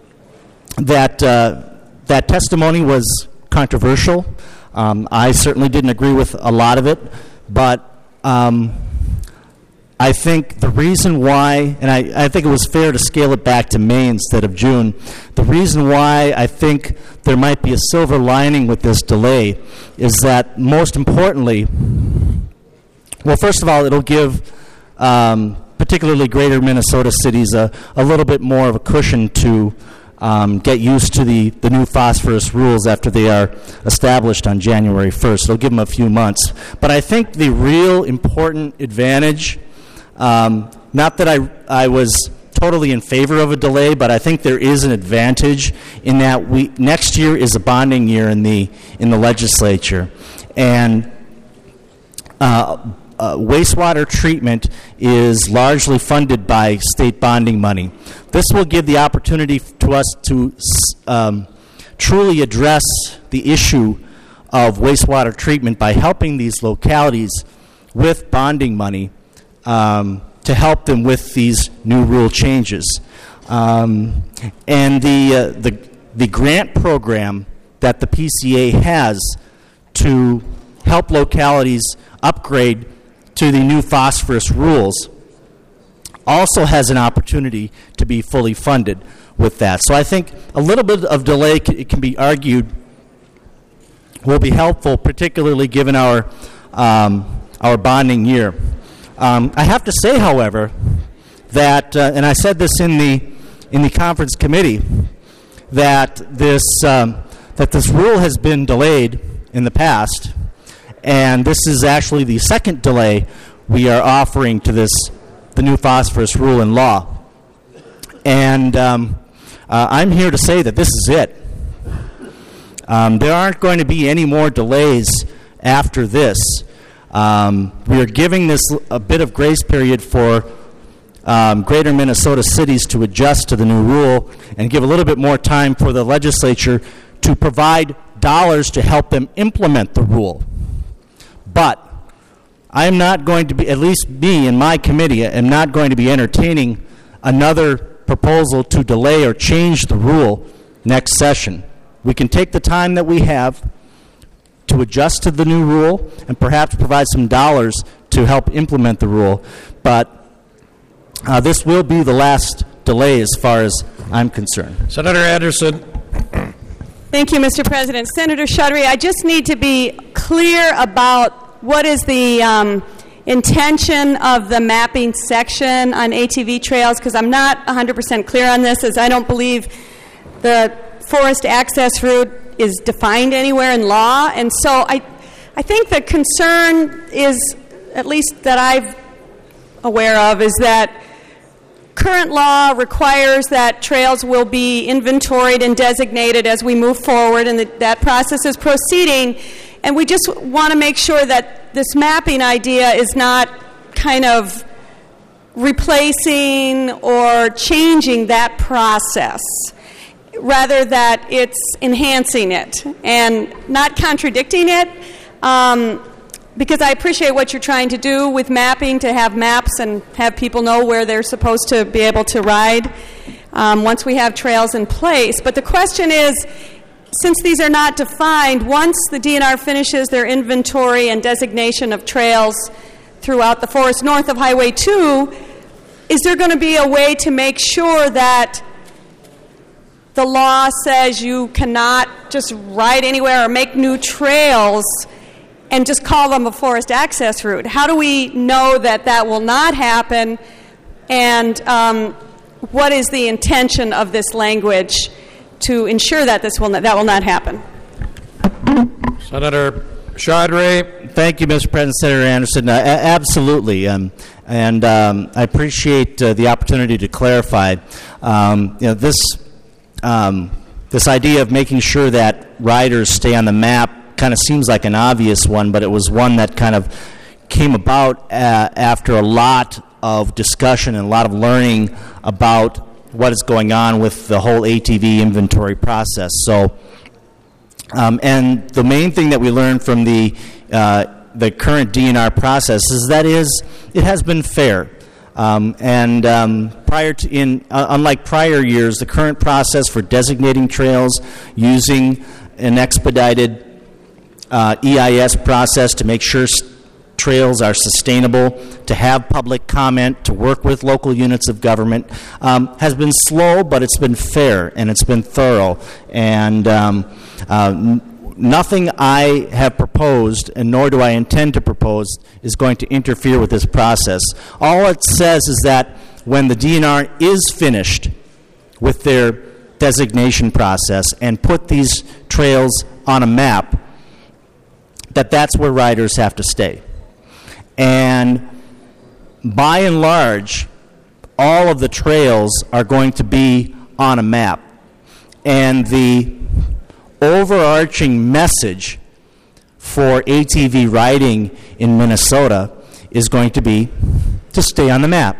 [SPEAKER 20] that uh, that testimony was controversial. Um, I certainly didn't agree with a lot of it, but um, I think the reason why, and I, I think it was fair to scale it back to May instead of June, the reason why I think there might be a silver lining with this delay is that, most importantly, well, first of all, it'll give um, particularly greater Minnesota cities a, a little bit more of a cushion to um, get used to the, the new phosphorus rules after they are established on January first. It'll give them a few months. But I think the real important advantage, um, not that I, I was totally in favor of a delay, but I think there is an advantage in that we next year is a bonding year in the in the legislature, and uh, uh, wastewater treatment is largely funded by state bonding money. This will give the opportunity to us to um, truly address the issue of wastewater treatment by helping these localities with bonding money. Um, to help them with these new rule changes. Um, and the, uh, the, the grant program that the P C A has to help localities upgrade to the new phosphorus rules also has an opportunity to be fully funded with that. So I think a little bit of delay c- it can be argued will be helpful, particularly given our, um, our bonding year. Um, I have to say, however, that, uh, and I said this in the in the conference committee, that this um, that this rule has been delayed in the past, and this is actually the second delay we are offering to this the new phosphorus rule in law. And um, uh, I'm here to say that this is it. Um, there aren't going to be any more delays after this. Um, we are giving this a bit of grace period for um, greater Minnesota cities to adjust to the new rule and give a little bit more time for the legislature to provide dollars to help them implement the rule. But I am not going to be, at least me and my committee, am not going to be entertaining another proposal to delay or change the rule next session. We can take the time that we have to adjust to the new rule and perhaps provide some dollars to help implement the rule. But uh, this will be the last delay as far as I'm concerned.
[SPEAKER 1] Senator Anderson.
[SPEAKER 4] Thank you, Mister President. Senator Chaudhary, I just need to be clear about what is the um, intention of the mapping section on A T V trails, because I'm not one hundred percent clear on this, as I don't believe the forest access route is defined anywhere in law. And so I, I think the concern is, at least that I'm aware of, is that current law requires that trails will be inventoried and designated as we move forward, and that, that process is proceeding. And we just want to make sure that this mapping idea is not kind of replacing or changing that process, rather that it's enhancing it and not contradicting it, um, because I appreciate what you're trying to do with mapping, to have maps and have people know where they're supposed to be able to ride um, once we have trails in place. But the question is, since these are not defined, once the D N R finishes their inventory and designation of trails throughout the forest north of Highway two, is there going to be a way to make sure that the law says you cannot just ride anywhere or make new trails and just call them a forest access route? How do we know that that will not happen? And um, what is the intention of this language to ensure that this will not, that will not happen?
[SPEAKER 1] Senator Chaudhary.
[SPEAKER 20] Thank you, Mister President. Senator Anderson. Uh, a- absolutely. Um, and um, I appreciate uh, the opportunity to clarify. Um, you know, this Um, this idea of making sure that riders stay on the map kind of seems like an obvious one, but it was one that kind of came about uh, after a lot of discussion and a lot of learning about what is going on with the whole A T V inventory process. So, um, and the main thing that we learned from the uh, the current D N R process is that is it has been fair. Um, and um, prior to, in uh, unlike prior years, the current process for designating trails using an expedited uh, E I S process to make sure s- trails are sustainable, to have public comment, to work with local units of government, um, has been slow, but it's been fair and it's been thorough. And um, uh, n- nothing I have proposed, and nor do I intend to propose, is going to interfere with this process. All it says is that when the D N R is finished with their designation process and put these trails on a map, that that's where riders have to stay. And by and large, all of the trails are going to be on a map. And the overarching message for A T V riding in Minnesota is going to be to stay on the map.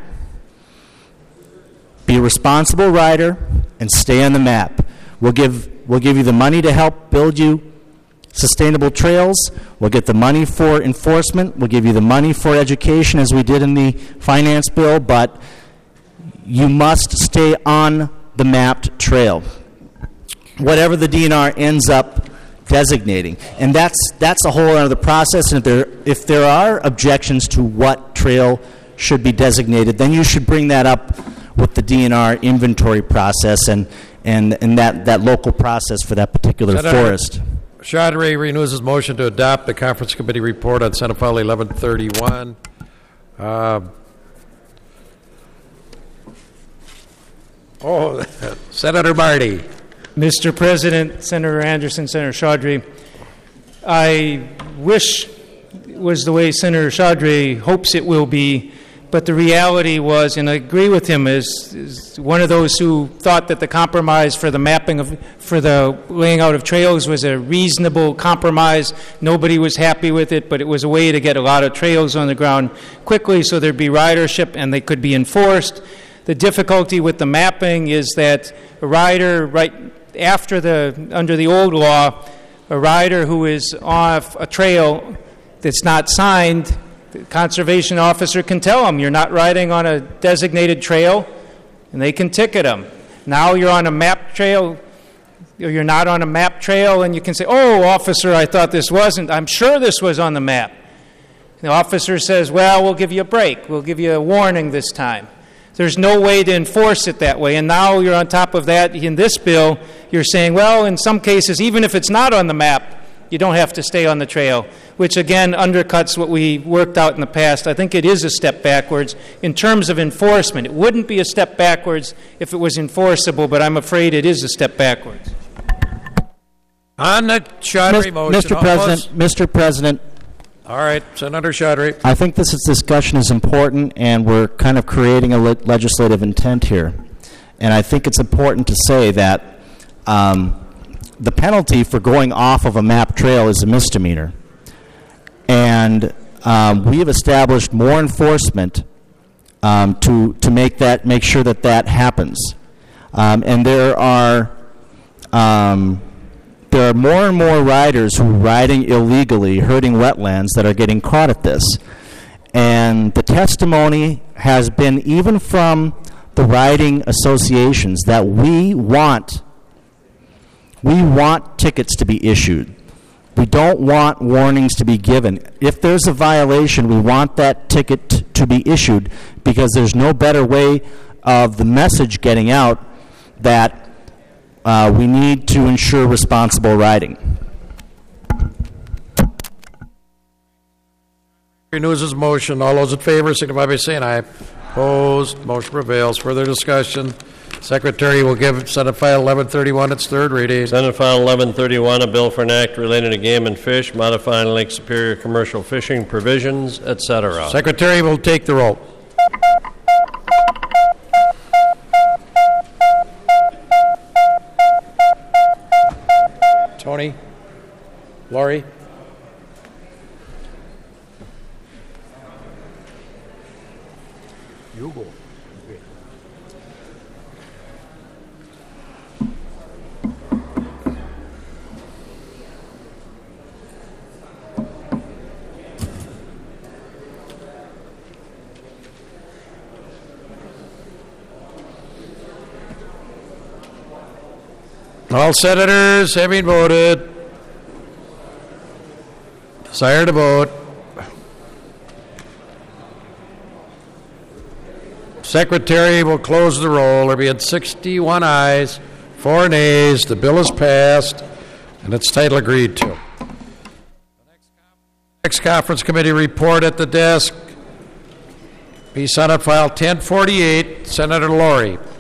[SPEAKER 20] Be a responsible rider and stay on the map. We'll give, we'll give you the money to help build you sustainable trails. We'll get the money for enforcement. We'll give you the money for education, as we did in the finance bill, but you must stay on the mapped trail, whatever the D N R ends up designating. And that's that's a whole other process. And if there, if there are objections to what trail should be designated, then you should bring that up with the D N R inventory process and, and, and that, that local process for that particular
[SPEAKER 1] Senator
[SPEAKER 20] forest.
[SPEAKER 1] Chaudhry renews his motion to adopt the Conference Committee report on Senate File eleven thirty-one. Uh, oh, Senator Marty.
[SPEAKER 22] Mister President, Senator Anderson, Senator Chaudhry, I wish it was the way Senator Chaudhry hopes it will be, but the reality was, and I agree with him, is, is one of those who thought that the compromise for the mapping of, for the laying out of trails was a reasonable compromise. Nobody was happy with it, but it was a way to get a lot of trails on the ground quickly so there'd be ridership and they could be enforced. The difficulty with the mapping is that a rider, right after the, under the old law, a rider who is off a trail that's not signed, the conservation officer can tell them, you're not riding on a designated trail, and they can ticket them. Now you're on a map trail, or you're not on a map trail, and you can say, oh, officer, I thought this wasn't. I'm sure this was on the map. The officer says, well, we'll give you a break. We'll give you a warning this time. There's no way to enforce it that way. And now you're on top of that. In this bill, you're saying, well, in some cases, even if it's not on the map, you don't have to stay on the trail, which again undercuts what we worked out in the past. I think it is a step backwards in terms of enforcement. It wouldn't be a step backwards if it was enforceable, but I'm afraid it is a step backwards.
[SPEAKER 1] On the Chaudhry motion,
[SPEAKER 20] Mister President, Mister President.
[SPEAKER 1] All right, Senator Chaudhry.
[SPEAKER 20] I think this is, discussion is important, and we're kind of creating a le- legislative intent here. And I think it's important to say that um, the penalty for going off of a map trail is a misdemeanor. And um, we have established more enforcement um, to to make that make sure that that happens. Um, and there are um, there are more and more riders who are riding illegally, hurting wetlands, that are getting caught at this. And the testimony has been, even from the riding associations, that we want we want tickets to be issued. We don't want warnings to be given. If there's a violation, we want that ticket t- to be issued, because there's no better way of the message getting out that uh, we need to ensure responsible riding.
[SPEAKER 1] Renews his motion. All those in favor signify by saying aye. Opposed. Motion prevails. Further discussion. Secretary will give Senate File eleven thirty-one its third reading.
[SPEAKER 5] Senate File eleven thirty-one, a bill for an act relating to game and fish, modifying Lake Superior commercial fishing provisions, et cetera.
[SPEAKER 1] Secretary will take the roll. Tony? Laurie? You go. All senators having voted, desire to vote. Secretary will close the roll. There being sixty-one ayes, four nays. The bill is passed, and its title agreed to. The next conference committee report at the desk be Senate File ten forty-eight. Senator Laurie.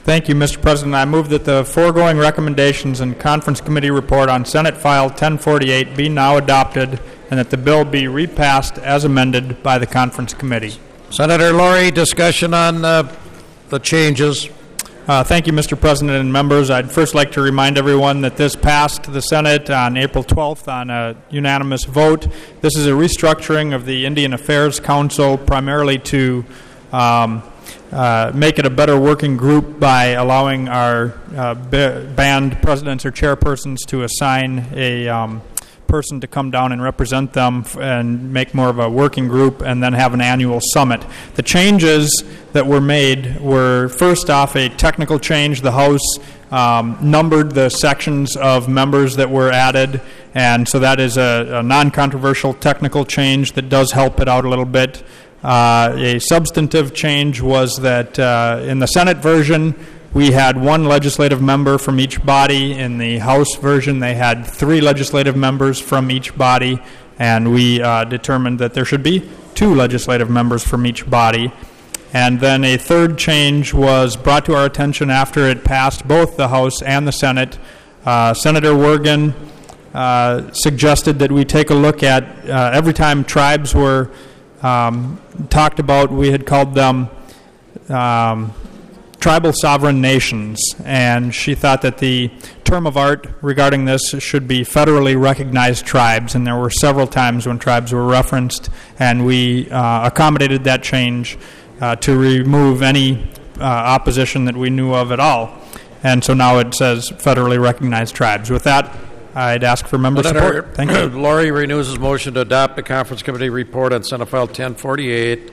[SPEAKER 6] Thank you, Mister President. I move that the foregoing recommendations and conference committee report on Senate File ten forty-eight be now adopted and that the bill be repassed as amended by the conference committee.
[SPEAKER 1] Senator Laurie, discussion on uh, the changes.
[SPEAKER 6] Uh, thank you, Mister President and members. I'd first like to remind everyone that this passed the Senate on April twelfth on a unanimous vote. This is a restructuring of the Indian Affairs Council primarily to um, uh, make it a better working group by allowing our uh, band presidents or chairpersons to assign a um, person to come down and represent them f- and make more of a working group and then have an annual summit. The changes that were made were first off a technical change. The House um, numbered the sections of members that were added, and so that is a, a non-controversial technical change that does help it out a little bit. Uh, a substantive change was that uh, in the Senate version, we had one legislative member from each body. In the House version, they had three legislative members from each body, and we uh, determined that there should be two legislative members from each body. And then a third change was brought to our attention after it passed both the House and the Senate. Uh, Senator Wergen uh, suggested that we take a look at uh, every time tribes were um, talked about, we had called them um, tribal sovereign nations, and she thought that the term of art regarding this should be federally recognized tribes, and there were several times when tribes were referenced, and we uh, accommodated that change uh, to remove any uh, opposition that we knew of at all. And so now it says federally recognized tribes. With that, I'd ask for member
[SPEAKER 1] Senator
[SPEAKER 6] support. Thank you.
[SPEAKER 1] Laurie renews his motion to adopt the conference committee report on Senate File ten forty-eight.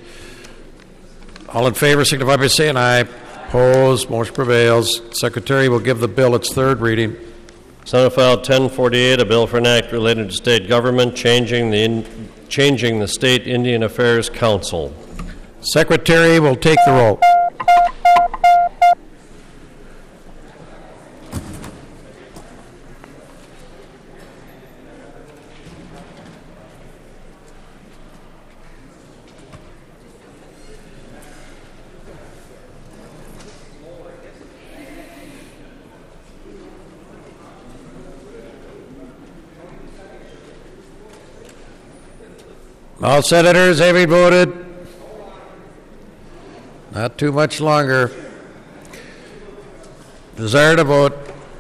[SPEAKER 1] All in favor signify by saying aye. Opposed, motion prevails. Secretary will give the bill its third reading.
[SPEAKER 5] Senate File ten forty-eight, a bill for an act related to state government, changing the in, changing the State Indian Affairs Council.
[SPEAKER 1] Secretary will take the roll. All senators having voted? Not too much longer. Desire to vote.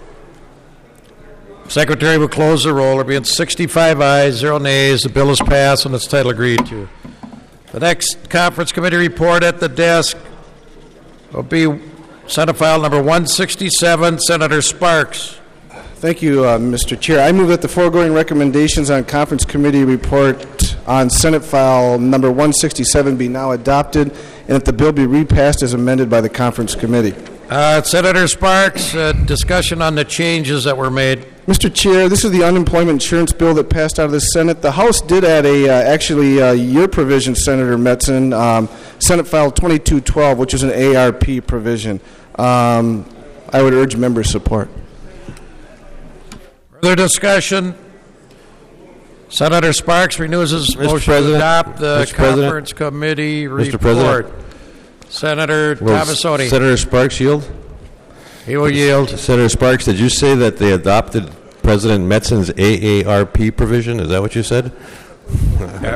[SPEAKER 1] Secretary will close the roll. There being sixty-five ayes, zero nays. The bill is passed and its title agreed to. The next conference committee report at the desk will be Senate File number one sixty-seven, Senator Sparks.
[SPEAKER 10] Thank you, uh, Mister Chair. I move that the foregoing recommendations on conference committee report on Senate File number one sixty-seven be now adopted and that the bill be repassed as amended by the conference committee.
[SPEAKER 1] Uh, Senator Sparks, uh, discussion on the changes that were made.
[SPEAKER 10] Mister Chair, this is the unemployment insurance bill that passed out of the Senate. The House did add a, uh, actually, uh, your provision, Senator Metzen, um, Senate File twenty-two twelve, which is an A R P provision. Um, I would urge member support.
[SPEAKER 1] Further discussion? Senator Sparks renews his
[SPEAKER 23] Mister
[SPEAKER 1] motion
[SPEAKER 23] President,
[SPEAKER 1] to adopt the
[SPEAKER 23] Mister President,
[SPEAKER 1] conference committee
[SPEAKER 23] Mister
[SPEAKER 1] report.
[SPEAKER 23] President,
[SPEAKER 1] Senator
[SPEAKER 23] will
[SPEAKER 1] Tomassoni.
[SPEAKER 23] Senator Sparks yield?
[SPEAKER 1] He will yield.
[SPEAKER 23] Senator Sparks, did you say that they adopted President Metzen's A A R P provision? Is that what you said?
[SPEAKER 1] Uh,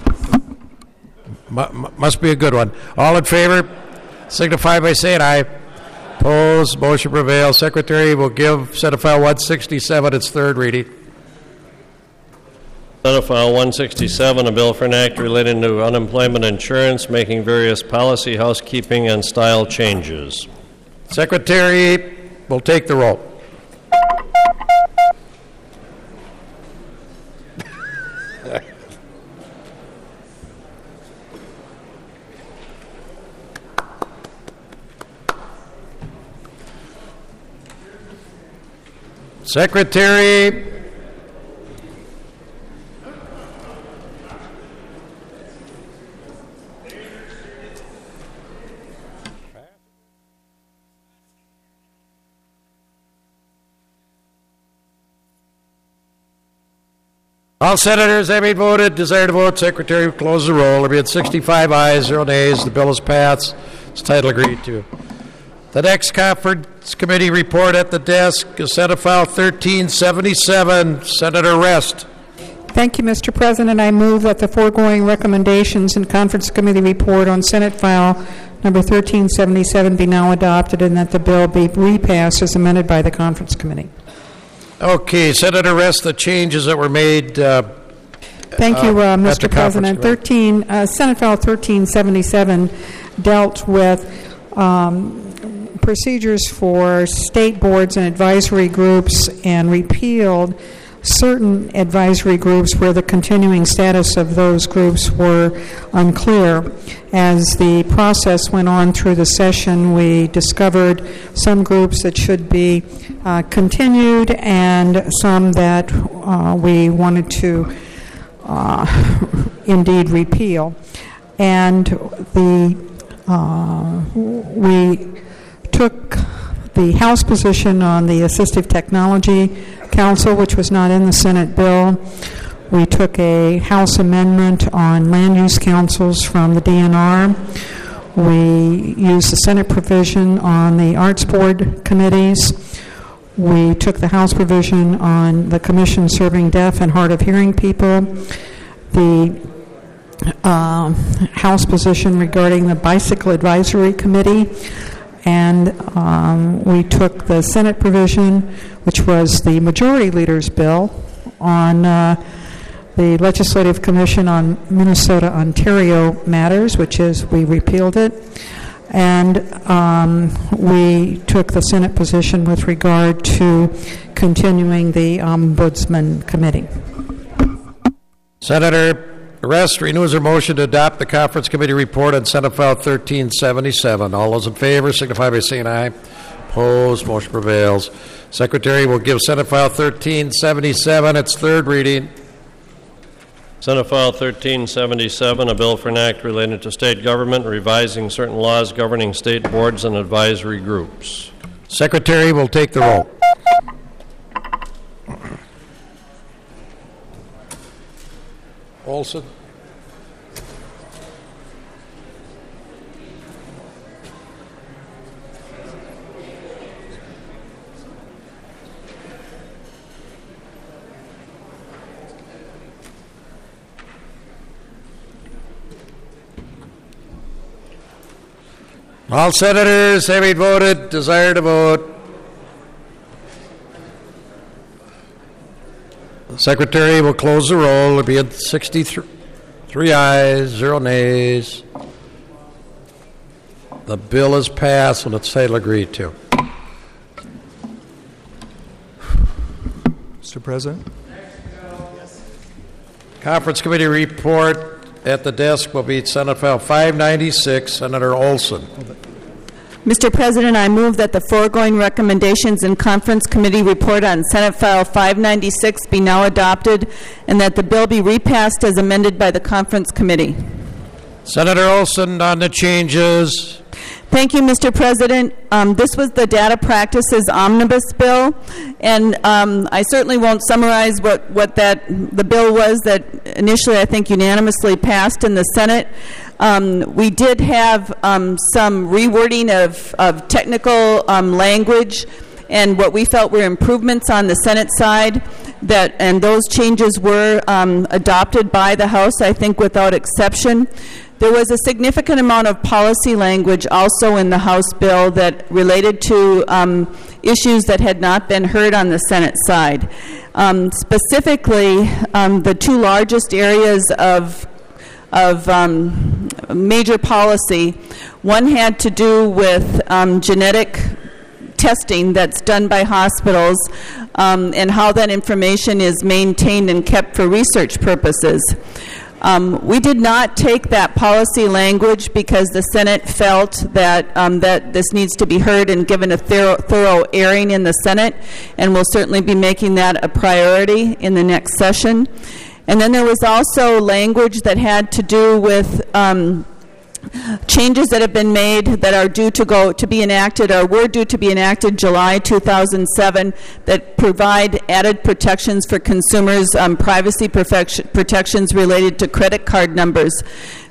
[SPEAKER 1] must be a good one. All in favor, signify by saying aye. Opposed, motion prevails. Secretary will give Senate File one sixty-seven its third reading.
[SPEAKER 5] Senate File one sixty-seven, a bill for an act relating to unemployment insurance, making various policy, housekeeping, and style changes.
[SPEAKER 1] Secretary will take the roll. Secretary. All senators having voted, desire to vote, Secretary will close the roll. There being sixty-five ayes, zero nays. The bill is passed. Its title agreed to. The next conference committee report at the desk is Senate File thirteen seventy-seven. Senator Rest.
[SPEAKER 8] Thank you, Mister President. I move that the foregoing recommendations in Conference Committee report on Senate File number thirteen seventy-seven be now adopted and that the bill be repassed as amended by the Conference Committee.
[SPEAKER 1] Okay, Senator Rest, the changes that were made. Uh,
[SPEAKER 8] Thank you, uh,
[SPEAKER 1] uh,
[SPEAKER 8] Mister President. thirteen, uh, Senate File thirteen seventy-seven dealt with um, procedures for state boards and advisory groups and repealed certain advisory groups where the continuing status of those groups were unclear. As the process went on through the session, we discovered some groups that should be uh, continued and some that uh, we wanted to uh, indeed repeal. And the uh, we took the House position on the Assistive Technology Council, which was not in the Senate bill. We took a House amendment on land use councils from the D N R. We used the Senate provision on the Arts Board committees. We took the House provision on the Commission serving deaf and hard of hearing people. The uh, House position regarding the Bicycle Advisory Committee. And um, we took the Senate provision, which was the Majority Leader's bill, on uh, the Legislative Commission on Minnesota-Ontario Matters, which is, we repealed it. And um, we took the Senate position with regard to continuing the Ombudsman Committee.
[SPEAKER 1] Senator Rest renews her motion to adopt the Conference Committee report on Senate File thirteen seventy-seven. All those in favor signify by saying aye. Opposed, motion prevails. Secretary will give Senate File thirteen seventy-seven its third reading.
[SPEAKER 5] Senate File thirteen seventy-seven, a bill for an act related to state government, revising certain laws governing state boards and advisory groups.
[SPEAKER 1] Secretary will take the roll. Olson. All senators having voted desire to vote. The Secretary will close the roll. It'll be at sixty-three ayes, zero nays. The bill is passed and its title agreed to.
[SPEAKER 2] Mister President?
[SPEAKER 1] Conference Committee report at the desk will be Senate File five ninety-six. Senator Olson.
[SPEAKER 4] Mister President, I move that the foregoing recommendations in Conference Committee report on Senate File five ninety-six be now adopted and that the bill be repassed as amended by the Conference Committee.
[SPEAKER 1] Senator Olson on the changes.
[SPEAKER 4] Thank you, Mister President. Um, this was the Data Practices Omnibus Bill, and um, I certainly won't summarize what, what that the bill was that initially I think unanimously passed in the Senate. Um, we did have um, some rewording of, of technical um, language and what we felt were improvements on the Senate side, that and those changes were um, adopted by the House, I think, without exception. There was a significant amount of policy language also in the House bill that related to um, issues that had not been heard on the Senate side. Um, specifically, um, the two largest areas of of um, major policy, one had to do with um, genetic testing that's done by hospitals um, and how that information is maintained and kept for research purposes. Um, we did not take that policy language because the Senate felt that um, that this needs to be heard and given a thorough, thorough airing in the Senate, and we'll certainly be making that a priority in the next session. And then there was also language that had to do with um, changes that have been made that are due to go to be enacted or were due to be enacted July two thousand seven that provide added protections for consumers, um, privacy perfection, protections related to credit card numbers.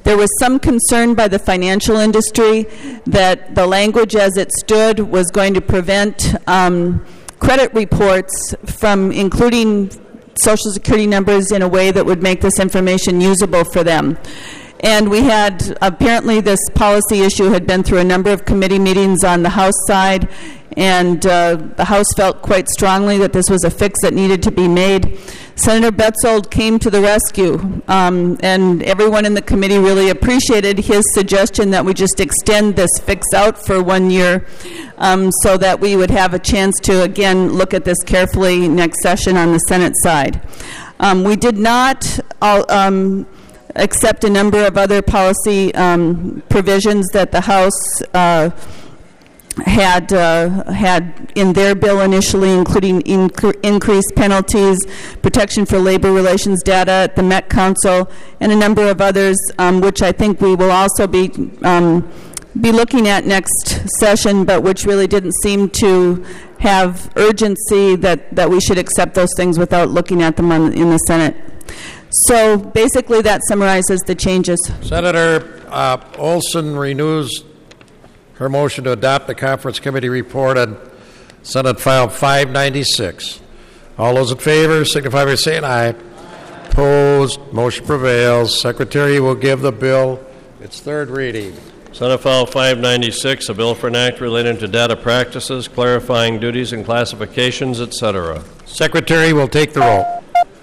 [SPEAKER 9] There was some concern by the financial industry that the language as it stood was going to prevent um, credit reports from including Social Security numbers in a way that would make this information usable for them. And we had, apparently this policy issue had been through a number of committee meetings on the House side, and uh, the House felt quite strongly that this was a fix that needed to be made. Senator Betzold came to the rescue, um, and everyone in the committee really appreciated his suggestion that we just extend this fix out for one year um, so that we would have a chance to, again, look at this carefully next session on the Senate side. Um, we did not all, um, accept a number of other policy um, provisions that the House uh, had uh, had in their bill initially, including inc- increased penalties, protection for labor relations data at the Met Council, and a number of others, um, which I think we will also be um, be looking at next session, but which really didn't seem to have urgency that, that we should accept those things without looking at them on, in the Senate. So basically that summarizes the changes.
[SPEAKER 1] Senator uh, Olson renews her motion to adopt the conference committee report on Senate File five ninety-six. All those in favor signify by saying aye. Opposed, motion prevails. Secretary will give the bill its third reading.
[SPEAKER 5] Senate File five ninety-six, a bill for an act relating to data practices, clarifying duties and classifications, et cetera.
[SPEAKER 1] Secretary will take the roll.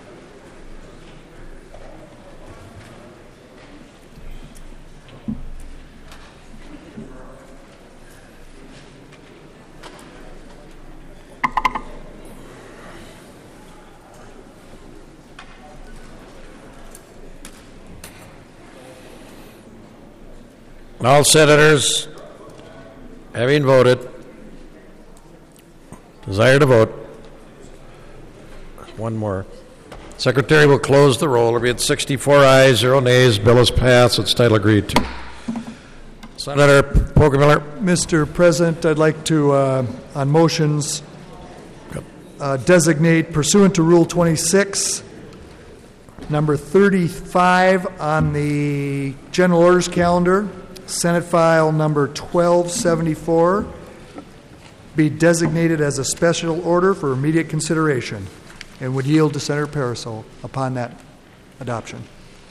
[SPEAKER 1] All senators having voted, desire to vote. One more. Secretary will close the roll. There will be sixty-four ayes, zero nays. Bill is passed. Its title agreed to. Senator Poggemiller.
[SPEAKER 2] Mister President, I'd like to, uh, on motions, uh, designate pursuant to Rule twenty-six, number thirty-five on the general orders calendar, Senate file number twelve seventy-four, be designated as a special order for immediate consideration, and would yield to Senator Parasol upon that adoption.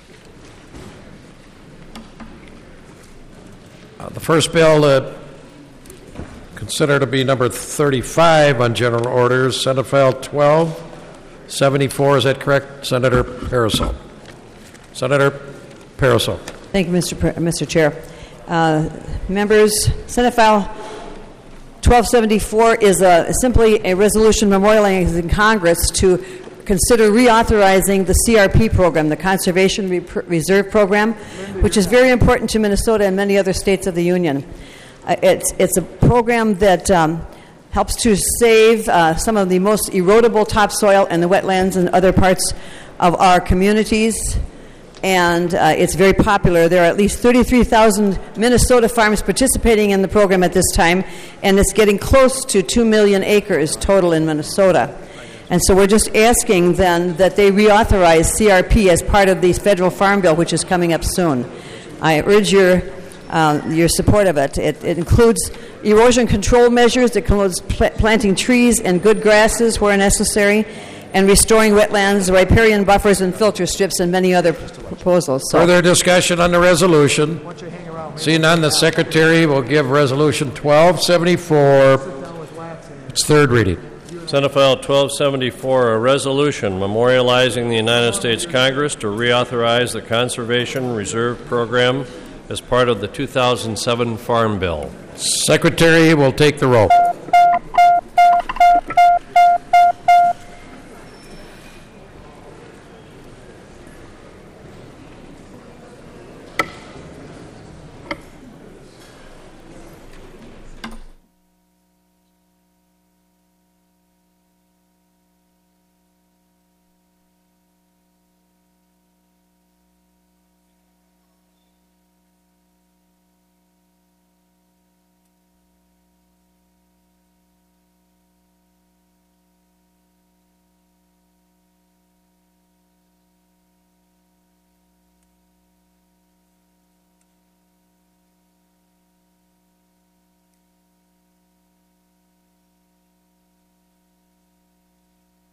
[SPEAKER 1] Uh, the first bill to consider to be number thirty-five on general orders, Senate file twelve seventy-four. Is that correct, Senator Parasol? Senator Parasol.
[SPEAKER 12] Thank you, Mister Pre- Mister Chair. Uh, members, Senate File twelve seventy-four is a, simply a resolution memorializing Congress to consider reauthorizing the C R P program, the Conservation Re- Reserve Program, which is very important to Minnesota and many other states of the Union. Uh, it's, it's a program that um, helps to save uh, some of the most erodible topsoil and the wetlands and other parts of our communities. And uh, it's very popular. There are at least thirty-three thousand Minnesota farms participating in the program at this time, and it's getting close to two million acres total in Minnesota. And so we're just asking then that they reauthorize C R P as part of the federal farm bill, which is coming up soon. I urge your uh, your support of it. It, it includes erosion control measures, it includes pl- planting trees and good grasses where necessary, and restoring wetlands, riparian buffers, and filter strips, and many other proposals. So.
[SPEAKER 1] Further discussion on the resolution. Seeing none, the Secretary will give Resolution twelve seventy-four its third reading.
[SPEAKER 5] Senate File twelve seventy-four, a resolution memorializing the United States Congress to reauthorize the Conservation Reserve Program as part of the two thousand seven Farm Bill.
[SPEAKER 1] Secretary will take the roll.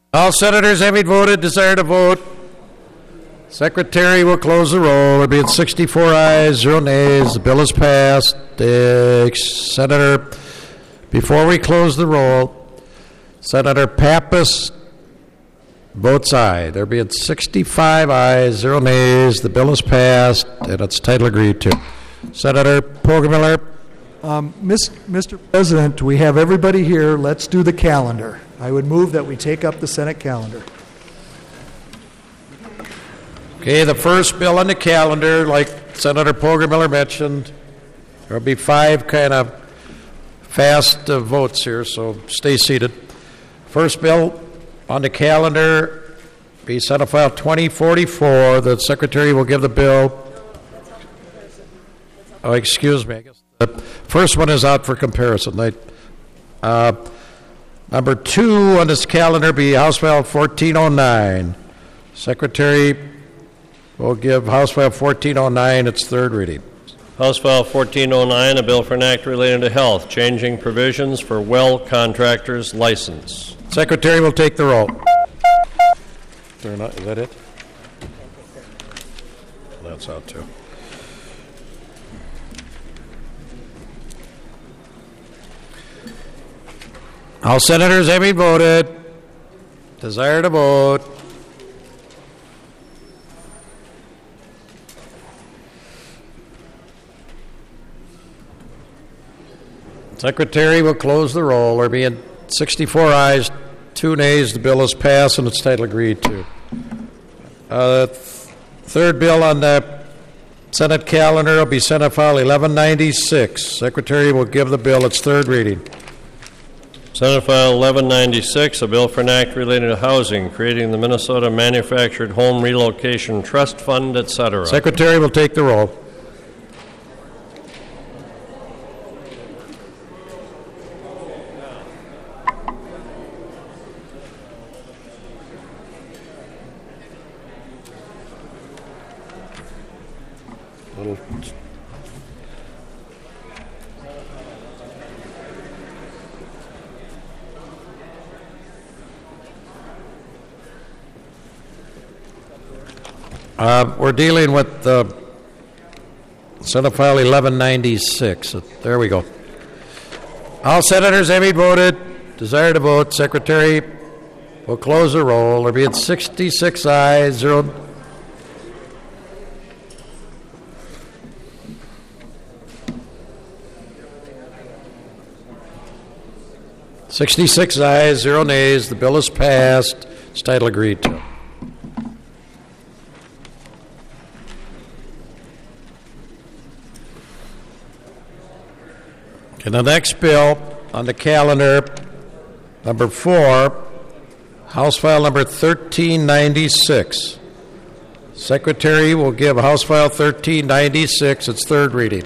[SPEAKER 1] All senators having voted desire to vote. Secretary will close the roll. There being sixty-four ayes, zero nays. The bill is passed. Uh, Senator, before we close the roll, Senator Pappas votes aye. There being sixty-five ayes, zero nays. The bill is passed, and its title agreed to. Senator Poggemiller.
[SPEAKER 2] Um, Miss, Mister President, we have everybody here. Let's do the calendar. I would move that we take up the Senate calendar.
[SPEAKER 1] Okay, the first bill on the calendar, like Senator Poggemiller mentioned, there'll be five kind of fast uh, votes here, so stay seated. First bill on the calendar be Senate File twenty forty-four. The Secretary will give the bill. Oh, excuse me. I guess the first one is out for comparison. I, uh, number two on this calendar be House File fourteen oh nine. Secretary will give House File fourteen oh nine its third reading.
[SPEAKER 5] House File fourteen oh nine, a bill for an act relating to health, changing provisions for well contractors' license.
[SPEAKER 1] Secretary will take the roll. Is that it? That's out too. All senators having voted, desire to vote. Secretary will close the roll. There being sixty-four ayes, two nays. The bill is passed and its title agreed to. Uh, th- third bill on the Senate calendar will be Senate File eleven ninety-six. Secretary will give the bill its third reading.
[SPEAKER 5] Senate File eleven ninety-six, a bill for an act relating to housing, creating the Minnesota Manufactured Home Relocation Trust Fund, et cetera.
[SPEAKER 1] Secretary will take the roll. Little Uh, we're dealing with uh, Senate File eleven ninety-six. There we go. All senators having voted, desire to vote. Secretary will close the roll. There being sixty-six ayes, zero. Sixty-six ayes, zero nays. The bill is passed. Its title agreed to. And the next bill on the calendar, number four, House File number thirteen ninety-six. Secretary will give House File thirteen ninety-six its third reading.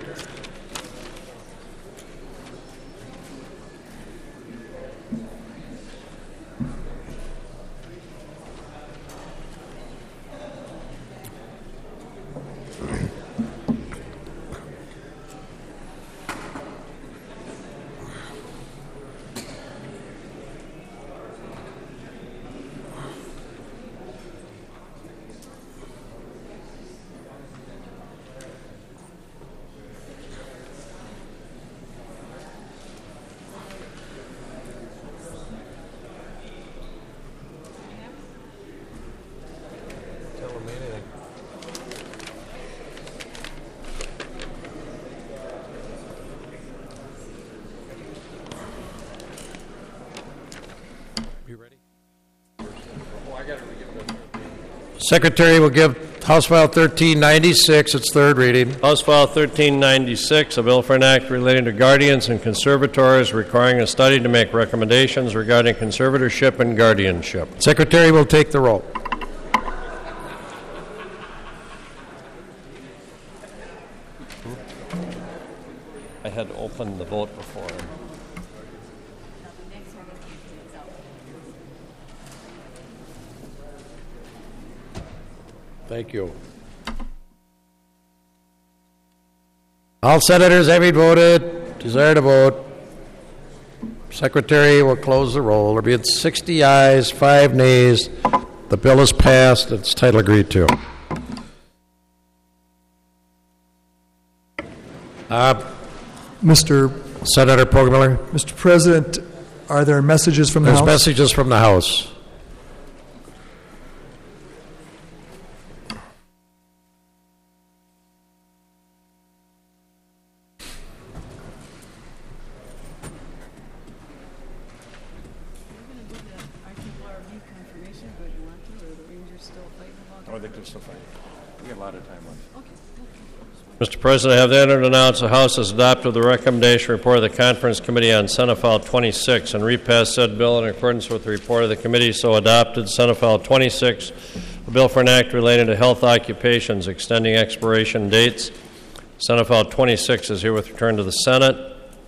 [SPEAKER 1] Secretary will give House File thirteen ninety-six its third reading.
[SPEAKER 5] House File thirteen ninety-six, a bill for an act relating to guardians and conservators, requiring a study to make recommendations regarding conservatorship and guardianship.
[SPEAKER 1] Secretary will take the roll.
[SPEAKER 5] I had opened the vote before.
[SPEAKER 1] Thank you. All senators having voted, desire to vote. Secretary will close the roll. There being sixty ayes, five nays. The bill is passed. Its title agreed to. Uh,
[SPEAKER 2] Mister
[SPEAKER 1] Senator Poggemiller.
[SPEAKER 2] Mister President, are there messages from the
[SPEAKER 1] There's
[SPEAKER 2] House?
[SPEAKER 1] messages from the House.
[SPEAKER 22] Or they could still fight. We got a lot of time left.
[SPEAKER 5] Mister President, I have the honor to announce the House has adopted the recommendation report of the Conference Committee on Senate File twenty-six and repassed said bill in accordance with the report of the committee. So adopted. Senate File twenty-six, a bill for an act relating to health occupations, extending expiration dates. Senate File twenty-six is herewith returned to the Senate.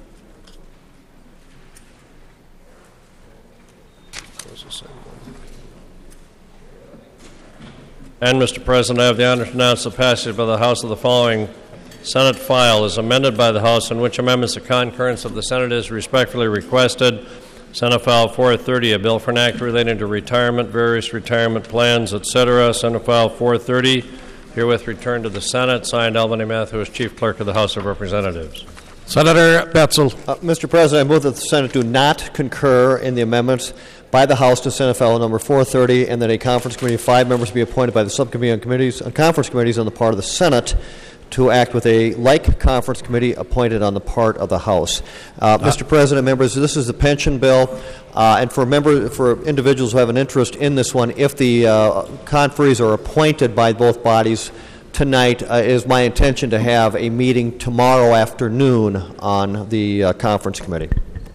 [SPEAKER 5] And, Mister President, I have the honor to announce the passage by the House of the following Senate file is amended by the House, in which amendments of concurrence of the Senate is respectfully requested. Senate File four thirty, a bill for an act relating to retirement, various retirement plans, et cetera. Senate File four thirty, herewith returned to the Senate. Signed, Albany Matthews, Chief Clerk of the House of Representatives.
[SPEAKER 1] Senator Betzel.
[SPEAKER 15] Uh, Mister President, I move that the Senate do not concur in the amendments by the House to Senate File number four thirty, and that a conference committee of five members be appointed by the subcommittee on committees, on conference committees on the part of the Senate to act with a like conference committee appointed on the part of the House. Uh, Mister President, members, this is the pension bill, uh, and for member, for individuals who have an interest in this one, if the uh, conferees are appointed by both bodies tonight, uh, it is my intention to have a meeting tomorrow afternoon on the uh, conference committee.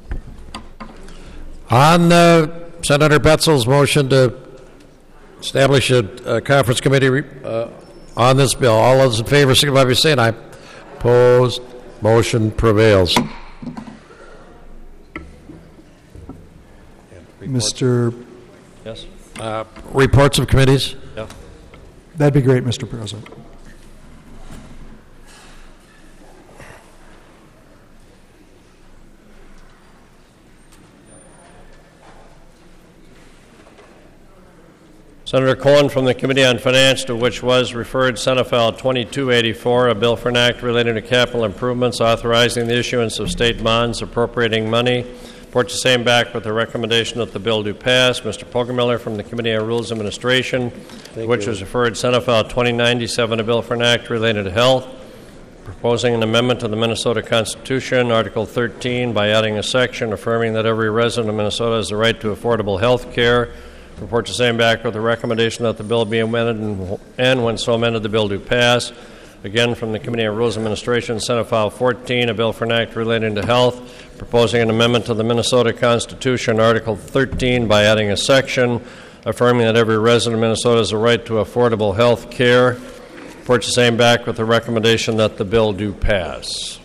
[SPEAKER 1] On uh, Senator Betzel's motion to establish a, a conference committee uh, on this bill, all those in favor signify by saying aye. Opposed, motion prevails.
[SPEAKER 2] Mister
[SPEAKER 5] Yes.
[SPEAKER 1] Uh, reports of committees.
[SPEAKER 5] Yeah.
[SPEAKER 2] That'd be great, Mister President.
[SPEAKER 5] Senator Cohen from the Committee on Finance, to which was referred Senate File twenty-two eighty-four, a bill for an act relating to capital improvements, authorizing the issuance of state bonds, appropriating money. Report the same back with the recommendation that the bill do pass. Mister Poggemiller from the Committee on Rules Administration, to which
[SPEAKER 23] you.
[SPEAKER 5] was referred Senate File twenty ninety-seven, a bill for an act related to health, proposing an amendment to the Minnesota Constitution, Article thirteen, by adding a section affirming that every resident of Minnesota has the right to affordable health care. Report the same back with the recommendation that the bill be amended, and, and when so amended, the bill do pass. Again, from the Committee on Rules Administration, Senate File fourteen, a bill for an act relating to health, proposing an amendment to the Minnesota Constitution, Article thirteen, by adding a section affirming that every resident of Minnesota has a right to affordable health care. Report the same back with the recommendation that the bill do pass.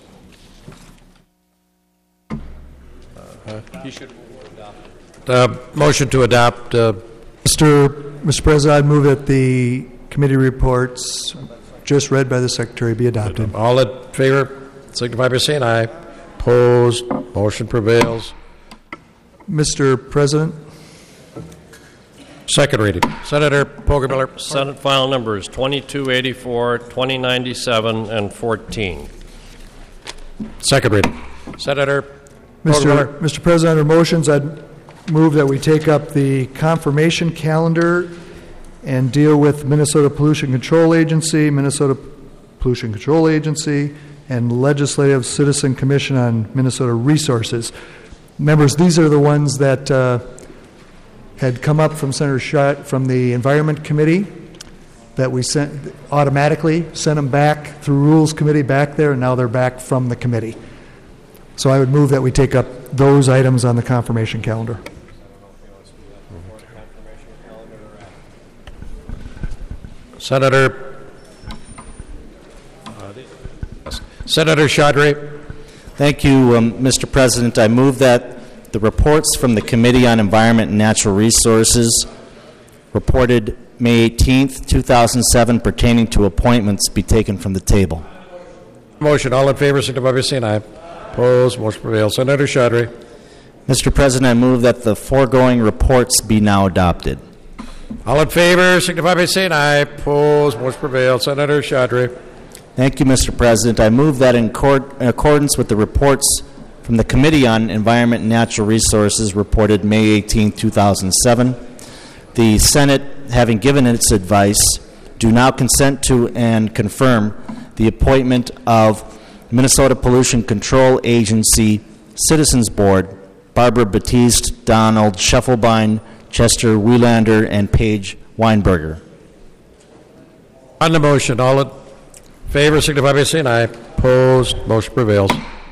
[SPEAKER 5] Uh-huh.
[SPEAKER 1] He should Uh, motion to adopt. Uh,
[SPEAKER 2] Mister Mister President, I'd move that the committee reports just read by the Secretary be adopted.
[SPEAKER 1] All in favor signify by saying aye. Opposed, motion prevails.
[SPEAKER 2] Mister President.
[SPEAKER 1] Second reading. Senator Poggemiller.
[SPEAKER 5] Senate file numbers twenty-two eighty-four, twenty ninety-seven, and fourteen.
[SPEAKER 1] Second reading. Senator
[SPEAKER 2] Mister
[SPEAKER 1] Poggemiller.
[SPEAKER 2] Mister President, under motions, I'd move that we take up the confirmation calendar and deal with Minnesota Pollution Control Agency, Minnesota Pollution Control Agency, and Legislative Citizen Commission on Minnesota Resources. Members, these are the ones that uh, had come up from Senator Schott from the Environment Committee that we sent automatically, sent them back through Rules Committee back there, and now they're back from the committee. So I would move that we take up those items on the confirmation calendar.
[SPEAKER 1] Senator uh, Senator Chaudry.
[SPEAKER 20] Thank you, um, Mister President. I move that the reports from the Committee on Environment and Natural Resources reported May eighteenth, two thousand seven, pertaining to appointments be taken from the table.
[SPEAKER 1] Motion. All in favor, signify by saying aye. Opposed, motion prevails. Senator Chaudry.
[SPEAKER 20] Mister President, I move that the foregoing reports be now adopted.
[SPEAKER 1] All in favor, signify by saying aye. Opposed, motion prevails. Senator Chaudhry.
[SPEAKER 20] Thank you, Mister President. I move that in, accord, in accordance with the reports from the Committee on Environment and Natural Resources reported May eighteenth, two thousand seven, the Senate, having given its advice, do now consent to and confirm the appointment of Minnesota Pollution Control Agency Citizens Board, Barbara Batiste, Donald Scheffelbein, Chester Wielander, and Paige Weinberger.
[SPEAKER 1] On the motion, all in favor, signify by saying aye. Opposed, motion prevails.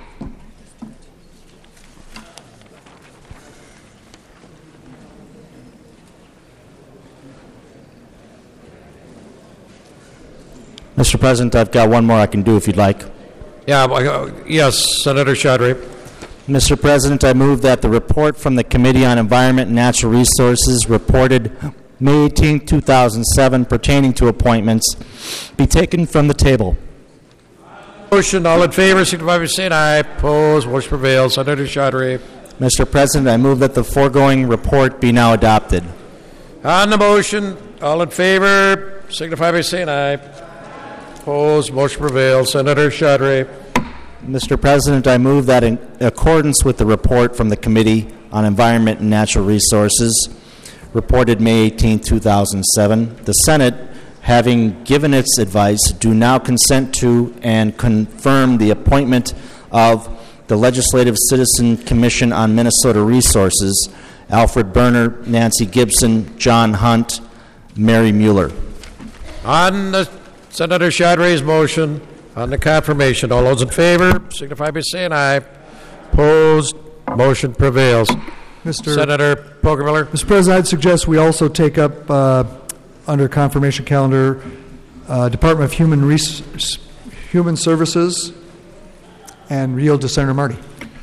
[SPEAKER 20] Mister President, I've got one more I can do if you'd like.
[SPEAKER 1] Yeah, uh, yes, Senator Chaudhry.
[SPEAKER 20] Mister President, I move that the report from the Committee on Environment and Natural Resources reported May eighteenth, two thousand seven pertaining to appointments be taken from the table.
[SPEAKER 1] Motion, all in favor, signify by saying aye. Opposed, motion prevails. Senator Chaudhry.
[SPEAKER 20] Mister President, I move that the foregoing report be now adopted.
[SPEAKER 1] On the motion, all in favor, signify by saying aye. Opposed, motion prevails. Senator Chaudhry.
[SPEAKER 20] Mister President, I move that in accordance with the report from the Committee on Environment and Natural Resources, reported May eighteenth, two thousand seven, the Senate, having given its advice, do now consent to and confirm the appointment of the Legislative Citizen Commission on Minnesota Resources, Alfred Berner, Nancy Gibson, John Hunt, Mary Mueller.
[SPEAKER 1] On the Senator Chaudhry's motion, on the confirmation, all those in favor, signify by saying aye. Opposed, motion prevails.
[SPEAKER 2] Mister
[SPEAKER 1] Senator Poggemiller.
[SPEAKER 2] Mister President, I'd suggest we also take up uh, under confirmation calendar uh, Department of Human Res- Human Services and yield to Senator Marty.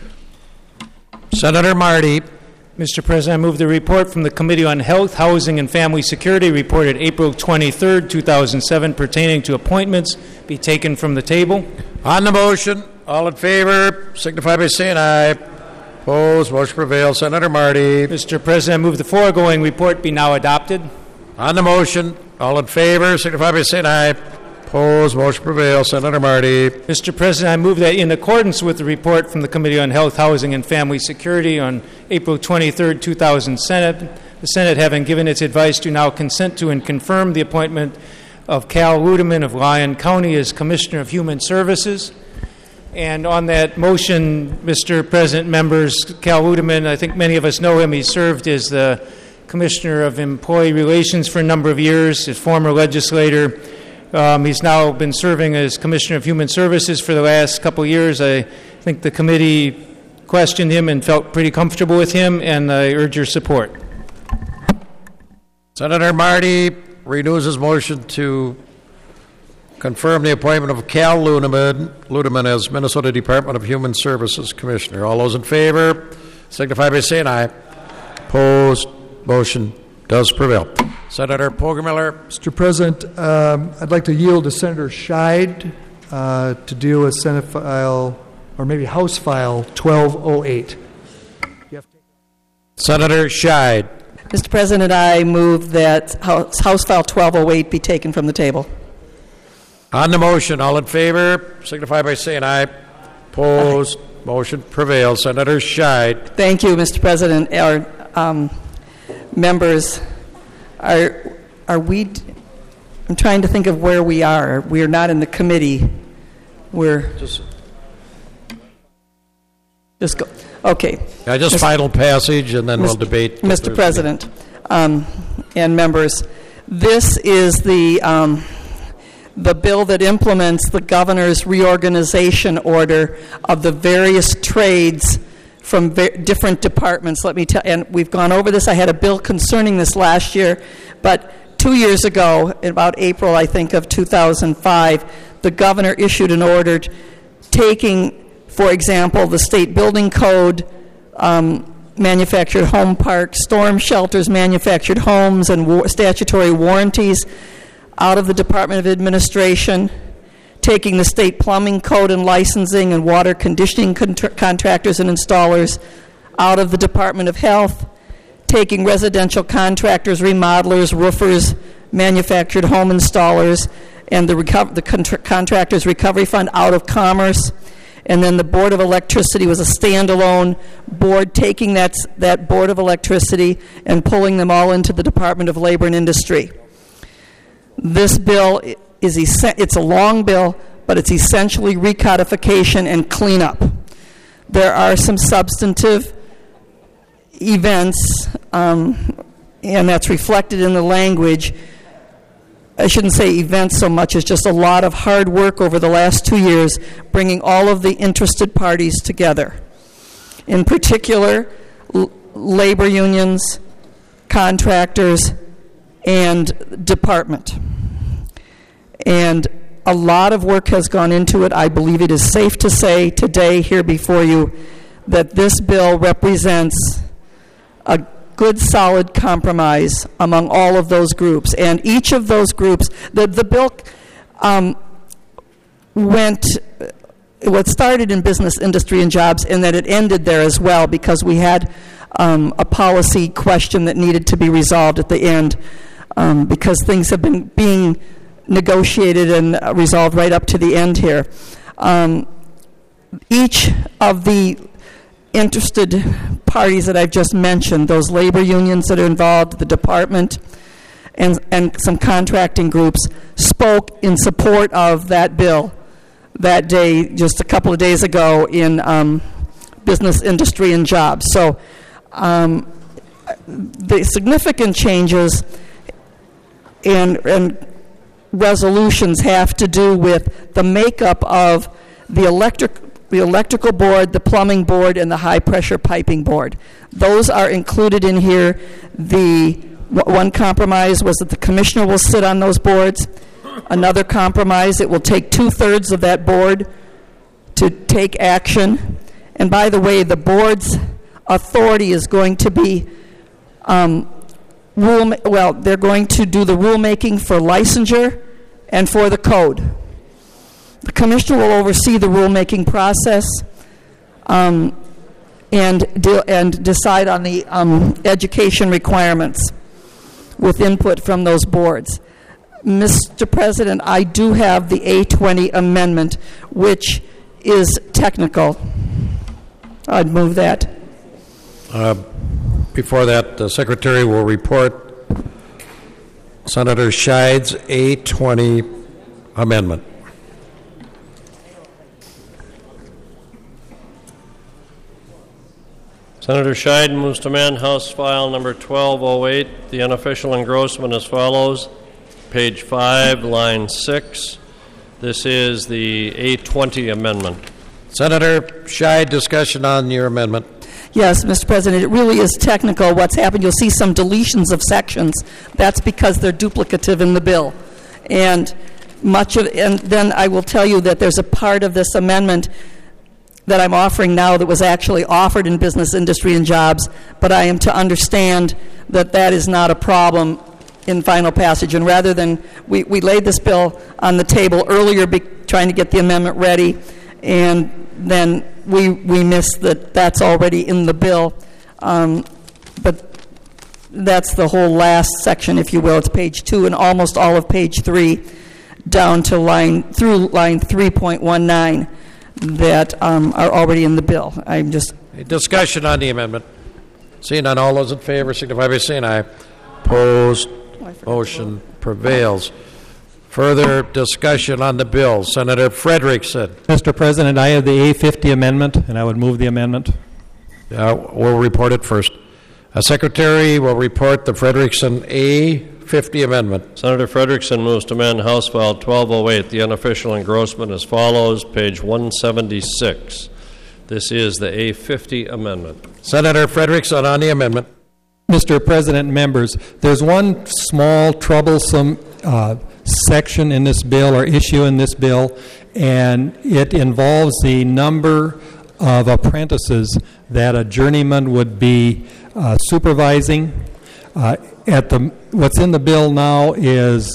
[SPEAKER 1] Senator Marty.
[SPEAKER 22] Mister President, I move the report from the Committee on Health, Housing, and Family Security reported April twenty-third, two thousand seven pertaining to appointments be taken from the table.
[SPEAKER 1] On the motion, all in favor, signify by saying aye. Opposed, motion prevails. Senator Marty.
[SPEAKER 22] Mister President, I move the foregoing report be now adopted.
[SPEAKER 1] On the motion, all in favor, signify by saying aye. Opposed, motion prevails. Senator Marty.
[SPEAKER 22] Mister President, I move that in accordance with the report from the Committee on Health, Housing, and Family Security on April twenty-third, two thousand seven, the Senate, having given its advice, do now consent to and confirm the appointment of Cal Ludeman of Lyon County as Commissioner of Human Services. And on that motion, Mister President, members, Cal Ludeman, I think many of us know him. He served as the Commissioner of Employee Relations for a number of years, as former legislator. Um, he's now been serving as Commissioner of Human Services for the last couple of years. I think the committee questioned him and felt pretty comfortable with him, and I urge your support.
[SPEAKER 1] Senator Marty renews his motion to confirm the appointment of Cal Ludeman, Ludeman as Minnesota Department of Human Services Commissioner. All those in favor signify by saying aye. Opposed, motion does prevail. Senator Poggemiller.
[SPEAKER 2] Mister President, um, I'd like to yield to Senator Scheid uh, to deal with Senate File, or maybe House File twelve oh eight.
[SPEAKER 1] Senator Scheid.
[SPEAKER 9] Mister President, I move that House, House File twelve oh eight be taken from the table.
[SPEAKER 1] On the motion, all in favor signify by saying aye. Opposed, aye. Motion prevails. Senator Scheid.
[SPEAKER 9] Thank you, Mister President. Our um, members, are are we? I'm trying to think of where we are. We are not in the committee. We're
[SPEAKER 1] just
[SPEAKER 9] just go. Okay.
[SPEAKER 1] Yeah, just Mister final passage, and then
[SPEAKER 9] Mister
[SPEAKER 1] we'll debate.
[SPEAKER 9] Mister President um, and members, this is the um, the bill that implements the governor's reorganization order of the various trades from va- different departments. Let me tell, and we've gone over this. I had a bill concerning this last year, but two years ago, in about April, I think, of two thousand five, the governor issued an order taking, for example, the state building code, um, manufactured home parks, storm shelters, manufactured homes, and war- statutory warranties out of the Department of Administration, taking the state plumbing code and licensing and water conditioning contra- contractors and installers
[SPEAKER 13] out of the Department of Health, taking residential contractors, remodelers, roofers, manufactured home installers, and the, reco- the contra- Contractors Recovery Fund out of Commerce. And then the Board of Electricity was a standalone board, taking that, that Board of Electricity and pulling them all into the Department of Labor and Industry. This bill is es- it's a long bill, but it's essentially recodification and cleanup. There are some substantive events, um, and that's reflected in the language. I shouldn't say events so much as just a lot of hard work over the last two years, bringing all of the interested parties together. In particular, l- labor unions, contractors, and department. And a lot of work has gone into it. I believe it is safe to say today here before you that this bill represents a good, solid compromise among all of those groups. And each of those groups, the, the bill um, went, what started in business, industry, and jobs, and then it ended there as well because we had um, a policy question that needed to be resolved at the end um, because things have been being negotiated and resolved right up to the end here. Um, each of the interested parties that I've just mentioned, those labor unions that are involved, the department, and, and some contracting groups, spoke in support of that bill that day, just a couple of days ago, in um, business, industry, and jobs. So um, the significant changes and, and resolutions have to do with the makeup of the electric the electrical board, the plumbing board, and the high-pressure piping board. Those are included in here. The one compromise was that the commissioner will sit on those boards. Another compromise, it will take two-thirds of that board to take action. And by the way, the board's authority is going to be um, rule. Well, they're going to do the rulemaking for licensure and for the code. The commissioner will oversee the rulemaking process um, and, de- and decide on the um, education requirements with input from those boards. Mister President, I do have the A twenty amendment, which is technical. I'd move that.
[SPEAKER 1] Uh, before that, the Secretary will report Senator Scheid's A twenty amendment.
[SPEAKER 5] Senator Scheid moves to amend House File Number twelve oh eight, the unofficial engrossment as follows. Page five, line six. This is the A twenty amendment.
[SPEAKER 1] Senator Scheid, discussion on your amendment.
[SPEAKER 13] Yes, Mister President, it really is technical what's happened. You'll see some deletions of sections. That's because they're duplicative in the bill. And much of, and then I will tell you that there's a part of this amendment that I'm offering now that was actually offered in business, industry, and jobs, but I am to understand that that is not a problem in final passage. And rather than, we, we laid this bill on the table earlier be, trying to get the amendment ready, and then we we missed that that's already in the bill. Um, but that's the whole last section, if you will. It's page two and almost all of page three down to line, through line three point one nine. That um, are already in the bill. I'm just...
[SPEAKER 1] A discussion on the amendment. Seeing none, all those in favor signify by saying aye. Opposed, motion prevails. Further discussion on the bill. Senator Frederickson.
[SPEAKER 16] Mister President, I have the A fifty amendment, and I would move the amendment.
[SPEAKER 1] Uh, we'll report it first. A Secretary will report the Frederickson A fifty amendment.
[SPEAKER 5] Senator Frederickson moves to amend House File twelve oh eight, the unofficial engrossment as follows, page one seventy-six. This is the A fifty amendment.
[SPEAKER 1] Senator Frederickson on the amendment.
[SPEAKER 16] Mister President and members, there's one small troublesome uh, section in this bill or issue in this bill, and it involves the number of apprentices that a journeyman would be uh, supervising. Uh, at the what's in the bill now is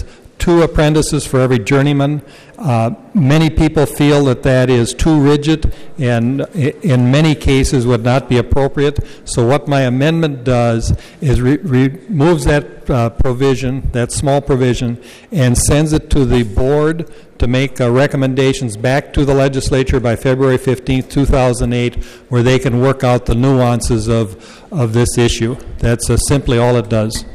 [SPEAKER 16] two apprentices for every journeyman. Uh, many people feel that that is too rigid and i- in many cases would not be appropriate. So what my amendment does is re- removes that uh, provision, that small provision, and sends it to the board to make uh, recommendations back to the legislature by February fifteenth, two thousand eight, where they can work out the nuances of, of this issue. That's uh, simply all it does.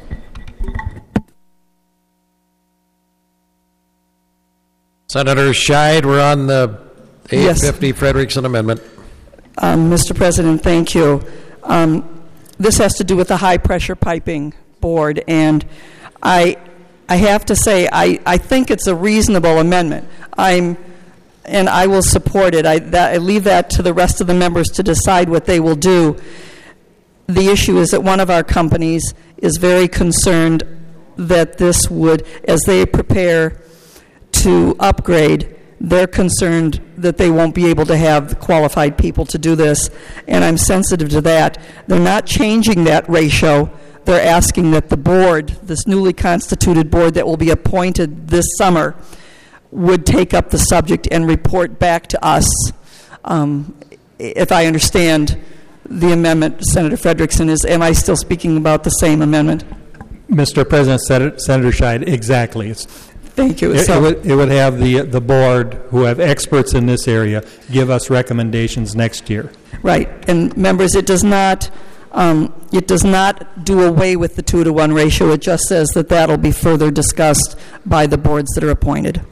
[SPEAKER 1] Senator Scheid, we're on the eight fifty Frederickson Amendment.
[SPEAKER 13] Um, Mister President, thank you. Um, this has to do with the high-pressure piping board, and I, I have to say, I, I think it's a reasonable amendment. I'm, and I will support it. I, that, I leave that to the rest of the members to decide what they will do. The issue is that one of our companies is very concerned that this would, as they prepare to upgrade, they're concerned that they won't be able to have qualified people to do this, and I'm sensitive to that. They're not changing that ratio. They're asking that the board, this newly constituted board that will be appointed this summer, would take up the subject and report back to us. Um, if I understand the amendment, Senator Frederickson, is, am I still speaking about the same amendment?
[SPEAKER 16] Mister President, Senator, Senator Scheid, exactly. It's
[SPEAKER 13] Thank you.
[SPEAKER 16] It,
[SPEAKER 13] So-
[SPEAKER 16] it, would, it would have the the board, who have experts in this area, give us recommendations next year.
[SPEAKER 13] Right, and members, it does not um, it does not do away with the two to one ratio. It just says that that'll be further discussed by the boards that are appointed.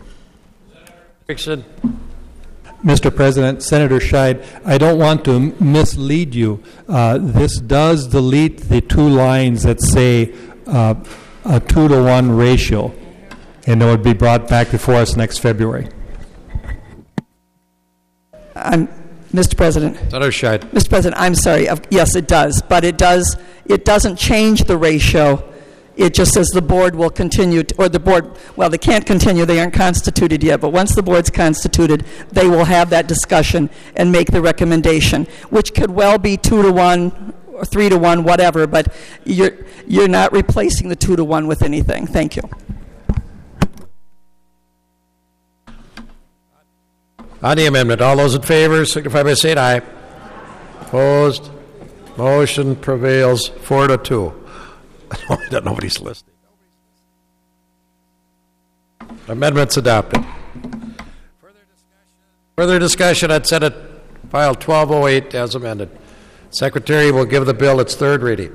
[SPEAKER 16] Mister President, Senator Scheid, I don't want to m- mislead you. Uh, this does delete the two lines that say uh, a two to one ratio, and it would be brought back before us next February.
[SPEAKER 13] I'm, Mister President.
[SPEAKER 1] Senator Scheid.
[SPEAKER 13] Mister President, I'm sorry. Of- Yes, it does, but it does. It doesn't change the ratio. It just says the board will continue, to, or the board. Well, they can't continue. They aren't constituted yet. But once the board's constituted, they will have that discussion and make the recommendation, which could well be two to one or three to one, whatever. But you're you're not replacing the two to one with anything. Thank you.
[SPEAKER 1] On the amendment, all those in favor signify by saying aye. Opposed? Motion prevails four to two. Nobody's listening. Amendment's adopted. Further discussion on Senate File twelve oh eight as amended. Secretary will give the bill its third reading.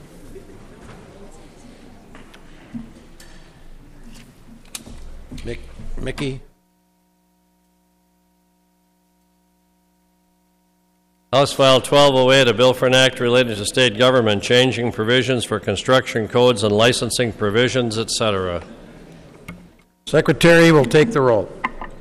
[SPEAKER 1] Mick, Mickey?
[SPEAKER 5] House File twelve oh eight, a bill for an act relating to state government, changing provisions for construction codes and licensing provisions, et cetera.
[SPEAKER 1] Secretary will take the roll.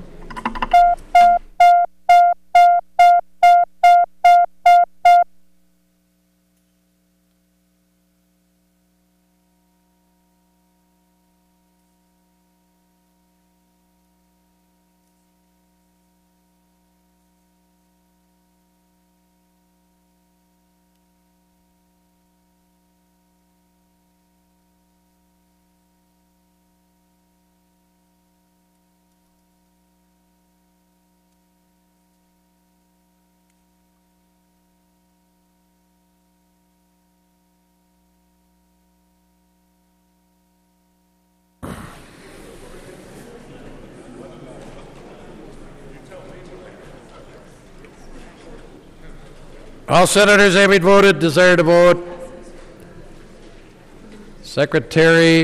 [SPEAKER 1] All senators having voted desire to vote. Secretary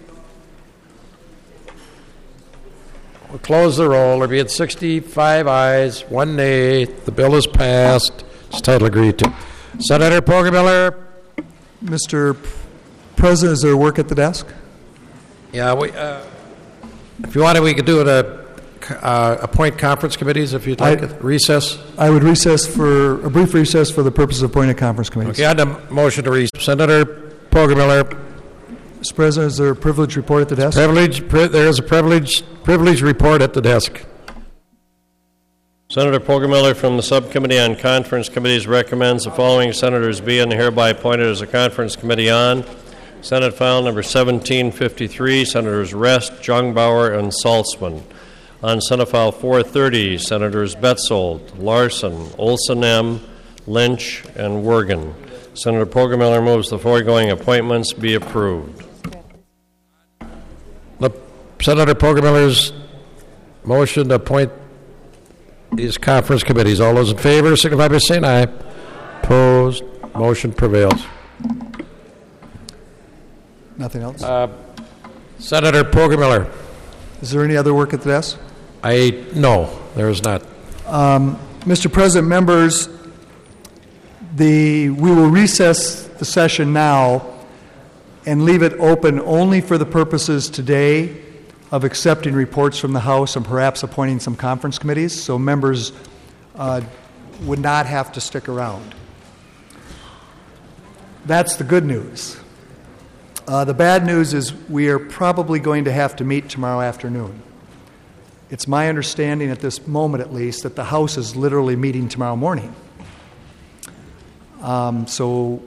[SPEAKER 1] will close the roll. There being sixty-five ayes, one nay. The bill is passed. Its title agreed to. Senator Poggemiller.
[SPEAKER 2] Mister President, is there work at the desk?
[SPEAKER 1] Yeah, we, uh, if you wanted, we could do it a uh, appoint conference committees if you'd like.
[SPEAKER 2] I-
[SPEAKER 1] it. Recess.
[SPEAKER 2] I would recess for, a brief recess for the purpose of appointing conference committees.
[SPEAKER 1] Okay, on the motion to recess. Senator Poggemiller.
[SPEAKER 2] Mister President, is there a privilege report at the desk?
[SPEAKER 1] Privilege. Pri- there is a privilege privilege report at the desk.
[SPEAKER 5] Senator Poggemiller from the Subcommittee on Conference Committees recommends the following senators be and hereby appointed as a conference committee on Senate File Number seventeen fifty-three, Senators Rest, Jungbauer, and Saltzman. On Senate File four thirty, Senators Betzold, Larson, Olson M., Lynch, and Wergen. Senator Poggemiller moves the foregoing appointments be approved.
[SPEAKER 1] The Senator Poggemiller's motion to appoint these conference committees. All those in favor signify by saying aye. Opposed? Motion prevails.
[SPEAKER 2] Nothing else?
[SPEAKER 1] Uh, Senator Poggemiller.
[SPEAKER 2] Is there any other work at the desk?
[SPEAKER 1] I no, there is not.
[SPEAKER 2] Um, Mister President, members, the we will recess the session now and leave it open only for the purposes today of accepting reports from the House and perhaps appointing some conference committees, so members uh, would not have to stick around. That's the good news. Uh, the bad news is we are probably going to have to meet tomorrow afternoon. It's my understanding at this moment, at least, that the House is literally meeting tomorrow morning. Um, so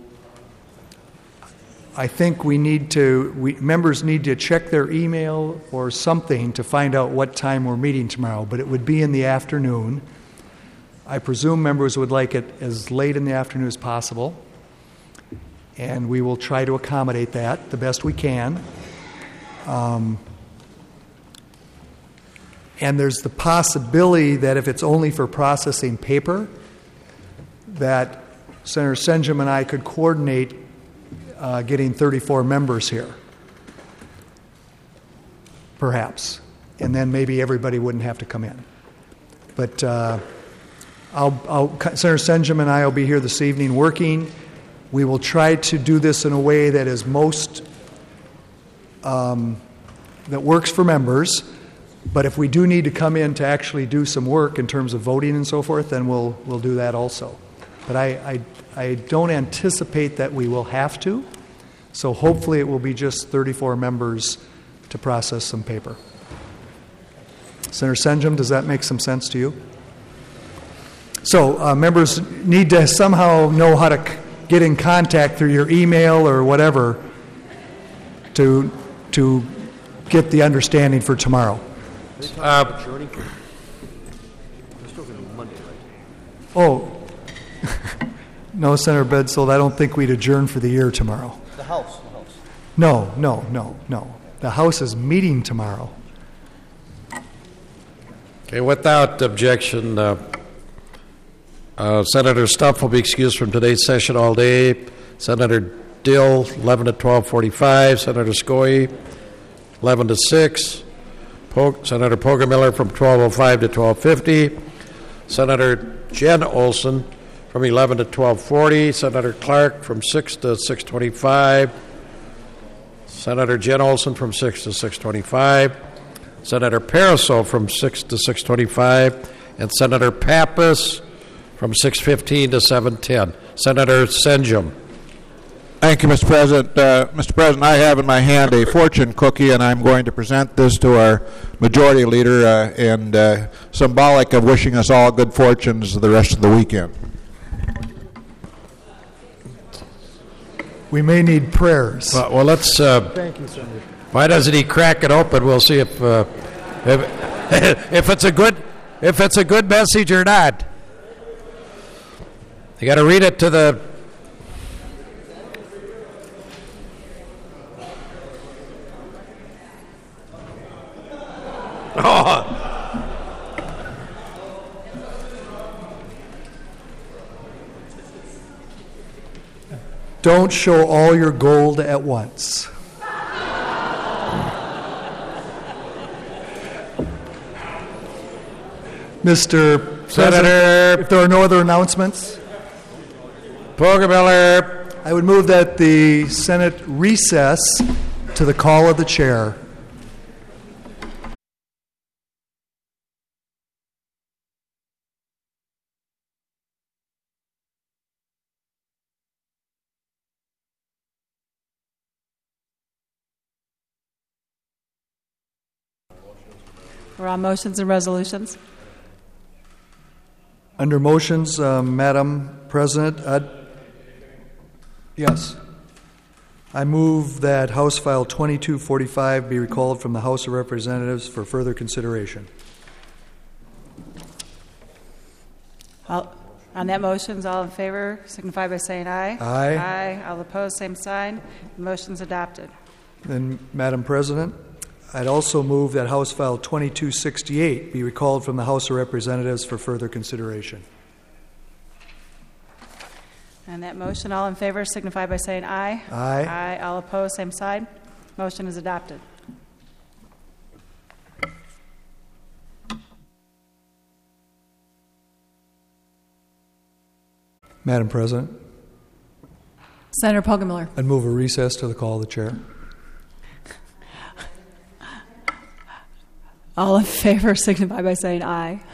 [SPEAKER 2] I think we need to, we, members need to check their email or something to find out what time we're meeting tomorrow, but it would be in the afternoon. I presume members would like it as late in the afternoon as possible, and we will try to accommodate that the best we can. Um, and there's the possibility that if it's only for processing paper, that Senator Senjum and I could coordinate uh, getting thirty-four members here, perhaps, and then maybe everybody wouldn't have to come in. But uh, I'll, I'll, Senator Senjum and I will be here this evening working. We will try to do this in a way that is most, um, that works for members. But if we do need to come in to actually do some work in terms of voting and so forth, then we'll we'll do that also. But I, I, I don't anticipate that we will have to. So hopefully it will be just thirty-four members to process some paper. Senator Senjum, does that make some sense to you? So uh, members need to somehow know how to c- get in contact through your email or whatever to to get the understanding for tomorrow.
[SPEAKER 1] Uh,
[SPEAKER 2] oh, no, Senator Betzold, I don't think we'd adjourn for the year tomorrow.
[SPEAKER 15] The House. The House.
[SPEAKER 2] No, no, no, no. The House is meeting tomorrow.
[SPEAKER 1] Okay, without objection, uh, uh, Senator Stumpf will be excused from today's session all day. Senator Dill, eleven to twelve forty-five. Senator Skoye, eleven to six. Pog- Senator Poggemiller from twelve oh five to twelve fifty. Senator Jen Olson from eleven to twelve forty. Senator Clark from six to six twenty-five. Senator Jen Olson from six to six twenty-five. Senator Paraso from six to six twenty-five. And Senator Pappas from six fifteen to seven ten. Senator Senjum.
[SPEAKER 7] Thank you, Mister President. Uh, Mister President, I have in my hand a fortune cookie, and I'm going to present this to our Majority Leader, uh, and uh, symbolic of wishing us all good fortunes the rest of the weekend.
[SPEAKER 2] We may need prayers.
[SPEAKER 1] Well, well let's. Uh,
[SPEAKER 2] Thank you, Senator.
[SPEAKER 1] Why doesn't he crack it open? We'll see if uh, if, if it's a good if it's a good message or not. You got to read it to the. Oh.
[SPEAKER 2] Don't show all your gold at once. Mister Senator, if there are no other announcements,
[SPEAKER 1] Poggemiller.
[SPEAKER 2] I would move that the Senate recess to the call of the chair.
[SPEAKER 11] We're on motions and resolutions.
[SPEAKER 2] Under motions, uh, Madam President, I'd, yes. I move that House File twenty-two forty-five be recalled from the House of Representatives for further consideration.
[SPEAKER 11] All, on that motion, all in favor signify by saying aye.
[SPEAKER 2] Aye.
[SPEAKER 11] Aye. All opposed, same sign. The motion's adopted.
[SPEAKER 2] Then, Madam President, I'd also move that House File twenty-two sixty-eight be recalled from the House of Representatives for further consideration.
[SPEAKER 11] On that motion, all in favor signify by saying aye.
[SPEAKER 2] Aye.
[SPEAKER 11] Aye. All opposed, same side. Motion is adopted.
[SPEAKER 2] Madam President,
[SPEAKER 11] Senator Poggemiller.
[SPEAKER 2] I'd move a recess to the call of the chair.
[SPEAKER 11] All in favor signify by saying aye.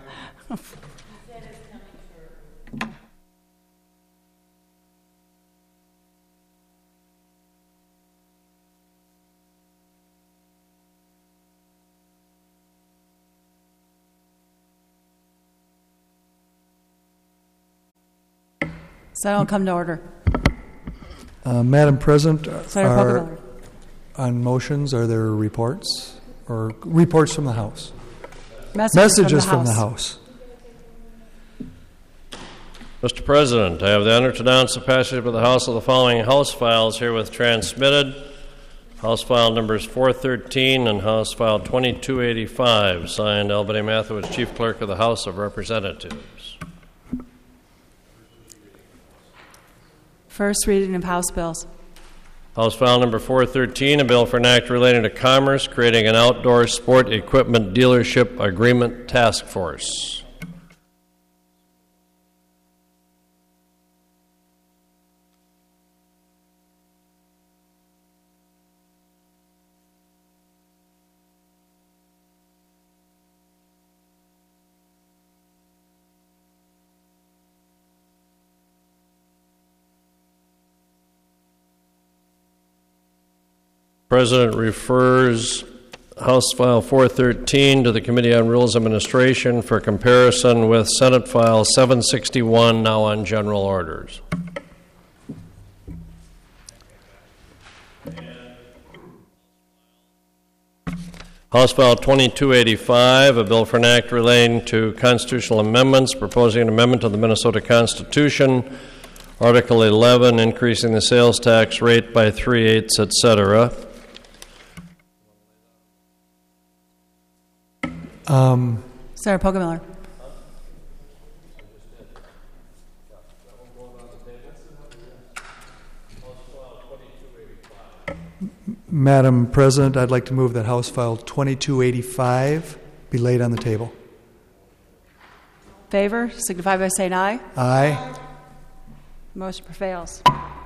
[SPEAKER 11] So I don't come to order.
[SPEAKER 2] Uh, Madam President,
[SPEAKER 11] Senator
[SPEAKER 2] are,
[SPEAKER 11] Poggemiller.
[SPEAKER 2] on motions, are there reports or reports from the House?
[SPEAKER 11] Messages,
[SPEAKER 2] Messages
[SPEAKER 11] from the
[SPEAKER 2] from
[SPEAKER 11] House.
[SPEAKER 2] the House.
[SPEAKER 5] Mister President, I have the honor to announce the passage of the House of the following House files herewith transmitted. House File numbers four thirteen and House File twenty-two eighty-five, signed Albany Mathewitz, Chief Clerk of the House of Representatives.
[SPEAKER 11] First reading of House bills.
[SPEAKER 5] House File number four thirteen, a bill for an act relating to commerce, creating an outdoor sport equipment dealership agreement task force. President refers House File four thirteen to the Committee on Rules Administration for comparison with Senate File seven sixty-one, now on general orders. House File twenty-two eighty-five, a bill for an act relating to constitutional amendments, proposing an amendment to the Minnesota Constitution, Article eleven, increasing the sales tax rate by three-eighths, et cetera.
[SPEAKER 2] Um,
[SPEAKER 11] Senator Poggemiller.
[SPEAKER 2] Madam President, I'd like to move that House File twenty-two eighty-five be laid on the table.
[SPEAKER 11] Favor signify by saying aye.
[SPEAKER 2] Aye.
[SPEAKER 11] Motion prevails.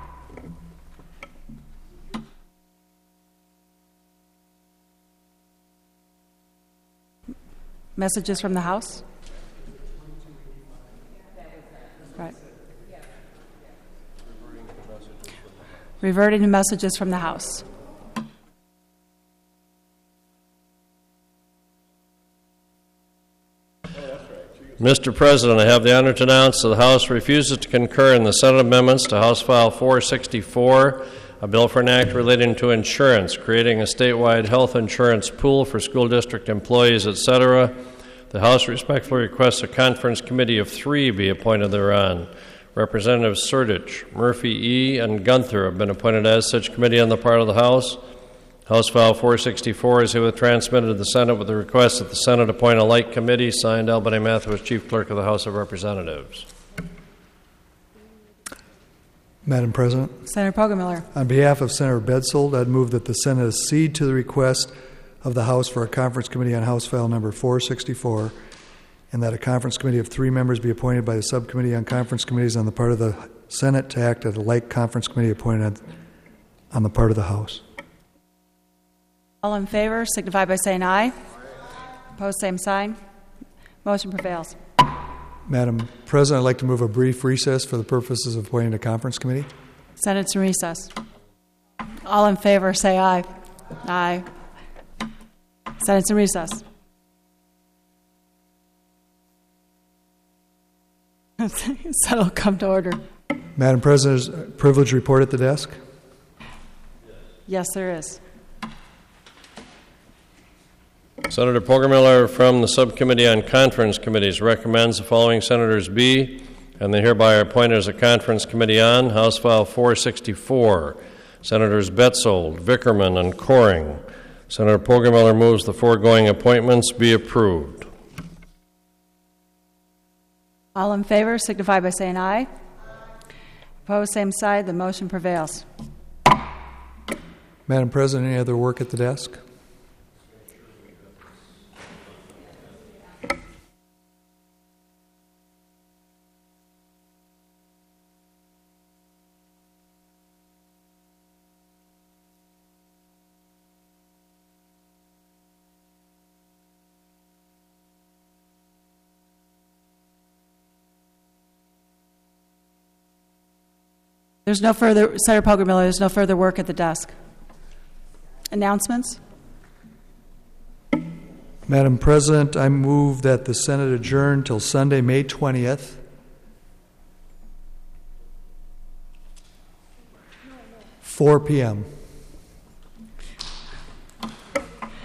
[SPEAKER 11] Messages from the House? Right. Reverting to messages from the House.
[SPEAKER 5] Mister President, I have the honor to announce that the House refuses to concur in the Senate amendments to House File four sixty-four, a bill for an act relating to insurance, creating a statewide health insurance pool for school district employees, et cetera. The House respectfully requests a conference committee of three be appointed thereon. Representatives Surdich, Murphy E., and Gunther have been appointed as such committee on the part of the House. House File four sixty-four is herewith transmitted to the Senate with the request that the Senate appoint a like committee, signed Albany Mathewitz, Chief Clerk of the House of Representatives.
[SPEAKER 2] Madam President,
[SPEAKER 11] Senator Poggemiller.
[SPEAKER 2] on behalf of Senator Bedsold, I'd move that the Senate accede to the request of the House for a conference committee on House File number four sixty-four, and that a conference committee of three members be appointed by the Subcommittee on Conference Committees on the part of the Senate to act as a like conference committee appointed on the part of the House.
[SPEAKER 11] All in favor signify by saying aye. Opposed, same sign. Motion prevails.
[SPEAKER 2] Madam President, I'd like to move a brief recess for the purposes of appointing a conference committee.
[SPEAKER 11] Senate's in recess. All in favor say aye. Aye. Senate's in recess. Senate will come to order.
[SPEAKER 2] Madam President, is a privilege report at the desk.
[SPEAKER 11] Yes, there is.
[SPEAKER 5] Senator Poggemiller from the Subcommittee on Conference Committees recommends the following senators be, and they hereby are appointed as a conference committee on House File four sixty-four. Senators Betzold, Vickerman, and Coring. Senator Poggemiller moves the foregoing appointments be approved.
[SPEAKER 11] All in favor signify by saying aye. Opposed, same side. The motion prevails.
[SPEAKER 2] Madam President, any other work at the desk?
[SPEAKER 11] There's no further, Senator Poggemiller, there's no further work at the desk. Announcements?
[SPEAKER 2] Madam President, I move that the Senate adjourn till Sunday, May twentieth. four p.m.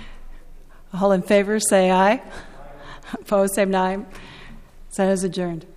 [SPEAKER 11] All in favor say aye. Opposed, same nine. Senate is adjourned.